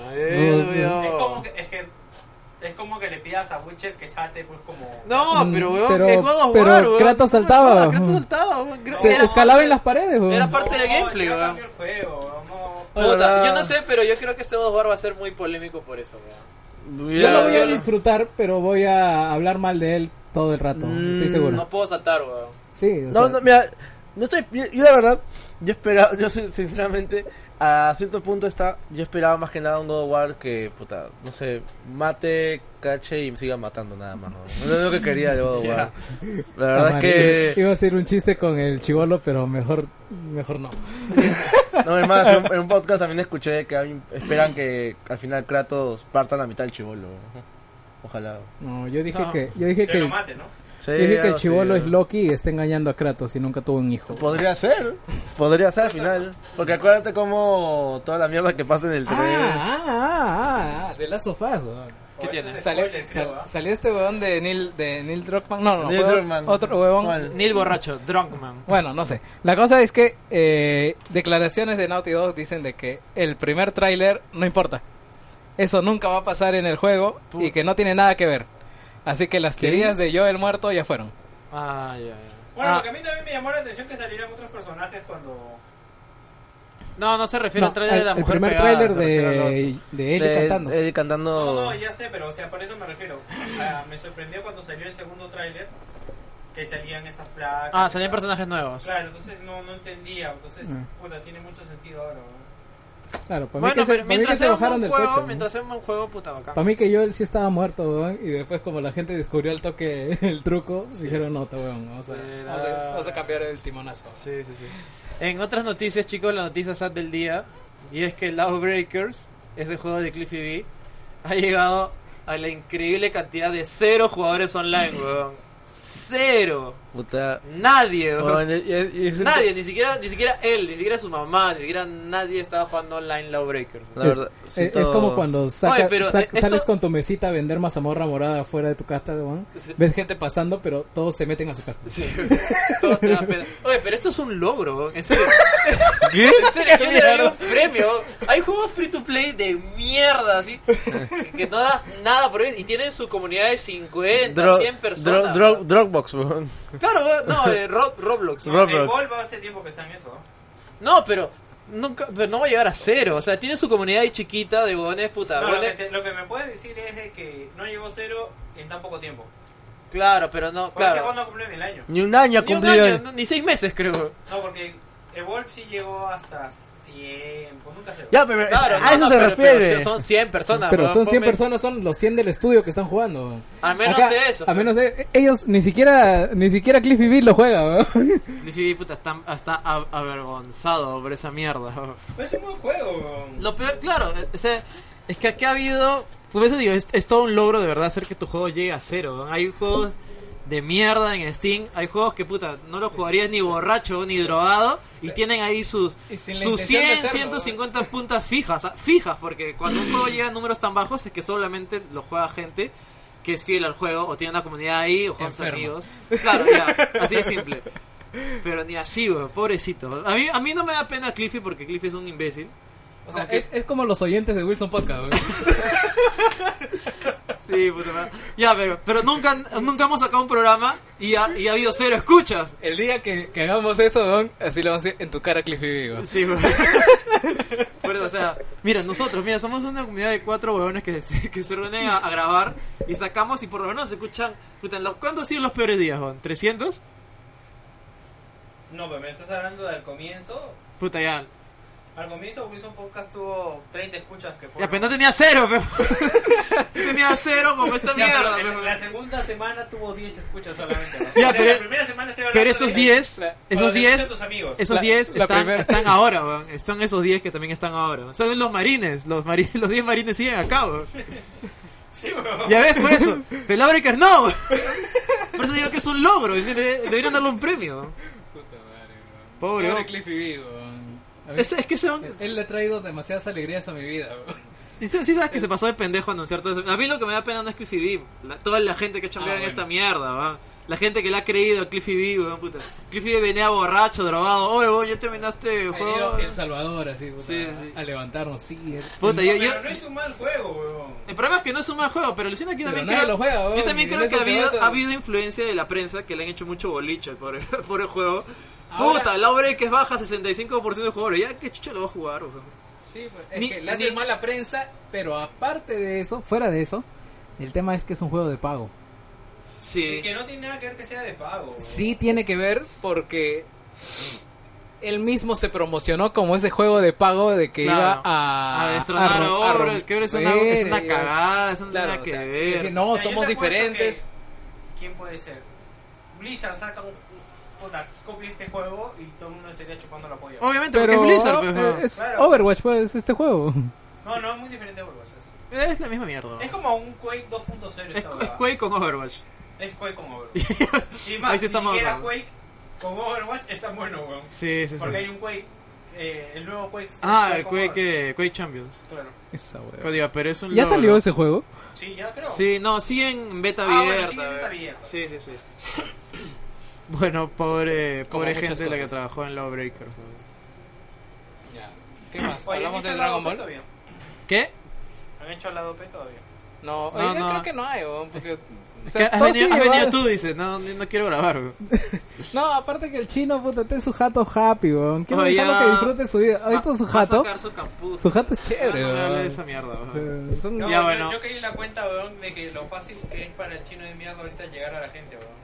Es como que le pidas a Witcher que salte, pues como. No, pero weón, Pero- el God of pero War, weón. Kratos saltaba. No, Kratos saltaba, weón. Se Era escalaba parte- en las paredes, weón. Era parte del gameplay, ya weón. cambió el juego, no. Puta, Hola. yo no sé, pero yo creo que este God of War va a ser muy polémico por eso, weón. Yo lo voy a Mira, disfrutar, pero voy a hablar mal de él todo el rato, estoy seguro. No puedo saltar, weón. Sí, o No, sea, no, mira, no estoy, yo la verdad, yo esperaba, sinceramente, a cierto punto yo esperaba más que nada un God of War que, puta, no sé, mate, cache y me siga matando nada más, ¿no? No es lo que quería de God of War. La verdad es que, iba a hacer un chiste con el chivolo, pero mejor no. no, es más, en un podcast también escuché que esperan que al final Kratos parta la mitad del chivolo. Ojalá. No, yo dije No. que Que lo mate, ¿no? Sí, yo dije que el algo chivolo así, es Loki y está engañando a Kratos y nunca tuvo un hijo. Podría ser al final. Porque acuérdate como toda la mierda que pasa en el 3. De Last of Us, weón. ¿Qué tiene? Salió este weón de Neil Druckmann. No, Neil fue Druckmann. otro weón. ¿Cuál? Neil borracho, Drunkman. Bueno, no sé. La cosa es que declaraciones de Naughty Dog dicen de que el primer tráiler no importa. Eso nunca va a pasar en el juego y que no tiene nada que ver. Así que las teorías de Joel muerto ya fueron. Ah, ya, ya. Bueno, Ah, porque a mí también me llamó la atención que salieran otros personajes cuando. no se refiere al trailer de la el mujer primer pegada, tráiler se refiere al otro. de Ellie cantando. Ellie cantando. No, ya sé, pero o sea, por eso me refiero. Me sorprendió cuando salió el segundo tráiler que salían estas flacas. Salían personajes nuevos. Claro, entonces no entendía. Entonces, puta, tiene mucho sentido ahora. ¿no? Claro, para mí Bueno, que se, pero para mí que mientras se sea un bajaron buen del juego, coche. mientras sea un buen juego, puta bacán. Para mí que yo él sí estaba muerto, weón, y después como la gente descubrió al toque el truco, dijeron, no, weón, vamos a cambiar el timonazo. Sí. En otras noticias, chicos, la noticia sad del día, y es que Lawbreakers, ese juego de Cliffy B, ha llegado a la increíble cantidad de 0 jugadores online, weón. 0. Puta. Nadie, weón. Bueno, y Nadie, ni siquiera él, ni siquiera su mamá, ni siquiera nadie estaba jugando online Lawbreakers. La verdad, Es como cuando Oye, pero, esto- sales con tu mesita a vender mazamorra morada afuera de tu casa, weón. Sí. Ves gente pasando, pero todos se meten a su casa. Sí, todos te dan pena. Oye, pero esto es un logro, weón. En serio. ¿Qué? En serio, yo le daría un premio. Hay juegos free to play de mierda, así, que no das nada por ellos y tienen su comunidad de 50, 100 personas. Dropbox, weón. Claro, weón, no, Roblox. No, Roblox. el Volvo hace tiempo que está en eso. No, pero no va a llegar a 0. O sea, tiene su comunidad ahí chiquita de huevones, puta. No, lo, huevones- que lo que me puedes decir es de que no llegó 0 en tan poco tiempo. Claro, pero no, Porque claro. cuando cumplió en el año. Ni un año ha Ni un cumplido. año, no, ni 6 meses, creo. No, porque Evolve sí llegó hasta 100, pues nunca se Ya, pero Claro, a eso no, se pero refiere. son 100 personas. Pero weón, son 100 ponme- personas, son los 100 del estudio que están jugando, weón. Al menos Acá, de eso. al menos ellos ni siquiera Cliffy B lo juega, weón. Cliffy B, puta, está avergonzado por esa mierda. weón. Pero es un buen juego, weón. Lo peor, claro, es que aquí ha habido... Por eso digo, es todo un logro de verdad hacer que tu juego llegue a 0. weón. Hay juegos de mierda en Steam, hay juegos que puta, no los jugarías ni borracho ni drogado y tienen ahí sus Y sin la sus intención de 100, hacerlo, 150 puntas fijas, porque cuando un juego llega a números tan bajos es que solamente lo juega gente que es fiel al juego o tiene una comunidad ahí o con sus Enfermo. amigos. Claro, ya, así de simple. Pero ni así, weón, pobrecito. A mí no me da pena Cliffy porque Cliffy es un imbécil. O sea, Aunque- es como los oyentes de Wilson Podcast, weón. Sí, puta madre. Ya, pero nunca hemos sacado un programa y ha habido 0 escuchas. El día que hagamos eso, weón, así lo vamos a hacer en tu cara, Cliffy B, weón. Sí, weón. Por eso, o sea, mira, nosotros, somos una comunidad de 4 huevones que se reúnen a grabar y sacamos y por lo menos se escuchan. Puta, ¿cuántos han sido los peores días, weón? ¿300? No, pero me estás hablando del comienzo. Puta, ya. Al comienzo Wilson Podcast tuvo 30 escuchas que Ya, fueron... pero no tenía 0, pero. Tenía 0 como esta Ya, mierda, pero pero. la segunda semana tuvo 10 escuchas solamente, ¿no? Ya, O sea, pero- la primera semana estoy hablando Pero esos de- 10, cuando esos te 10, escuchan tus amigos. esos La- 10 la están, primera. están ahora, weón. Son esos 10 que también están ahora. Son los marines, los 10 marines siguen acá, weón. Sí, weón. Ya ves, por eso. Pero Lawbreakers no, weón. Por eso digo que es un logro, ¿entiendes? Deberían darle un premio. Puta madre, weón. Pobre, weón. Cliffy B, weón. A mí- Es que son... Él le ha traído demasiadas alegrías a mi vida, weón. Sí sabes que se pasó de pendejo a anunciar todo eso. A mí lo que me da pena no es Cliffy B. Toda la gente que chambea en bueno. esta mierda, weón. La gente que le ha creído a Cliffy B, weón, puta. Cliffy B venía borracho, drogado. Oye, weón, ya terminaste el Ha juego. venido El Salvador, así, puta, Sí, sí. a levantarnos, sí. Puta, No, yo... pero no es un mal juego, weón. El problema es que no es un mal juego, pero alucina que yo Pero también nadie creo, lo juega, weón, yo también y creo en que eso se basa. ha habido influencia de la prensa que le han hecho mucho boliche por el juego. Ahora- Puta, Lawbreakers baja 65% de jugadores. Ya, ¿qué chucha lo va a jugar, weón? Sí, pues, es Ni- que le hace ni- mala prensa, pero aparte de eso, fuera de eso, el tema es que es un juego de pago. Sí. Es que no tiene nada que ver que sea de pago, weón. Sí tiene que ver porque él mismo se promocionó como ese juego de pago de que Claro. iba a destronar rom- a rom- Overwatch, que ahora es una romper, cagada, eso no tiene claro, nada o que sea, ver. decir, no, Mira, yo somos te apuesto diferentes. que- ¿Quién puede ser? Blizzard saca una copia de este juego y todo el mundo estaría chupando la polla. Obviamente, porque es Blizzard, pues, es Claro. Overwatch, pues, este juego. No, no es muy diferente de Overwatch. esto. es la misma mierda. Es como un Quake 2.0. Es esta huevada. Quake con Overwatch. Es Quake con Overwatch. Y más, Ahí sí ni estamos siquiera hablando. Quake con Overwatch es tan bueno, weón. Sí, sí, Porque sí. hay un Quake, el nuevo Quake. Ah, el con Overwatch. Quake Champions. Claro. Esa wea. Pero, digo, pero es un ¿Ya logro. salió ese juego? Sí, ya creo. Sí, no, sigue en beta Ah, abierta. bueno, sigue en beta abierta. Sí, sí, sí. Bueno, pobre Como gente muchas la que cosas. trabajó en Lawbreakers. Ya. ¿Qué más? Oye, ¿Hablamos ¿han de hecho Dragon lado P Ball? todavía? ¿Qué? ¿Han hecho al lado P todavía? No, No, yo no. creo que no hay, weón, porque... o Es sea, que has todo venido, sigue igual. tú, dices. No quiero grabar, güey. No, aparte que el chino, puta, está en su jato happy, weón. Quiero Oye, dejarlo ya. que disfrute su vida. ¿Has visto su Va a jato? sacar su campus. Su jato es chévere, No me hable de weón. esa mierda, güey. Son- No, Ya, bueno. yo caí la cuenta, weón, de que lo fácil que es para el chino de mierda ahorita llegar a la gente, weón.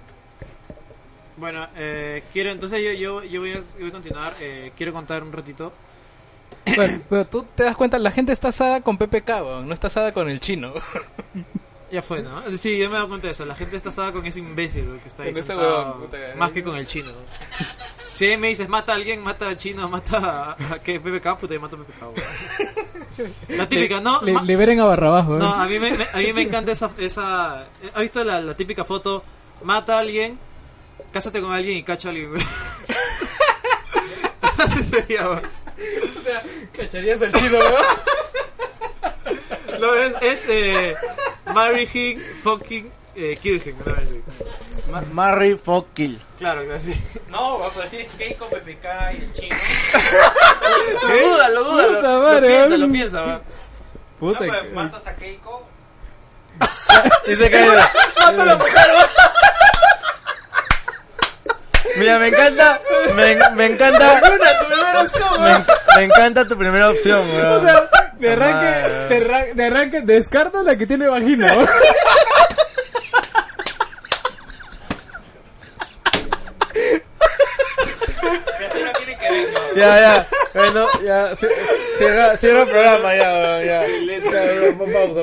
Bueno, quiero, entonces yo voy a continuar. Quiero contar un ratito. Bueno, pero tú te das cuenta, la gente está asada con PPK, weón, no está asada con el chino. Ya fue, ¿no? Sí, yo me he dado cuenta de eso. La gente está asada con ese imbécil que está ahí Con ese sentado, huevón, puta, más que con el chino. Si me dices, mata a alguien, mata al chino, mata a ¿qué? PPK, puta, yo mato a PPK, weón. La típica, ¿no? Liberen a Barrabás, weón. No, a mí me encanta esa ¿has visto la típica foto? Mata a alguien, cásate con alguien y cacha a alguien, weón. Así sería, weón. O sea, cacharías al chino, weón. No, es marry him, fucking kill him, ¿no? Marry, fuck, kill. Claro, así. No, pero si es Keiko, PPK y el chino. Lo duda, Puta madre, lo piensa, va. No, Puta, pues, matas a Keiko. Dice que Mira, me encanta. Me encanta. Su primera opción, Me encanta tu primera opción, weón. O sea, de arranque descarta la que tiene vagina, weón. Que así no tiene que ver, ¿no? Ya. Bueno, ya. Cierra el programa, ya, weón. Ya. Pon pausa.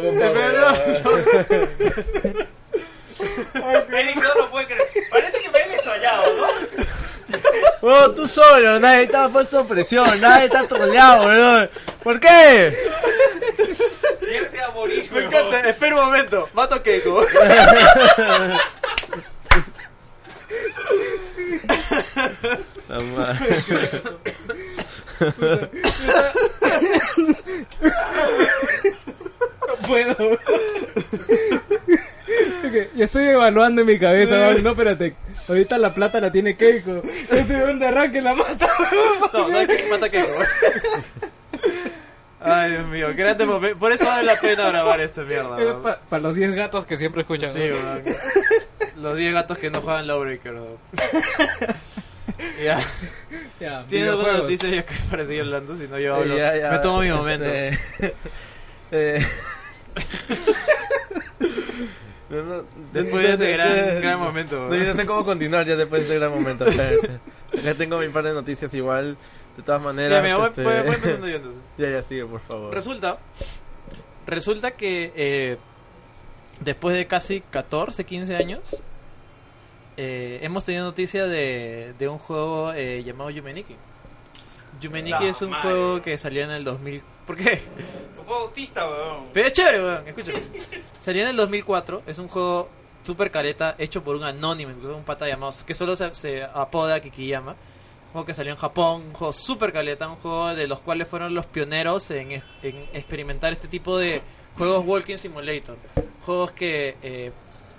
Eric no lo puede creer. Parece que me han extrañado, ¿no? Weón, tú solo, nadie te ha puesto presión, nadie te ha troleado, weón. ¿Por qué? Tiene que ser a morir, Me encanta, espera un momento, mato a Keiko. La madre. No puedo. Okay, yo estoy evaluando en mi cabeza, weón. No, espérate. Ahorita la plata la tiene Keiko. Este weón de arranque la mata, weón. No hay que mata a Keiko. Ay, Dios mío, grande momento. Por eso vale la pena grabar esta mierda, weón. Para los 10 gatos que siempre escuchan. Sí, weón. Los 10 gatos que no juegan Lawbreaker, weón. Ya. Ya, ¿Tienes alguna videojuegos. noticia ya que para seguir hablando? Si no, yo hablo. Ya, Me tomo mi momento. Después de ese gran momento. No sé cómo continuar ya después de ese gran momento. Espérate. Acá tengo mi par de noticias igual. De todas maneras. Ya, mira, voy empezando yo entonces. Ya, sigue, por favor. Resulta que después de casi 14, 15 años, hemos tenido noticia de un juego llamado Yumeniki. Yumeniki es un juego que salió en el 2000. ¿Por qué? Tu juego autista, weón. Pero es chévere, weón, escúchame. Salió en el 2004, es un juego super careta, hecho por un anónimo, incluso un pata llamado, que solo se apoda Kikiyama. Un juego que salió en Japón, un juego super caleta, un juego de los cuales fueron los pioneros en experimentar este tipo de juegos Walking Simulator. Juegos que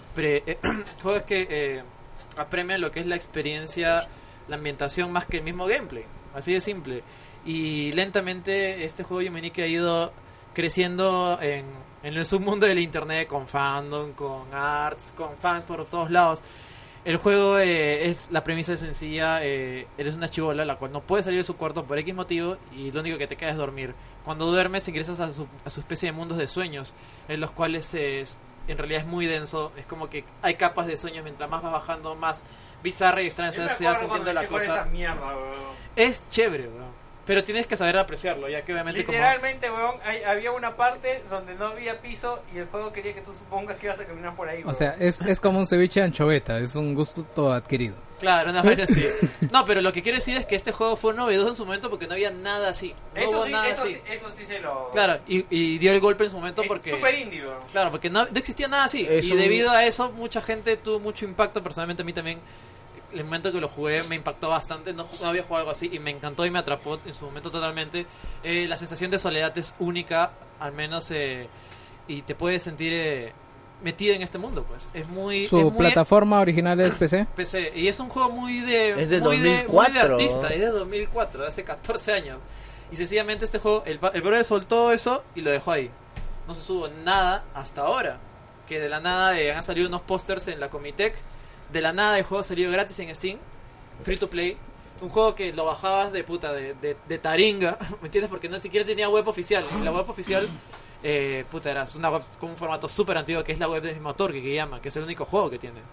apremian lo que es la experiencia, la ambientación más que el mismo gameplay. Así de simple. Y lentamente este juego Yumeniki ha ido creciendo en el submundo del internet, con fandom, con arts, con fans por todos lados. El juego la premisa es sencilla. Eres una chibola la cual no puede salir de su cuarto por X motivo y lo único que te queda es dormir. Cuando duermes ingresas a su especie de mundos de sueños, en los cuales en realidad es muy denso. Es como que hay capas de sueños, mientras más vas bajando, más bizarra y extraña se va sintiendo la cosa. Esa mierda, weón. Es chévere, weón. Pero tienes que saber apreciarlo, ya que obviamente Literalmente, weón, había una parte donde no había piso y el juego quería que tú supongas que ibas a caminar por ahí, weón. O sea, es como un ceviche de anchoveta, es un gusto adquirido. Claro, una vaina así. No, pero lo que quiero decir es que este juego fue novedoso en su momento porque no había nada así. No hubo nada así. Eso sí se lo... Claro, y dio el golpe en su momento porque... Es super indie, weón. Claro, porque no existía nada así. Es y debido a eso, mucha gente tuvo mucho impacto. Personalmente a mí también, el momento que lo jugué me impactó bastante. No había jugado algo así y me encantó y me atrapó en su momento totalmente. La sensación de soledad es única, al menos, y te puedes sentir metido en este mundo, pues. Es muy... ¿Plataforma original es PC? PC, y es un juego muy de... Es de muy 2004. muy de artista, es de 2004, de hace 14 años. Y sencillamente este juego, el brother soltó eso y lo dejó ahí. No se subo nada hasta ahora. Que de la nada han salido unos pósters en la Comitec. De la nada el juego salió gratis en Steam, free to play. Un juego que lo bajabas de taringa, ¿me entiendes? Porque no siquiera tenía web oficial. Y la web oficial, era una web con un formato súper antiguo, que es la web del mismo autor, que llama, que es el único juego que tiene.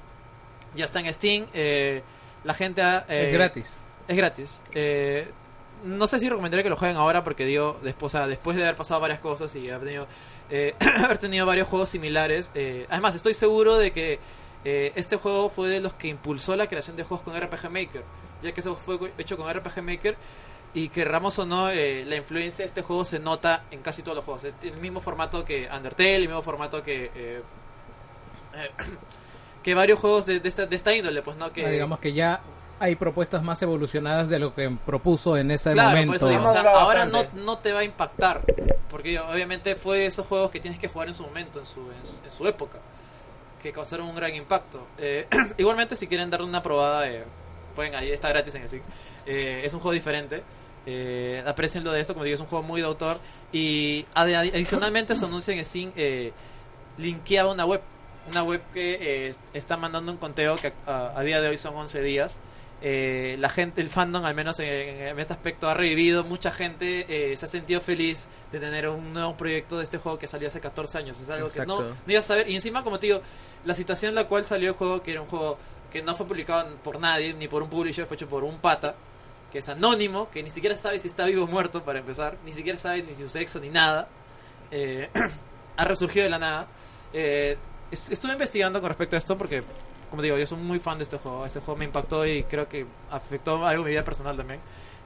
Ya está en Steam. La gente... es gratis. Es gratis. no sé si recomendaría que lo jueguen ahora porque digo, después de haber pasado varias cosas y haber tenido, haber tenido varios juegos similares, además estoy seguro de que este juego fue de los que impulsó la creación de juegos con RPG Maker, ya que eso fue hecho con RPG Maker y querramos o no, la influencia de este juego se nota en casi todos los juegos. Es el mismo formato que Undertale, el mismo formato que varios juegos de esta índole, pues, ¿no? Que digamos que ya hay propuestas más evolucionadas de lo que propuso en ese claro, momento. por eso digo, o sea, Madurado ahora bastante. no te va a impactar, porque obviamente fue esos juegos que tienes que jugar en su momento, en su época, que causaron un gran impacto. Igualmente, si quieren darle una probada, pueden, ahí está gratis en Steam. Es un juego diferente. Aprecienlo de eso, como digo, es un juego muy de autor. Y adicionalmente su anuncio en Steam linkeaba una web que está mandando un conteo que a día de hoy son 11 días. La gente, el fandom, al menos en este aspecto, ha revivido. Mucha gente se ha sentido feliz de tener un nuevo proyecto de este juego que salió hace 14 años. Es algo Exacto. que no ibas a saber. Y encima, como te digo, la situación en la cual salió el juego, que era un juego que no fue publicado por nadie, ni por un publisher, fue hecho por un pata que es anónimo, que ni siquiera sabe si está vivo o muerto, para empezar, ni siquiera sabe ni su sexo ni nada. Ha resurgido de la nada. Estuve investigando con respecto a esto porque, como digo, yo soy muy fan de este juego. Este juego me impactó y creo que afectó algo en mi vida personal también.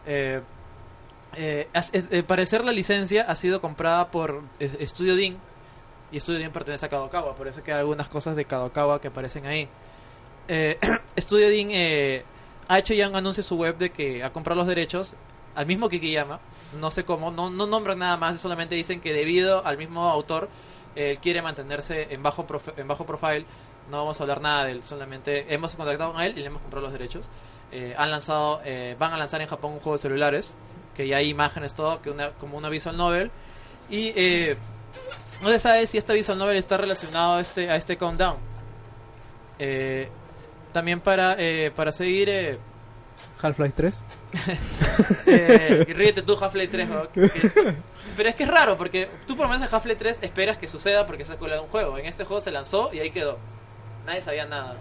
Parecer la licencia ha sido comprada por Studio Dean, y Studio Dean pertenece a Kadokawa, por eso que hay algunas cosas de Kadokawa que aparecen ahí. Studio Dean ha hecho ya un anuncio en su web de que ha comprado los derechos al mismo Kikiyama, no sé cómo, no nombran nada más, solamente dicen que debido al mismo autor, él quiere mantenerse en bajo profile. No vamos a hablar nada de él, solamente hemos contactado con él y le hemos comprado los derechos. Van a lanzar en Japón un juego de celulares, que ya hay imágenes, todo, como una visual novel. Y no se sabe si esta visual novel está relacionado a este countdown. También para seguir... Half-Life 3. Ríete tú, Half-Life 3. Pero es que es raro, porque tú por lo menos en Half-Life 3 esperas que suceda porque es secuela de un juego. En este juego se lanzó y ahí quedó. Nadie sabía nada.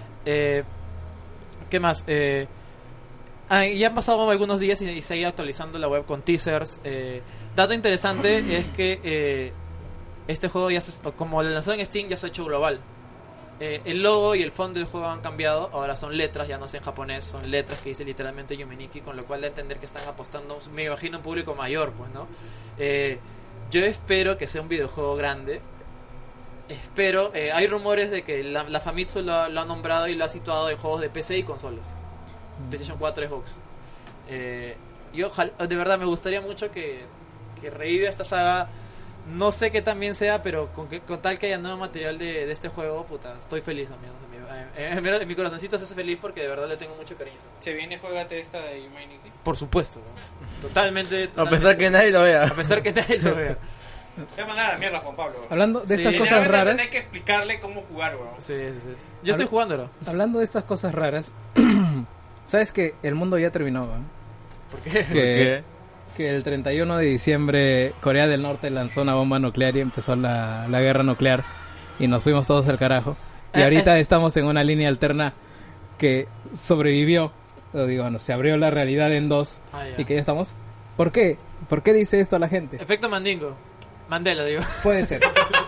¿Qué más? Ya han pasado algunos días y se ha ido actualizando la web con teasers. Dato interesante es que este juego, como lo lanzó en Steam, ya se ha hecho global. El logo y el fondo del juego han cambiado. Ahora son letras, ya no es en japonés, son letras que dice literalmente Yumeniki, con lo cual da a entender que están apostando, me imagino, un público mayor, pues, ¿no? Yo espero que sea un videojuego grande. Espero, hay rumores de que la Famitsu lo ha nombrado y lo ha situado en juegos de PC y consolas, PlayStation 4, Xbox. Yo de verdad me gustaría mucho que reviva esta saga. No sé qué también sea, pero con tal que haya nuevo material de este juego, puta, estoy feliz, amigos. En mi corazoncito se hace feliz porque de verdad le tengo mucho cariño. ¿Se viene juegate esta de Yumeniki? Por supuesto, ¿no? Totalmente. A pesar que nadie lo vea. A pesar que nadie lo vea. Te voy a mandar a la mierda, Juan Pablo. Hablando de estas Sí. cosas Literalmente raras, tenés que explicarle cómo jugar, weón. Sí. Yo estoy jugándolo. hablando de estas cosas raras, sabes que el mundo ya terminó, ¿no? ¿Por qué? Que el 31 de diciembre Corea del Norte lanzó una bomba nuclear y empezó la guerra nuclear y nos fuimos todos al carajo. Y ahorita estamos en una línea alterna que sobrevivió, se abrió la realidad en dos Ya. y que ya estamos. ¿Por qué? ¿Por qué dice esto la gente? Efecto Mandingo. Mandela, digo. Puede ser.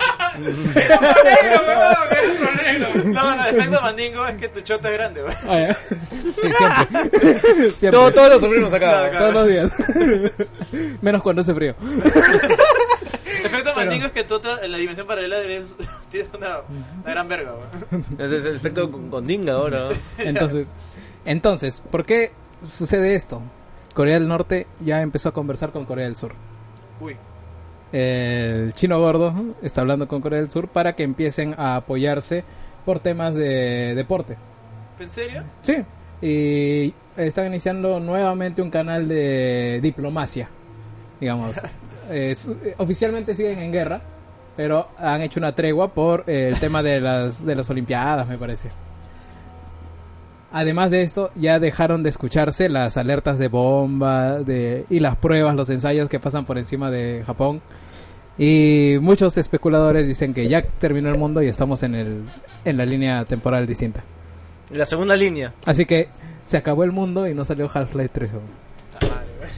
No, efecto Mandingo es que tu chota es grande, weón. Ah, ya. Sí, siempre. Siempre. Todos lo sufrimos acá. Claro. Todos los días. Menos cuando hace frío. Efecto Mandingo es que tú en la dimensión paralela tienes una gran verga, weón. Ese es el efecto con Dinga ahora. Entonces, ¿por qué sucede esto? Corea del Norte ya empezó a conversar con Corea del Sur. Uy. El chino gordo está hablando con Corea del Sur para que empiecen a apoyarse por temas de deporte. ¿En serio? Sí. Y están iniciando nuevamente un canal de diplomacia, digamos. Oficialmente siguen en guerra, pero han hecho una tregua por el tema de las Olimpiadas, me parece. Además de esto, ya dejaron de escucharse las alertas de bomba y las pruebas, los ensayos que pasan por encima de Japón. Y muchos especuladores dicen que ya terminó el mundo y estamos en la línea temporal distinta. La segunda línea. Así que se acabó el mundo y no salió Half-Life 3.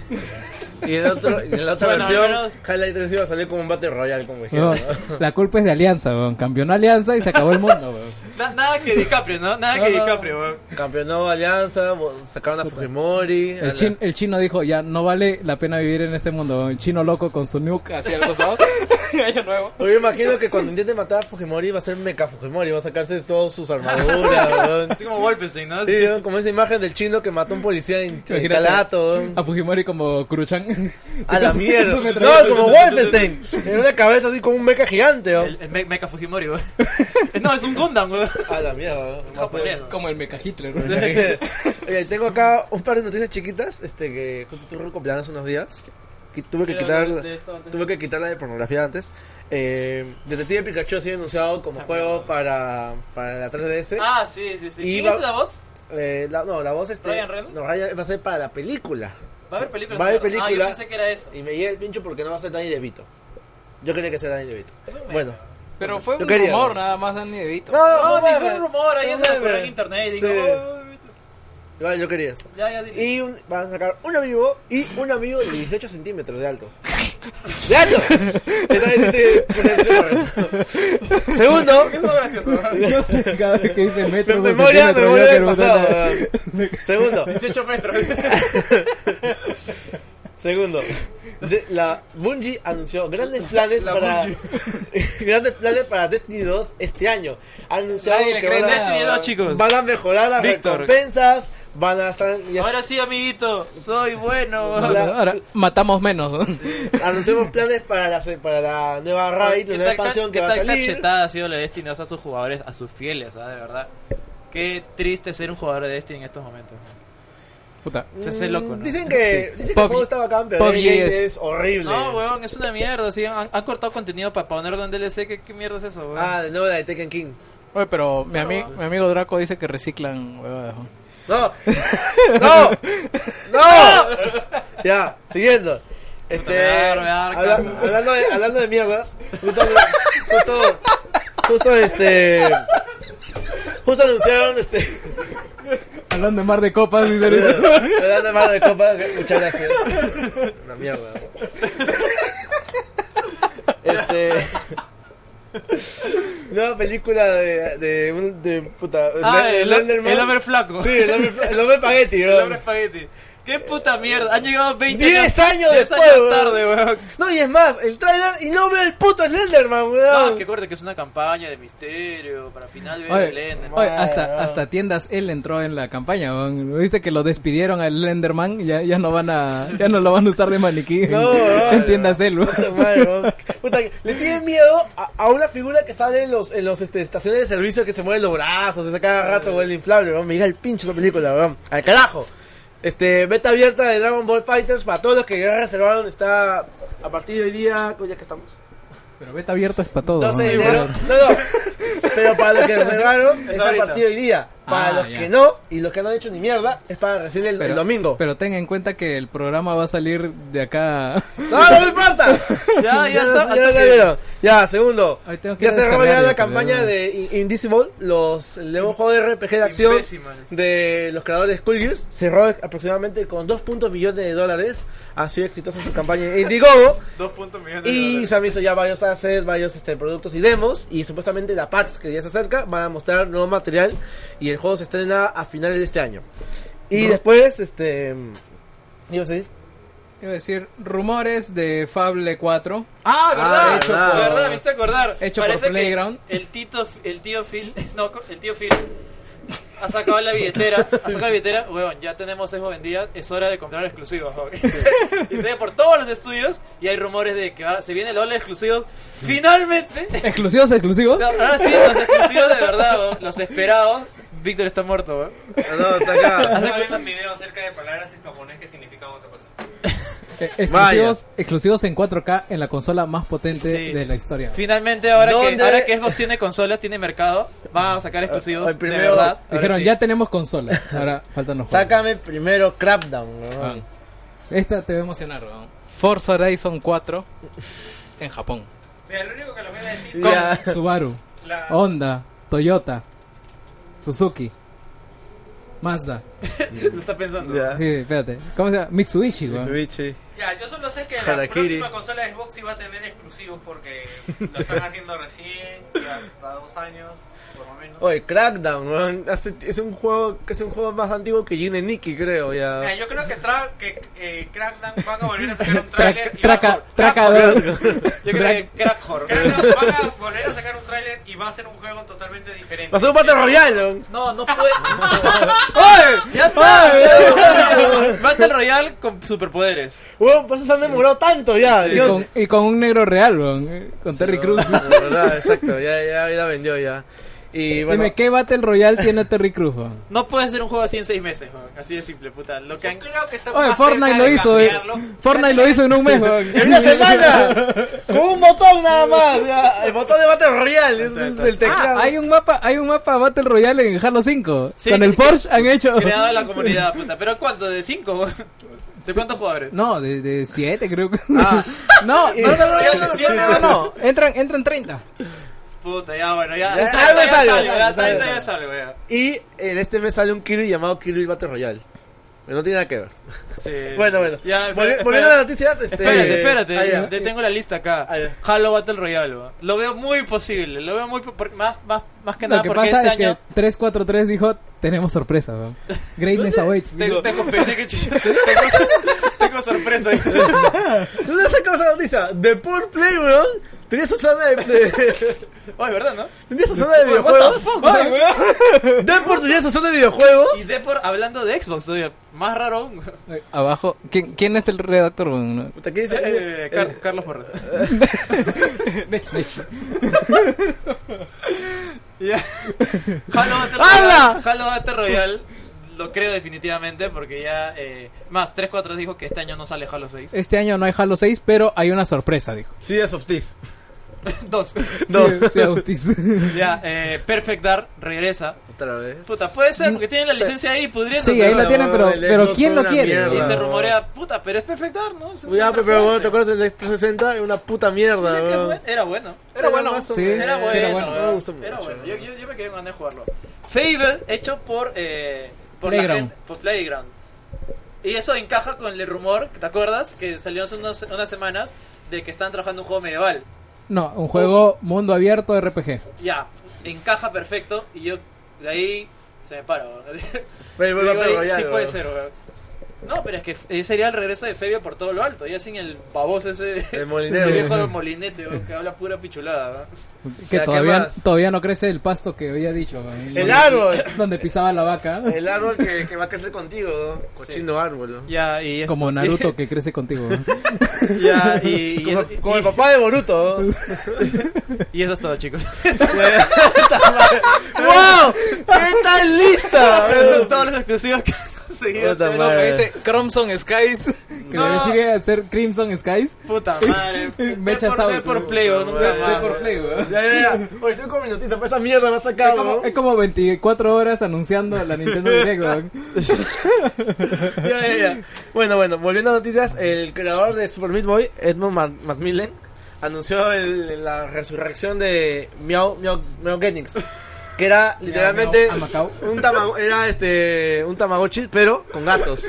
Y en la otra Bueno, versión, al menos- Highlight 3 iba a salir como un Battle Royale, como No, dijeron. ¿no? la culpa es de Alianza, weón. Campeonó Alianza y se acabó el mundo, weón. Nada que DiCaprio, ¿no? Nada que No, no. DiCaprio, weón. Campeonó Alianza, sacaron a Fujimori. El chino dijo, ya no vale la pena vivir en este mundo, weón. El chino loco con su nuke hacia el costado. Año nuevo. Oye, imagino que cuando intente matar a Fujimori va a ser Mecha Fujimori, va a sacarse todas sus armaduras, weón. Así como Wolfenstein, ¿no? Sí, weón, como esa imagen del chino que mató a un policía en Imagínate Calato, weón. A Fujimori como Kuruchan. A la Su mierda. metralleta. No, como Wolfenstein. En una cabeza así como un mecha gigante, weón. El Mecha Fujimori, weón. No, es un Gundam, weón. A la mierda, weón. Va a ser- Japonés. Como el Mecha Hitler, weón. Oye, tengo acá un par de noticias chiquitas, que justo tuve recopiladas hace unos días. Tuve que quitar la de pornografía antes. Detective Pikachu ha sido anunciado como juego para la 3DS. Ah, sí, sí, sí. Y ¿Quién va- es la voz? La voz ¿Ryan Reynolds? no, Ryan va a ser para la película. ¿Va a haber película? Va a haber Ah, yo película. pensé que era eso. Y me llega el pincho porque no va a ser Danny DeVito. Yo quería que sea Danny DeVito. Bueno. Pero fue Yo un quería, rumor, ¿no? nada más Danny DeVito. No, pues, ni fue un rumor, ahí no, se lo no, ocurrió en no. internet y Sí. digo, Igual yo quería eso. ya, dile. Y van a sacar un amigo y un amigo de 18 centímetros de alto. ¡De alto! Segundo, Eso es gracioso. No sé, cada vez que dice metros o memoria centímetros, yo del quiero pasado. botar- Segundo, 18 metros. segundo. La Bungie anunció grandes planes para grandes planes para Destiny 2 este año. Ha anunciado Nadie le que cree van a, Destiny 2, chicos. van a mejorar las Víctor. recompensas, van a estar Ahora sí, amiguito, soy bueno. Ahora matamos menos, ¿no? anunciamos planes para la nueva raid, la nueva expansión que va a salir. cachetada ha sido la de Destiny a sus jugadores, a sus fieles, ¿sabes? De verdad. Qué triste ser un jugador de Destiny en estos momentos. Puta. Se hace loco, ¿no? Dicen que el PUBG juego está bacán, pero el PUBG gameplay es- es horrible. No, weón, es una mierda. ¿Sí? Han cortado contenido para ponerlo en DLC. ¿Qué mierda es eso, weón? Ah, de nuevo la de Tekken King. Oye, pero mi amigo Draco dice que reciclan huevadas, ¿no? No, no, no. Ya, siguiendo. Me da Hablando de mierdas, justo anunciaron Hablando de mar de copas, dice ahorita. hablando más de copa, muchas gracias. Una mierda. Nueva película de puta. el Enderman. hombre flaco. Sí, el hombre espagueti, El bro. hombre espagueti. Qué puta mierda. Han llegado 20 10 años 10 después, años weón. tarde, weón. No, y es más, el trailer y no veo el puto Slenderman, No, weón. que acuérdate que es una campaña de misterio. Para final ver Oye, el Ender. oye, hasta tiendas él entró en la campaña, weón. ¿Viste que lo despidieron al Enderman? Ya no lo van a usar de maniquí No, en tiendas él, weón. Puta madre, weón. Puta, le tienen miedo a una figura que sale en los estaciones de servicio que se mueven los brazos, se cada rato, weón, el inflable, weón. Me llega el pincho esa película, weón. Al carajo. Beta abierta de Dragon Ball Fighters para todos los que ya reservaron, está a partir de hoy día, ya que estamos. Pero beta abierta es para todo. 12 de ¿no? enero. No. Pero para los que reservaron, es a ahorita. partir de hoy día. Para Ah, los ya. que no, y los que no han hecho ni mierda, es para recién el domingo. Pero ten en cuenta que el programa va a salir de acá. ¡No me importa! Ya está. Ya lo vieron. Ya, segundo. Ahí tengo que Ya cerró descargar ya ya, la campaña pero- de Invisible, el nuevo juego de RPG de acción Imbéciles. de los creadores de Skullgirls. Cerró aproximadamente con $2 millones. Ha sido exitosa su campaña en Indiegogo. 2 millones de Y dólares. se han visto ya varios assets, varios productos y demos. Y supuestamente la PAX, que ya se acerca, va a mostrar nuevo material. Y el juego se estrena a finales de este año. Y después, ¿ibas a decir? Iba a decir, rumores de Fable 4. Ah, verdad, hecho por- verdad, me hiciste acordar. hecho por Parece que Playground. el tío Phil, no, el tío Phil ha sacado la billetera, huevón, ya tenemos eso vendida, es hora de comprar exclusivos, huevón. Y se ve por todos los estudios y hay rumores de que se viene la ola de exclusivos. Finalmente, ¿Exclusivos? no, ahora sí, los exclusivos de verdad, huevón, los esperados. Víctor está muerto, huevón. No, está acá. Estaba viendo un video acerca de palabras en japonés que significan otra cosa. Exclusivos en 4K en la consola más potente Sí. de la historia. Finalmente, ahora ¿Dónde? que Xbox tiene consolas, tiene mercado, van a sacar exclusivos el de primero- verdad. Ahora Dijeron, sí. ya tenemos consola. Ahora faltan los juegos. Sácame primero Crackdown, weón. Esta te va a emocionar, weón. Forza Horizon 4 en Japón. Mira, lo único que les voy a decir Ya. Subaru, la, Honda, Toyota, Suzuki. Mazda. Lo está pensando. Ya. Sí, espérate. ¿Cómo se llama? Mitsubishi, weón. Mitsubishi. Ya, yo solo sé que la Harakiri. próxima consola de Xbox iba a tener exclusivos porque lo están haciendo recién y hasta 2 años, por lo menos. Oye, Crackdown, weón. Es un juego más antiguo que Jin Nikki, creo, Mira, ya. yo creo que Crackdown van a volver a sacar un trailer y Tracador. Yo creo que Crackhor. van a volver a sacar un trailer y va a ser un juego totalmente diferente. Va a ser un Battle Royale, weón. No puede. ¡Oye! Ya está. Battle Royale con superpoderes. Weón, pues se han demorado tanto ya. Y con un negro real, weón. Con Terry Crews. Verdad, exacto, ya la vendió ya. Y bueno, Dime, ¿qué Battle Royale tiene Terry Crews, weón? No puede ser un juego así en 6 meses, weón. Así de simple, puta. Lo que han... Creo que está Oye, más Fortnite cerca lo de hizo, cambiarlo. Fortnite lo hizo en un mes, weón. ¡en una semana! Con un botón nada más, ya. El botón de Battle Royale, es el teclado. Hay un mapa Battle Royale en Halo 5. Sí, con sí, el Porsche han hecho. Creado la comunidad, puta. ¿Pero cuánto? ¿De 5, weón? ¿De cuántos jugadores? No, de 7 creo que. Ah. No. No. Entran 30. Puta, ya bueno, ya. Ya Ya sale, sale, sale, ya sale. 30 ya sale, weón. Y en este mes sale un Kirby llamado Kirby Battle Royale. Pero no tiene nada que ver. Sí. Bueno. Ya, Volviendo a las noticias, Espérate, ah, ya. tengo la lista acá. Ah, ya. Halo Battle Royale, weón. Lo veo muy posible, lo veo muy más que Lo nada que porque pasa este es año que 343 dijo: tenemos sorpresa, weón. Greatness awaits. tengo tengo sorpresa. ¿Dónde sacamos esa noticia? The Poor Play, weón. Tenía su zona de... Oye, ¿verdad, no? Tenía su zona de videojuegos. Ay, weón. Depor tenía su zona de videojuegos. Y Depor hablando de Xbox, todavía más raro aún. Abajo. ¿Quién es el redactor, weón? Puta, ¿qué dice? Carlos Porras. Nech. Ya. Halo Battle ¡Habla! Royale, Halo Battle Royale, lo creo definitivamente porque ya más 3-4 dijo que este año no sale Halo 6. Este año no hay Halo 6, pero hay una sorpresa, dijo. Sí, es of this. 2. No. Sí, Agustis. Ya, Perfect Dark regresa. Otra vez. Puta, puede ser porque tienen la licencia ahí pudriéndose. Sí, ahí la tienen, pero Xbox ¿quién fue lo una quiere? mierda. Y se weón. rumorea, puta, pero es Perfect Dark, ¿no? Es un Ya, contra pero bueno, fuerte. ¿te acuerdas del 360? Era una puta mierda, Dicen que weón. era bueno. Era bueno. Sí, Era bueno. era bueno. No me gustó Era mucho. bueno. Yo me quedé con ganas de jugarlo. Fable, hecho por la Playground. gente, por Playground. Y eso encaja con el rumor, ¿te acuerdas? Que salió hace unas semanas de que están trabajando un juego medieval. No, un juego mundo abierto RPG. Ya, encaja perfecto y yo de ahí se me para. weón. Fable Digo, Battle ahí Royale, sí puede weón. ser, weón. No, pero es que sería el regreso de Fable por todo lo alto, ya sin el baboso ese El molinero. el viejo molinete, weón, que habla pura pichulada, weón. Que Ya, ¿qué más? todavía no crece el pasto que había dicho, weón. El árbol. Donde pisaba la vaca. El árbol que va a crecer contigo, weón. Cochino árbol, ¿no? Ya, y esto- Como Naruto que crece contigo, weón. Ya, y Como el papá de Boruto, ¿no? y eso es todo, chicos. ¡Wow! ¿Qué tal lista? Esos son todos los exclusivos que han conseguido. Puta este madre. año. No, que dice Crimson Skies. Que No. debería ser Crimson Skies. Puta madre. Mecha Ve por Play, weón, nunca más. por Play, weón. Ya. Oye, 5 minutitos para esa mierda me ha sacado, Es como 24 horas anunciando la Nintendo Direct, weón. Ya. Bueno, volviendo a noticias, el creador de Super Meat Boy, Edmund Macmillan, anunció la resurrección de Meow Genix, que era literalmente Meow, Amacao. un Tamagotchi, pero con gatos.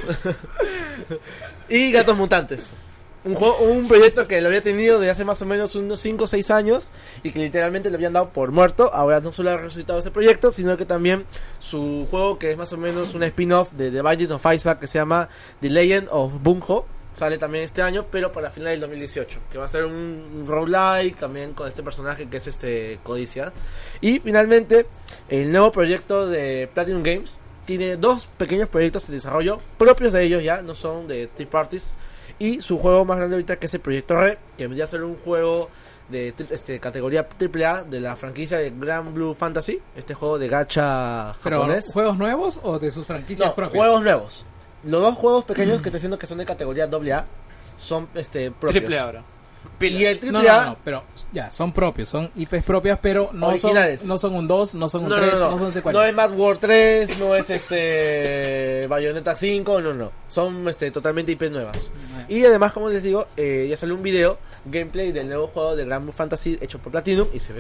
Y gatos mutantes. Un proyecto que lo había tenido desde hace más o menos unos 5 o 6 años y que literalmente le habían dado por muerto. Ahora no solo ha resucitado ese proyecto, sino que también su juego, que es más o menos un spin-off de The Binding of Isaac, que se llama The Legend of Bungo, sale también este año, pero para final del 2018, que va a ser un roguelike también con este personaje que es Codicia. Y finalmente el nuevo proyecto de Platinum Games tiene 2 pequeños proyectos en desarrollo propios de ellos, ya no son de third parties. Y su juego más grande ahorita, que es el Proyecto Red, que vendría a ser un juego de categoría AAA de la franquicia de Grand Blue Fantasy, este juego de gacha Pero, japonés. ¿juegos nuevos o de sus franquicias No, propias? juegos nuevos. Los 2 juegos pequeños que estoy diciendo que son de categoría AA son propios. Triple A ahora. Y el No, AAA no, pero ya, son propios, son IPs propias, pero no Originales. son un 2, no son un 3, no son secuelas. No es Mad World 3, no es Bayonetta 5, no. Son totalmente IP nuevas. Y además, como les digo, ya salió un video gameplay del nuevo juego de Grand Blue Fantasy hecho por Platinum y se ve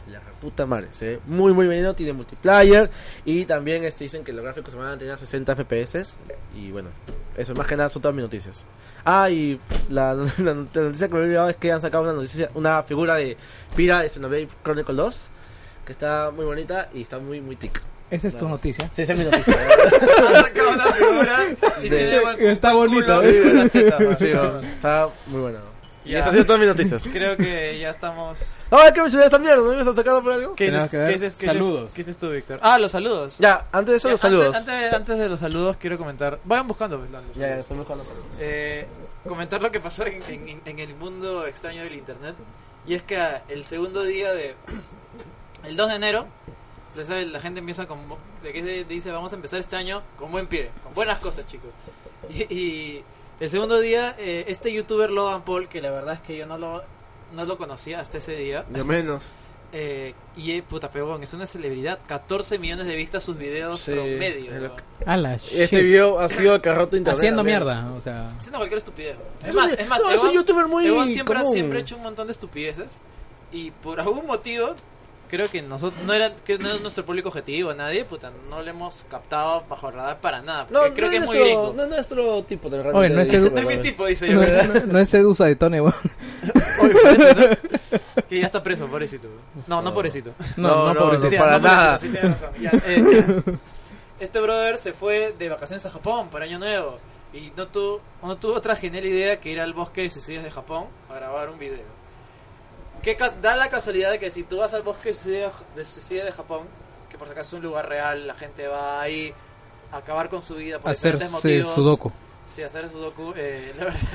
la puta madre, se ve muy bien, tiene multiplayer y también dicen que los gráficos se van a mantener a 60 FPS y bueno, eso más que nada son todas mis noticias. Y la noticia que me he olvidado es que han sacado una figura de Pira de Xenoblade Chronicle 2 que está muy bonita y está muy tic. Esa es tu noticia. Sí, esa es mi noticia. Ha sacado una figura y tiene Está bonito, culo y buenas tetas, Sí, ¿no? está muy bueno. Y Ya. esas han sido todas mis noticias. Creo que ya estamos. ¿Qué me subió esta mierda? ¿No me ibas a sacar por algo? ¿Qué Tenemos dices, que ver qué dices- qué saludos. dices- ¿Qué dices tú, Víctor? Los saludos. Ya, antes de eso, Ya, los saludos. Antes de los saludos, quiero comentar. Vayan buscando, pues, los Ya, saludos. estamos buscando los saludos. Comentar lo que pasó en el mundo extraño del internet. Y es que el segundo día de. El 2 de enero. La gente empieza con. Dice: vamos a empezar este año con buen pie. Con buenas cosas, chicos. Y el segundo día, este youtuber Logan Paul, que la verdad es que yo no lo conocía hasta ese día. De menos. Puta pegón, es una celebridad. 14 millones de vistas sus videos Sí, promedio. es lo ¿no? que- A la Este shit. video ha sido que ha roto internet. Haciendo también. mierda, o sea. Haciendo cualquier estupidez. Es Es más, no, es un youtuber muy Evan siempre común. ha hecho un montón de estupideces. Y por algún motivo, creo que nosotros no era nuestro público objetivo, nadie, puta, no le hemos captado bajo el radar para nada. No, Porque creo que es muy gringo. no es nuestro tipo de Oye, no es de- edu- No es mi tipo, dice yo. No, ¿Verdad? no es Sedusa de Tony, weón. Oye, parece, ¿no? Que ya está preso, pobrecito. No, pobrecito. No, pobrecito. Sí, para no, pobrecito, nada. sí, tienes razón. Ya, este brother se fue de vacaciones a Japón para Año Nuevo. Y no tuvo otra genial idea que ir al bosque de suicidas de Japón a grabar un video. Da la casualidad de que si tú vas al bosque de suicidas de Japón, que por si acaso es un lugar real, la gente va ahí a acabar con su vida por diferentes Hacerse motivos. sudoku. Sí, hacer sudoku, la verdad.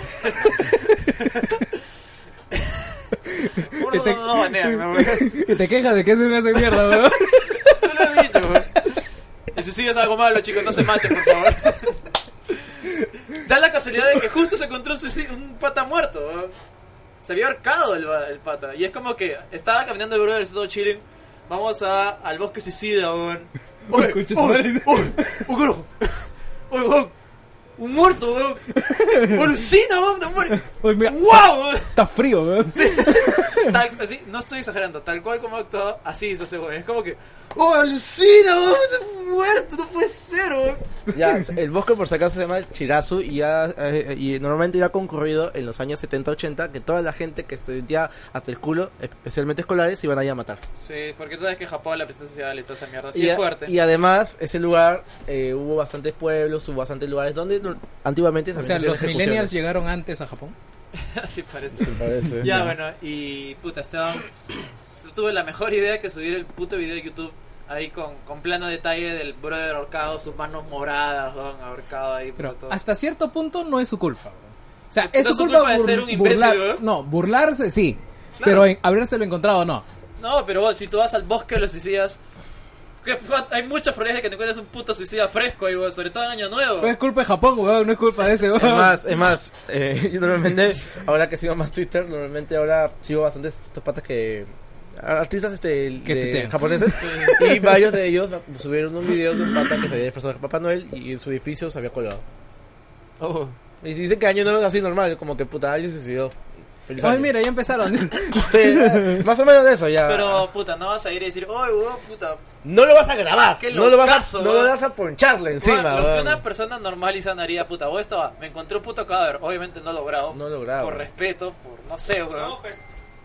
Uno no banean, ¿no? güey? Y te quejas de que se me hace mierda, weón. Tú lo has dicho, güey. El suicidio es algo malo, chicos, no se maten, por favor. Da la casualidad de que justo se encontró un pata muerto, güey. Se había ahorcado el pata. Y es como que estaba caminando el brother, todo chilling. Vamos al bosque suicida, weón. ¡Oye, Concha su madre. carajo! ¡Oye, weón! ¡Un muerto, weón! ¡Alucina, weón! ¡Te muere! Oye, mira, ¡Wow, weón! está frío, weón. Así, no estoy exagerando, tal cual como actuado, así hizo ese weón. Es como que, ¡oh, alucina, weón! ¡Es muerto! ¡No puede ser, weón! Ya, el bosque por si acaso se llama Chirazu y normalmente era concurrido en los años 70-80 que toda la gente que se sentía hasta el culo, especialmente escolares, iban ahí a matar. Sí, porque tú sabes que en Japón la presión social y toda esa mierda sí y, es fuerte. y además, ese lugar, hubo bastantes pueblos, hubo bastantes lugares donde antiguamente se O sea, hacían los millennials ejecuciones. llegaron antes a Japón. Así parece. Me parece. Ya, bueno, y puta, tuve la mejor idea que subir el puto video de YouTube ahí con plano detalle del brother ahorcado, sus manos moradas, weón, ahorcado ahí. Pero todo. hasta cierto punto no es su culpa, weón. O sea, No es su es su culpa, culpa de ser un imbécil, weón. No, burlarse sí. Claro. Pero en habérselo encontrado no. No, pero vos, si tú vas al bosque de los suicidas, hay muchas probabilidades de que te encuentres un puto suicida fresco ahí, weón, sobre todo en Año Nuevo. No es culpa de Japón, weón, no es culpa de ese, weón. Es más, yo normalmente, ahora que sigo más Twitter, normalmente ahora sigo bastantes estos patas que... artistas Que de tuitean. japoneses y varios de ellos subieron un video de un pata que se había disfrazado de Papá Noel y en su edificio se había colgado. Oh. Y si dicen que año nuevo es así normal, como que puta alguien se suicidó. Feliz Ay, año. mira, ya empezaron. Sí, más o menos de eso ya. Pero, puta, no vas a ir y decir, ¡ay, weón, puta! no lo vas a grabar, Qué no lo locazo, no lo vas a poncharle encima. Weón, lo que weón. una persona normal y sana haría, puta, vos estaba, me encontré un puto cadáver, obviamente no lo grabo. No lo grabo. Por respeto, por no sé, weón. No, pero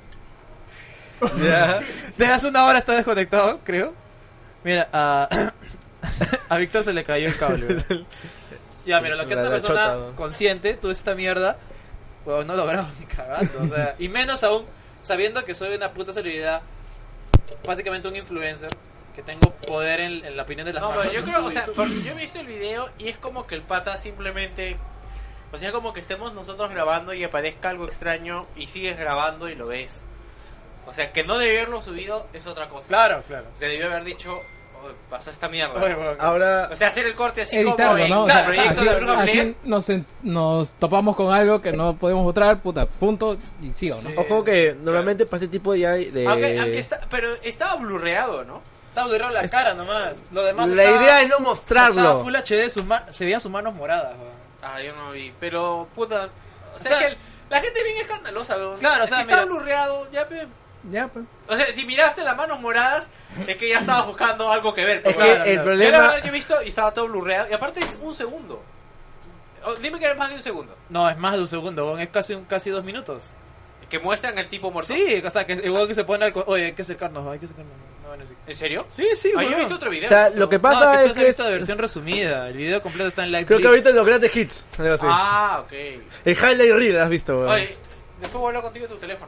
Ya. Desde hace una hora está desconectado, creo. Mira, a Víctor se le cayó el cable, weón. Ya, mira, lo que es una La persona chota, weón. consciente, tú esta mierda, weón, no lo grabo ni cagando, o sea, y menos aún sabiendo que soy una puta celebridad, básicamente un influencer, que tengo poder en la opinión de las no, masas. pero yo creo, o sea, porque yo he visto el video y es como que el pata simplemente, o sea, como que estemos nosotros grabando y aparezca algo extraño y sigues grabando y lo ves. O sea, que no debió haberlo subido es otra cosa. Claro, claro. Se debió haber dicho, oh, pasó esta mierda. Oye, weón. Ahora, O sea, hacer el corte así Editarlo, como en ¿no? O cada sea, proyecto de Bruno aquí Blair. nos topamos con algo que no podemos mostrar, puta, punto, y sigo, ¿no? Sí. ojo que normalmente para este tipo de... Aunque pero estaba blurreado, ¿no? Estaba blurrado la cara nomás. Lo demás la estaba- idea es no estaba mostrarlo. Full HD, se veían sus manos moradas, weón. Ah, yo no vi, pero puta, o sea, O sea, es que la gente es bien escandalosa, weón. claro, o sea, si está mira- blurreado, ya Ya, pues. O sea, si miraste las manos moradas, es que ya estabas buscando algo que ver. Es pero que el Yo, problema... la verdad, yo he visto y estaba todo blurreado. Y aparte es un segundo. Dime que es más de un segundo. No, es más de un segundo, weón, es casi 2 minutos. Que muestran el tipo muerto. Sí, o sea, que igual que se pone oye, hay que acercarnos. No van a decir. ¿En serio? Sí, sí, Ah, yo he weón. visto otro video. O sea, ¿no? lo que No, pasa que es tú has que... visto la versión resumida. El video completo está en live. Creo que ahorita es los grandes hits. Algo así. Ah, ok. El highlight reel has visto, weón. Oye, después voy a hablar contigo de tu teléfono.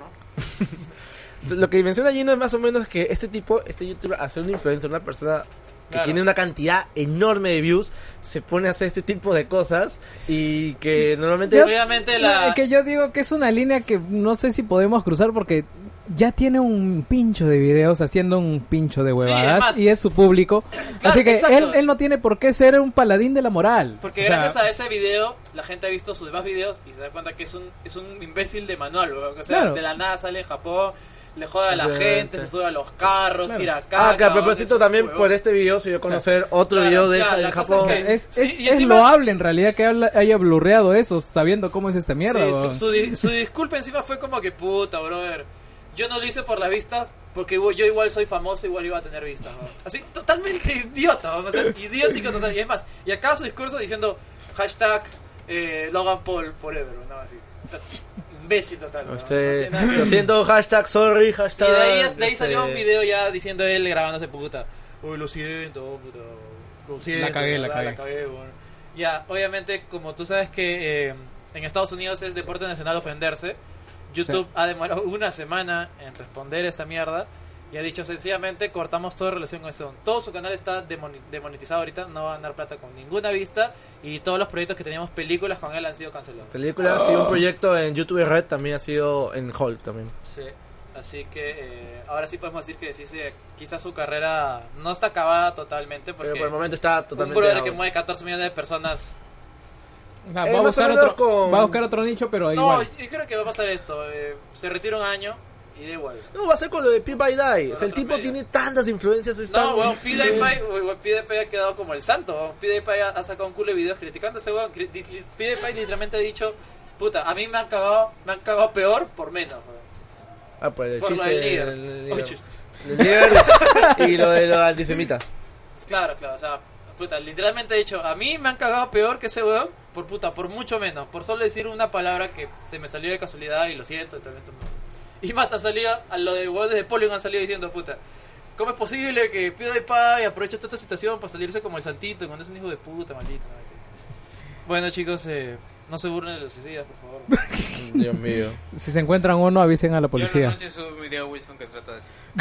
Lo que menciona Gino es más o menos que este youtuber, hacer un influencer, una persona que Claro. tiene una cantidad enorme de views, se pone a hacer este tipo de cosas y que normalmente... Obviamente la... Es que yo digo que es una línea que no sé si podemos cruzar porque ya tiene un pincho de videos haciendo un pincho de huevadas más- y es su público. Así que exacto. él no tiene por qué ser un paladín de la moral. Porque O sea, gracias a ese video, la gente ha visto sus demás videos y se da cuenta que es un imbécil de manual, weón. O sea, Claro. de la nada sale en Japón, le jode a la Exactamente. gente, se sube a los carros, Claro. tira caca. que a propósito weón, también es un por huevón. este video se dio a conocer otro claro, video de ya, en la cosa Japón. es que- es Sí, y es encima- loable en realidad que haya blurreado eso sabiendo cómo es esta mierda. Sí, weón. su disculpa encima fue como que puta, brother. Yo no lo hice por las vistas porque yo igual soy famoso, igual iba a tener vistas. ¿No? Así, totalmente idiota, vamos a ser idiótico total. Y es más, y acaba su discurso diciendo hashtag Logan Paul forever, ¿no? Así. Imbécil total. ¿no? No Este, tiene nada que ver. lo siento, hashtag sorry, hashtag... Y de ahí este, salió un video ya diciendo él grabándose puta. Uy, lo siento, puta. Lo siento. La cagué, la ¿verdad? cagué. Bueno. Ya, obviamente, como tú sabes que en Estados Unidos es deporte nacional ofenderse, YouTube ha demorado una semana en responder esta mierda y ha dicho sencillamente cortamos toda relación con eso. Todo su canal está demonetizado ahorita, no va a ganar plata con ninguna vista y todos los proyectos que teníamos películas con él han sido cancelados. Películas y un proyecto en YouTube Red también ha sido en Hold también. Sí, así que ahora sí podemos decir que quizás su carrera no está acabada totalmente porque Pero por el momento está un totalmente... brother que out. mueve 14 millones de personas. Va a más o buscar menos otro, con- va a buscar otro nicho, pero No, igual. yo creo que va a pasar esto. Se retira un año y da igual. No, va a ser con lo de PewDiePie. O sea, el otros tipo medios. tiene tantas influencias. Es No, tan- weón, PewDiePie ha quedado como el santo. Weón. PewDiePie ha sacado un culo de videos criticando a ese weón. PewDiePie literalmente ha dicho, puta, a mí me han cagado peor por menos. Weón. Ah, por el Por lo chiste del líder. del Oye. líder y lo de lo antisemita. Claro, o sea, puta, literalmente he dicho, a mí me han cagado peor que ese weón, por mucho menos, por solo decir una palabra que se me salió de casualidad y lo siento. Y más han salido, a lo de weones de Polygon han salido diciendo, puta, ¿cómo es posible que PewDiePie aproveche toda esta situación para salirse como el santito cuando es un hijo de puta, maldito? ¿No? Así. Bueno, chicos, no se burlen de los suicidas, por favor. Dios mío. Si se encuentran uno, avisen a la Yo en la policía. noche subo un video a Wilson que trata de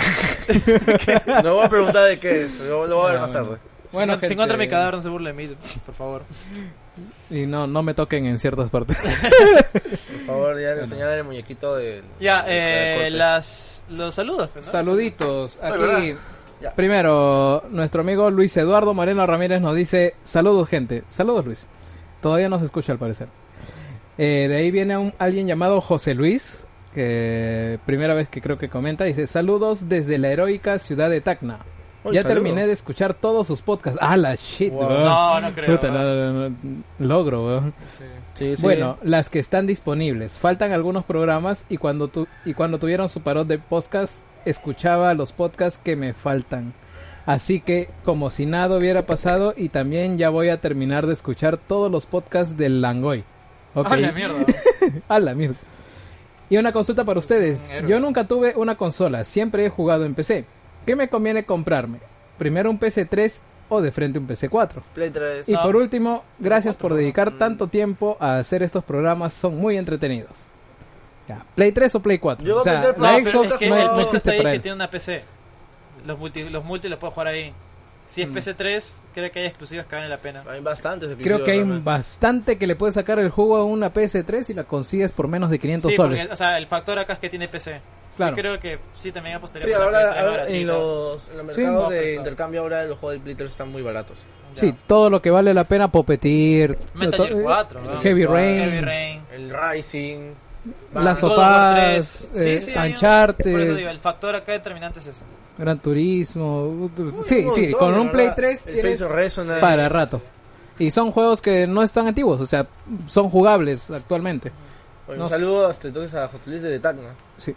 eso. No voy a preguntar de qué es. Lo voy a ver Ah, más bueno. tarde. Bueno, si gente, encuentran mi cadáver, no se burlen de mí, por favor. Y no me toquen en ciertas partes. Por favor, ya enseñar el muñequito de... Ya, de los saludos. pues, ¿no? Saluditos. Ay, Aquí, ¿verdad? Ya. primero, nuestro amigo Luis Eduardo Moreno Ramírez nos dice: saludos, gente. Saludos, Luis. Todavía no se escucha al parecer. De ahí viene alguien llamado José Luis, que primera vez que creo que comenta, dice: saludos desde la heroica ciudad de Tacna. Uy, Ya saludos. terminé de escuchar todos sus podcasts. Ah, la shit, Wow. weón. No creo. Puta, no, logro, weón. Sí, sí. Bueno, las que están disponibles. Faltan algunos programas y cuando tuvieron su parón de podcast, escuchaba los podcasts que me faltan. Así que, como si nada hubiera pasado, y también ya voy a terminar de escuchar todos los podcasts del Langoy. Ok. Ah, la mierda. A la mierda. Y una consulta para ustedes. Héroe. Yo nunca tuve una consola, siempre he jugado en PC. ¿Qué me conviene comprarme? ¿Primero un PC3 o de frente un PC4? Play 3. Y No. por último, gracias por dedicar Mm. tanto tiempo a hacer estos programas, son muy entretenidos. Ya, ¿Play 3 o Play 4? Yo O sea, voy a meter la Play, pero Xbox es que no, el no punto existe está ahí para que él. tiene una PC. Los multi los puedo jugar ahí. Si es Mm. PC3, creo que hay exclusivas que valen la pena. Hay bastantes Creo episodios, que hay realmente. bastante que le puedes sacar el juego a una PS3 y la consigues por menos de 500 Sí, soles. porque, o sea, el factor acá es que tiene PC. Claro. Yo creo que sí, también apostaría Sí, por la ahora, Play 3 ahora en baratita. los Sí, mercados no, de pero- intercambio ahora los juegos de Play 3 están muy baratos. Ya. Sí, todo lo que vale la pena, Puppeteer, Metal Gear 4, ¿no? Heavy Rain, Heavy Rain. El Rising. Las God of War sofás, 3. Sí, sí, hay un- Uncharted, por eso digo, el factor acá determinante es ese. Gran Turismo. Un Sí, sí, montón, con la un Play verdad. 3 El tienes Face of Resonance. para rato. Y son juegos que no están antiguos, o sea, son jugables actualmente. Oye, No un sé. saludo hasta entonces a José Luis de Tacna. Sí.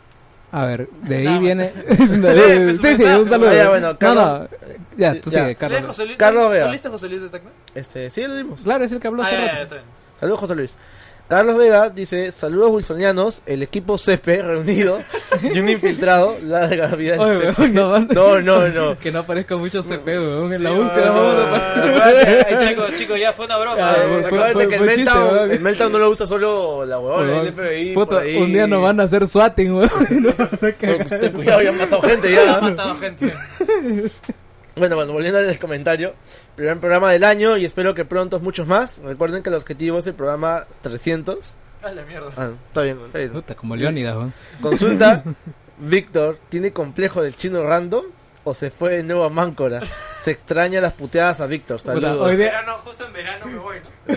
A ver, de ahí Nada más. viene... Pues, sí, mensaje, un saludo. ya, bueno, Carlos- No, ya, tú ya. sigue, Carlos. José Luis, Carlos Vega. ¿No leíste José Luis de Tacna? Sí, lo dimos. Claro, es el que habló hace rato. Está bien. Saludos, José Luis. Carlos Vega dice, saludos wilsonianos, el equipo CP reunido y un infiltrado, larga vida del Oye, CP. weón, no, van- No. Que no aparezca mucho CP, weón. En la Sí, búsqueda weón. vamos a aparecer. Chicos, ya fue una broma. Ah, Acuérdate que el fue chiste, Meltdown, weón. el Meltdown no lo usa solo la huevona, el FBI, Puta, por ahí. un día nos van a hacer swatting, weón. Ten cuidado, ya han matado gente ya. Ha matado gente. Bueno, volviendo al comentario. Primer programa del año y espero que pronto muchos más. Recuerden que el objetivo es el programa 300. A la mierda. Ah, está bien. Puta, como Leónidas, weón. Consulta, Víctor, ¿tiene complejo del chino random o se fue de nuevo a Máncora? Se extraña las puteadas a Víctor, saludos. Hoy día- Justo en verano me voy, ¿no?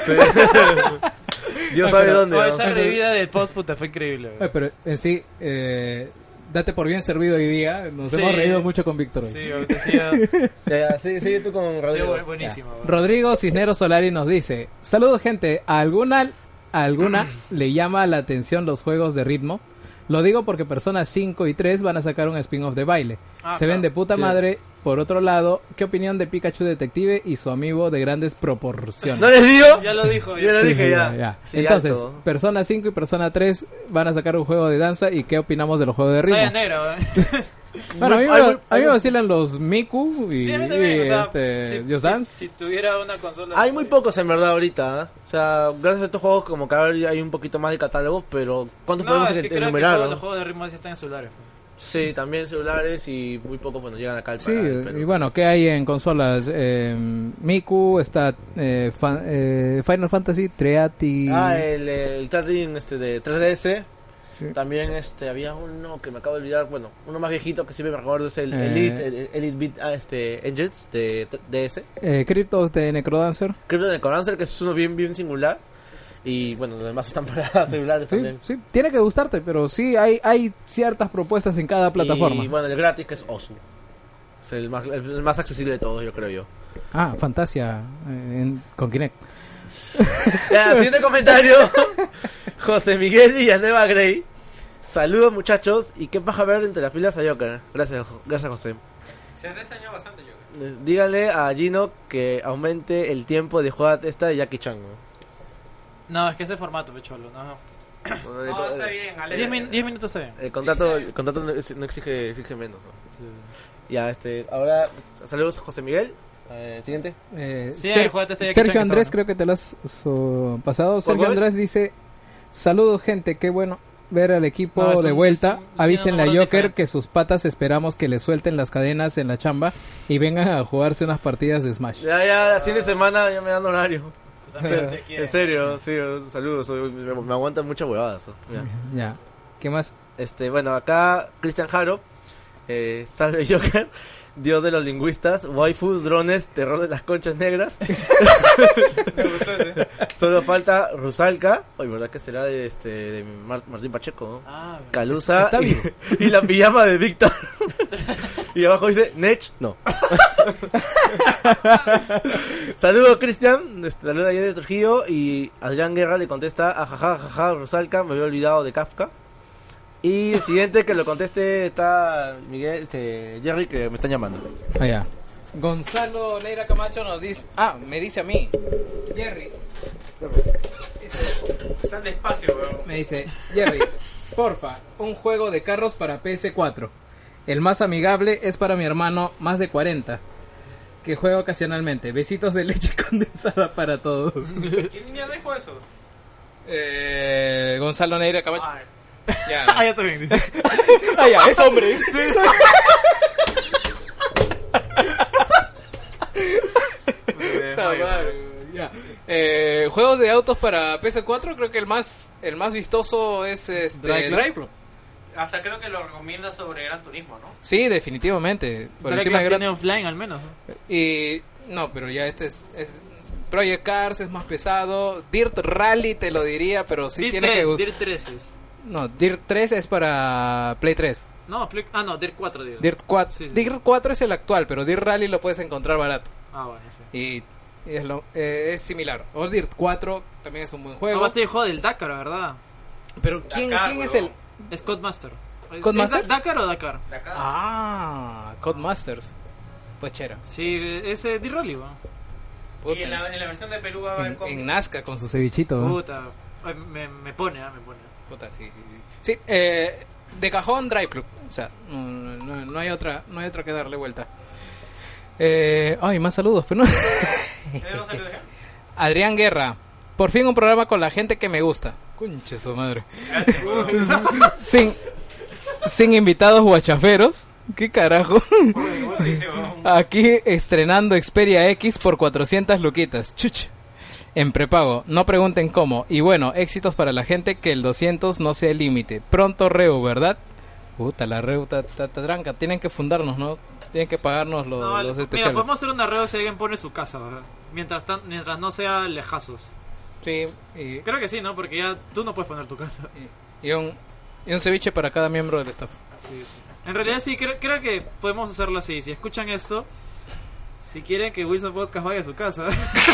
Dios sabe dónde. Oh, ¿no? esa revida del post, puta, fue increíble. Oye, pero en sí, date por bien servido hoy día. Nos Sí. hemos reído mucho con Víctor hoy. Sí, ahorita sí, Ya, sigue tú con Rodrigo. buenísimo. weón. Rodrigo Cisneros Solari nos dice: saludos, gente. ¿A alguna le llama la atención los juegos de ritmo? Lo digo porque Persona 5 y 3 van a sacar un spin-off de baile. Ah, Se ven claro. de puta Sí. madre. Por otro lado, ¿qué opinión de Pikachu Detective y su amigo de grandes proporciones? ¿No les digo? Ya lo dijo. Yo lo Ya. dije ya. Sí, Entonces, alto. Persona 5 y Persona 3 van a sacar un juego de danza. ¿Y qué opinamos de los juegos de ritmo? Saya negra, weón. Bueno, a mí, Hay muy- a mí me vacilan los Miku y, Sí, a mí también. O sea, Just Dance. si tuviera una consola. Hay muy pocos en verdad ahorita. O sea, gracias a estos juegos como que ahora hay un poquito más de catálogo, pero ¿cuántos No, podemos es que creo que enumerar? todos ¿no? los juegos de ritmo ya están en celulares. weón. Sí, también celulares y muy pocos bueno llegan acá al Sí, país, pero- y bueno, ¿qué hay en consolas? Miku, está Final Fantasy, Treati... el tracking de 3DS. Sí. También había uno que me acabo de olvidar, bueno, uno más viejito que siempre me recuerdo es el Eh. Elite Beat Engines de DS. Cryptos de Necrodancer. Crypto de Corancer, que es uno bien singular. Y bueno, los demás están para celulares Sí, también. sí, tiene que gustarte, pero sí hay ciertas propuestas en cada plataforma. Y bueno, el gratis que es Osu. Es el más accesible de todos, yo creo yo. Ah, Fantasia con Kinect. Ya, siguiente comentario. José Miguel Villanueva Grey. Saludos muchachos. Y qué paja ver entre las filas a Joker. Gracias José. Se ha extrañado bastante yo. Díganle a Gino que aumente el tiempo de jugada esta de Jackie Chan. No, es que ese formato, pecholo. No. No, está bien, Ale. 10 minutos está bien. El contrato no exige menos. ¿no? Ya, ahora saludos a José Miguel. Siguiente. Sí, el juego este de Jackie Chan que Sergio Andrés, está creo que te lo has pasado. Sergio cuál? Andrés dice: saludos, gente, qué bueno ver al equipo No, es de un- vuelta. es un- Avísenle a tiene un Joker diferente. que sus patas esperamos que le suelten las cadenas en la chamba y vengan a jugarse unas partidas de Smash. Ya, fin de semana ya me dan horario. Tus amigos te quieren. En serio, sí, saludos. Me aguantan muchas huevadas. Ya. Ya. ¿Qué más? Bueno, acá Cristian Jaro, salve Joker, dios de los lingüistas, waifus, drones, terror de las conchas negras. Me gustó ese. Solo falta Rusalka, oye, ¿verdad que será de Martín Pacheco? ¿no? Ah, Calusa está bien. y la pijama de Víctor. Y abajo dice, Nech, no. Saludos Cristian, saluda a de Trujillo y Adrián Guerra le contesta, jaja, Rusalka, me había olvidado de Kafka. Y el siguiente que lo conteste está Miguel, Jerry, que me están llamando. Allá. Gonzalo Neira Camacho nos dice: me dice a mí, Jerry. Están despacio, weón. Me dice: Jerry, porfa, un juego de carros para PS4. El más amigable es para mi hermano más de 40, que juega ocasionalmente. Besitos de leche condensada para todos. ¿Quién mierda dijo eso? Gonzalo Neira Camacho. Ay, Ya. Ah, ya está bien. Ya, es hombre. Ya. Juegos de autos para PS4, creo que el más vistoso es Drive Club. hasta creo que lo recomienda sobre Gran Turismo, ¿no? Sí, definitivamente. Por Pero que encima de lo Gran... tiene offline al menos. ¿no? Y no, pero ya este es Project Cars, es más pesado. Dirt Rally te lo diría, pero sí Dirt tiene 3, que gustar. Dirt 3 es. No, Dirt 3 es para Play 3. No, no, Dirt 4 digo. Dirt 4, Sí, sí. Dirt 4 es el actual, pero Dirt Rally lo puedes encontrar barato. Ah, bueno, sí. Y es similar. O Dirt 4 también es un buen No, juego. va a ser el juego del Dakar, ¿verdad? Pero ¿quién Dakar, es huevón. el Scott Master. ¿Codemasters? ¿Dakar o Dakar? De acá. Ah, Codemasters. Pues chera. Sí, ese D-Rolly, weón. Y en la versión de Perú va a haber cómics. En Nazca con su cevichito. ¿no? Puta. Ay, me pone. Puta, sí. Sí, de cajón Drive Club. O sea, no hay otra que darle vuelta. Ay, más saludos, pero no. ¿Tenemos algo de acá? Adrián Guerra. Por fin un programa con la gente que me gusta. Conche su madre. Gracias, weón. Sin invitados guachaferos. ¿Qué carajo? Dice, weón. Aquí estrenando Xperia X por 400 luquitas. Chuch. En prepago. No pregunten cómo. Y bueno, éxitos para la gente, que el 200 no sea el límite. Pronto Reu, ¿verdad? Puta, la Reu tranca. Tienen que fundarnos, ¿no? Tienen que pagarnos los Mira, especiales. podemos hacer una red si alguien pone su casa, ¿verdad? Mientras no sea lejazos. Sí, y Creo que sí, ¿no? Porque ya tú no puedes poner tu casa. un ceviche para cada miembro del staff. Sí. En realidad sí, creo que podemos hacerlo así. Si escuchan esto, si quieren que Wilson Podcast vaya a su casa,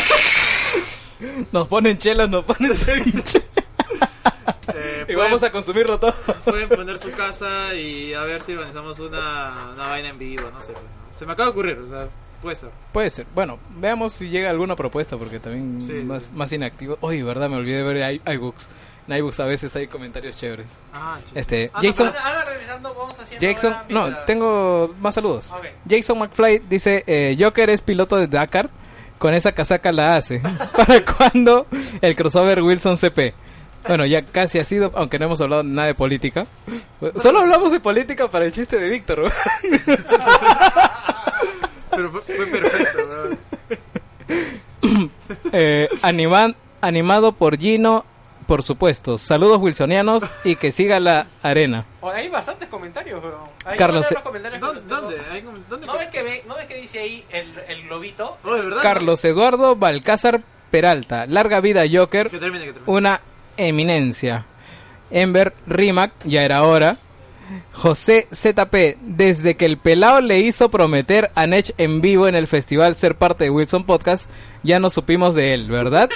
Nos ponen chelas, nos ponen ceviche. Y vamos a consumirlo todo. pueden poner su casa y a ver si organizamos una vaina en vivo, no sé. Se me acaba de ocurrir, o sea, puede ser. Puede ser. Bueno, veamos si llega alguna propuesta, porque también Sí. más inactivo. Oye, verdad, me olvidé de ver iBooks. En iBooks a veces hay comentarios chéveres. Jason, Ahora regresando, vamos haciendo. Jason, ahora no, mientras- tengo más saludos. Ok. Jason McFly dice, Joker es piloto de Dakar, con esa casaca la hace. ¿Para cuándo el crossover Wilson CP? Bueno, ya casi ha sido, aunque no hemos hablado nada de política. Solo hablamos de política para el chiste de Víctor. Pero fue perfecto, Animado por Gino, por supuesto. Saludos wilsonianos y que siga la arena. Oh, hay bastantes comentarios, weón. Hay Carlos, los comentarios que los tengo. ¿Dónde? ¿No ves que dice ahí el globito? Oh, ¿de verdad? Carlos Eduardo Balcázar Peralta. Larga vida Joker. Que termine. Una eminencia. Ember Rimac, ya era hora. José ZP, desde que el pelao le hizo prometer a Nech en vivo en el festival ser parte de Wilson Podcast, ya no supimos de él, ¿verdad?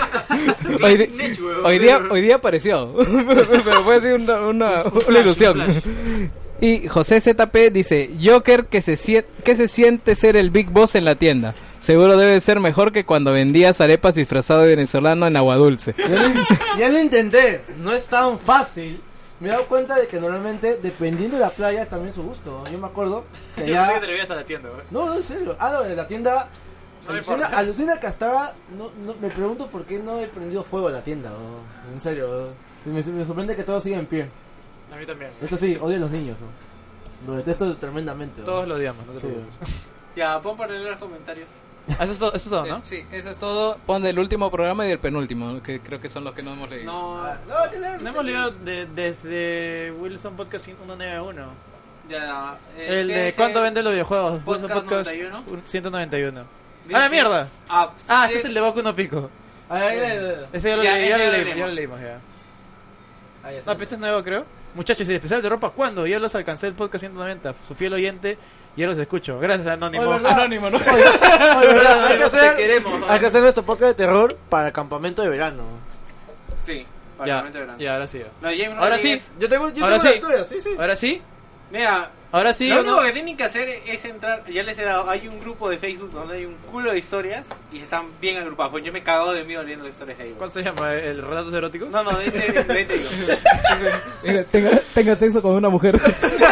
hoy día apareció, pero fue así una ilusión. Y José ZP dice, Joker que se siente ser el Big Boss en la tienda. Seguro debe ser mejor que cuando vendías arepas disfrazado de venezolano en Agua Dulce. Ya lo intenté, no es tan fácil. Me he dado cuenta de que normalmente, dependiendo de la playa, es también su gusto. Yo me acuerdo que Yo pensé que ya... te lo ibas a la tienda, güey. No, en serio. No, de la tienda... No me importa. Alucina que hasta ahora... No, me pregunto por qué no he prendido fuego a la tienda. En serio. Me sorprende que todo siga en pie. A mí también. Eso sí, odio a los niños. Lo detesto tremendamente. Todos lo odiamos, no te Sí. preocupes. Ya, pon para leer los comentarios. Eso es todo, ¿no? Sí, eso es todo. Pon del último programa y del penúltimo, que creo que son los que no hemos leído. No, No hemos leído desde Wilson Podcast 191. ya. El de cuánto venden los videojuegos. Wilson Podcast Podcast 91. 191. Dice- ¡A la mierda! Ah, Este es el de Boku no Pico. Ese ya lo Ya, leí- ese ya lo lo leímos, ya lo leímos. leímos ya. No, pero este es nuevo, creo. Muchachos, ¿y el especial de ropa cuándo? Ya los alcancé el podcast 190. Su fiel oyente, ya los escucho. Gracias, Anónimo. Oye, ¿verdad? Anónimo, ¿no? Oye, ¿verdad? Hay que Te hacer... queremos, ¿no? Hay que hacer nuestro podcast de terror para el campamento de verano. Sí, para Ya, el momento de verano. ya, ahora sí. No, James Ahora Rodríguez, sí. Yo tengo Ahora la sí. historia, sí, sí. Ahora sí. Mira, Ahora sí. lo ¿o único no? que tienen que hacer es entrar. Ya les he dado. Hay un grupo de Facebook donde hay un culo de historias y están bien agrupados. Pues yo me cago de miedo leyendo las historias ahí. ¿Cuál se llama? ¿El relatos eróticos? No, te digo. Tenga sexo con una mujer.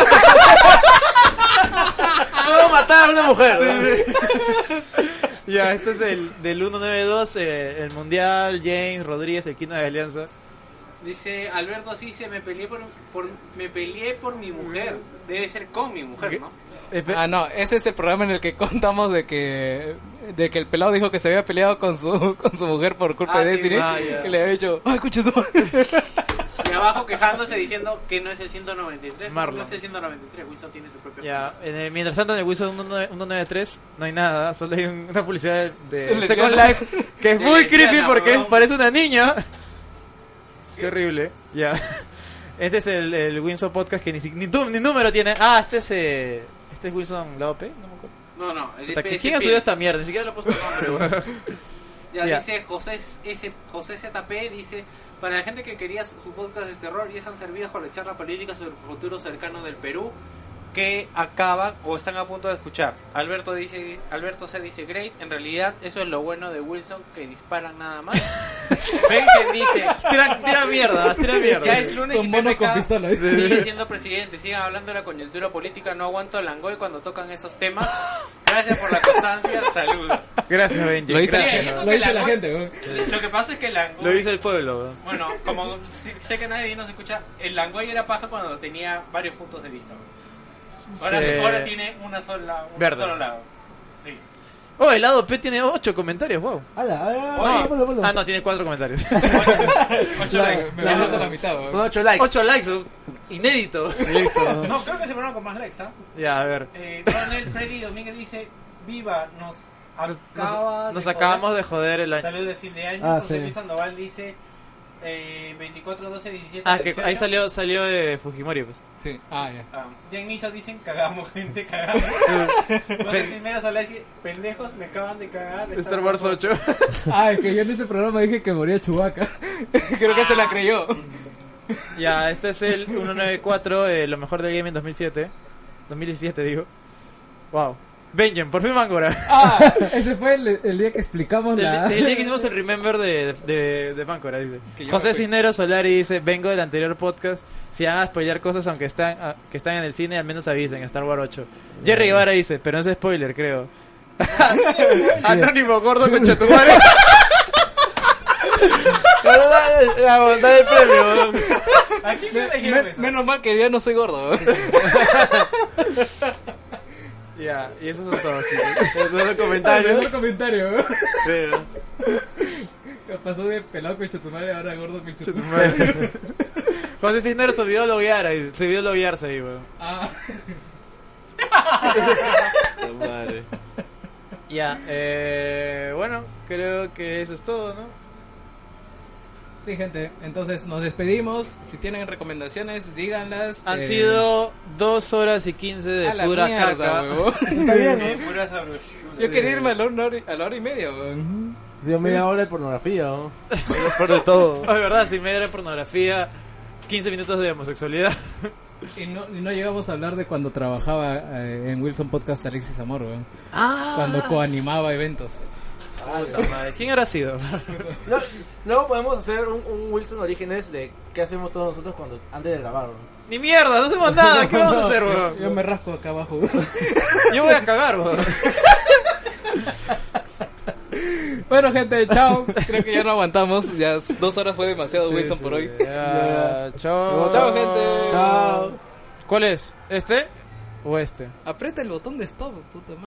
¿Cómo matar a una mujer? Ya, este es el del 192, el Mundial, James Rodríguez, el Quino de Alianza. Dice Alberto Cice, me peleé por mi mujer. Debe ser con mi mujer, ¿no? No, ese es el programa en el que contamos de que el pelado dijo que se había peleado con su mujer por culpa Ah, de sí, Destiny, ya. que le había dicho, ay, escucha tú. Y abajo quejándose diciendo que no es el 193. Marlon. No es el 193, Wilson tiene su propio. Ya, mientras tanto en el Wilson 193 no hay nada, solo hay una publicidad de Lesbiana. Second Life que es De muy lesbiana, creepy porque weón. parece una niña. Qué horrible. Ya. Este es el Wilson Podcast que ni número tiene. Ah, este es Wilson la OP, no me acuerdo. No, el Puta, DPS ¿quién ha subido esta mierda? Ni siquiera le he puesto nombre, weón. Ya Ya. dice José ZP, dice, para la gente que quería su podcast de terror, ya se han servido con la charla política sobre el futuro cercano del Perú, que acaban o están a punto de escuchar. Alberto C dice, great, en realidad eso es lo bueno de Wilson, que disparan nada más. Benjen dice, Tira mierda. ya es lunes Con y mono PPK con pistola. sigue siendo presidente. Sigan hablando de la coyuntura política. No aguanto el Langoy cuando tocan esos temas. Gracias por la constancia. Saludos. Gracias, Benji. Lo dice la Gracias. gente. Lo dice la gente, weón. Lo que pasa es que el Langoy... Lo dice el pueblo, weón. Bueno, como sé que nadie nos escucha, el Langoy era paja cuando tenía varios puntos de vista. Ahora, Sí. ahora tiene un solo lado. Sí. Oh, el lado P tiene 8 comentarios, wow. No, Tiene 4 comentarios. 8 likes. Me bajas a la mitad, weón. son 8 likes. 8 likes, inédito. No, creo que se fueron con más likes, ¿ah? Ya, a ver. Donel Freddy Domínguez dice, viva, Nos acabamos de joder el año. Salud de fin de año. Ah, José sí. Luis Sandoval dice 24, 12, 17. Ah, que ahí salió Fujimori, pues. Sí, ya. Jen Miso dicen cagamos, gente, cagamos. José Cisneros Solá dice, pendejos, me acaban de cagar. Star Wars 8. Es que yo en ese programa dije que moría Chewbacca. Creo que se la creyó. Ya, este es el 194, lo mejor del gaming 2017, digo. Wow. Benjen, por fin Mangora. Ese fue el día que explicamos El día que hicimos el remember de Mangora, dice. Que yo José me fui. Cisneros Solari dice, vengo del anterior podcast. Si van a spoilear cosas aunque están en el cine, al menos avisen, Star Wars 8. Jerry Guevara dice, pero no es spoiler, creo. Anónimo gordo con chatumare. Dale el premio. Aquí me dijeron eso. Menos mal que ya no soy gordo, weón. Ya, y esos son todos, chicos. Esos son los Otro comentarios. comentario, weón. Sí, Pasó de pelado con Chetumare ahora gordo con Chetumare. José Cisneros se olvidó loguearse ahí, weón. Madre. Ya, bueno, creo que eso es todo, ¿no? Sí, gente, entonces nos despedimos. Si tienen recomendaciones, díganlas. Han sido 2 horas y 15 de a la pura mierda, caca. weón. Está bien, ¿no? Pura sabrosura. Yo quería irme a la hora y media, weón. Sí, media hora de pornografía, ¿no? Es por de todo. Es verdad, si media hora de pornografía, 15 minutos de homosexualidad. Y no llegamos a hablar de cuando trabajaba en Wilson Podcast Alexis Amor, weón. Ah, Cuando coanimaba eventos. puta madre. ¿Quién habrá sido? No, luego podemos hacer un Wilson Orígenes de qué hacemos todos nosotros antes de grabar, ¿no? Ni mierda, no hacemos nada. ¿Qué vamos a hacer, weón? Yo me rasco acá abajo, weón. Yo voy a cagar, weón. Bueno, gente, chao. Creo que ya no aguantamos. Ya 2 horas fue demasiado, Wilson, por hoy. Ya, chao. Chao, gente. Chao. ¿Cuál es? ¿Este o este? Aprieta el botón de stop, puta madre.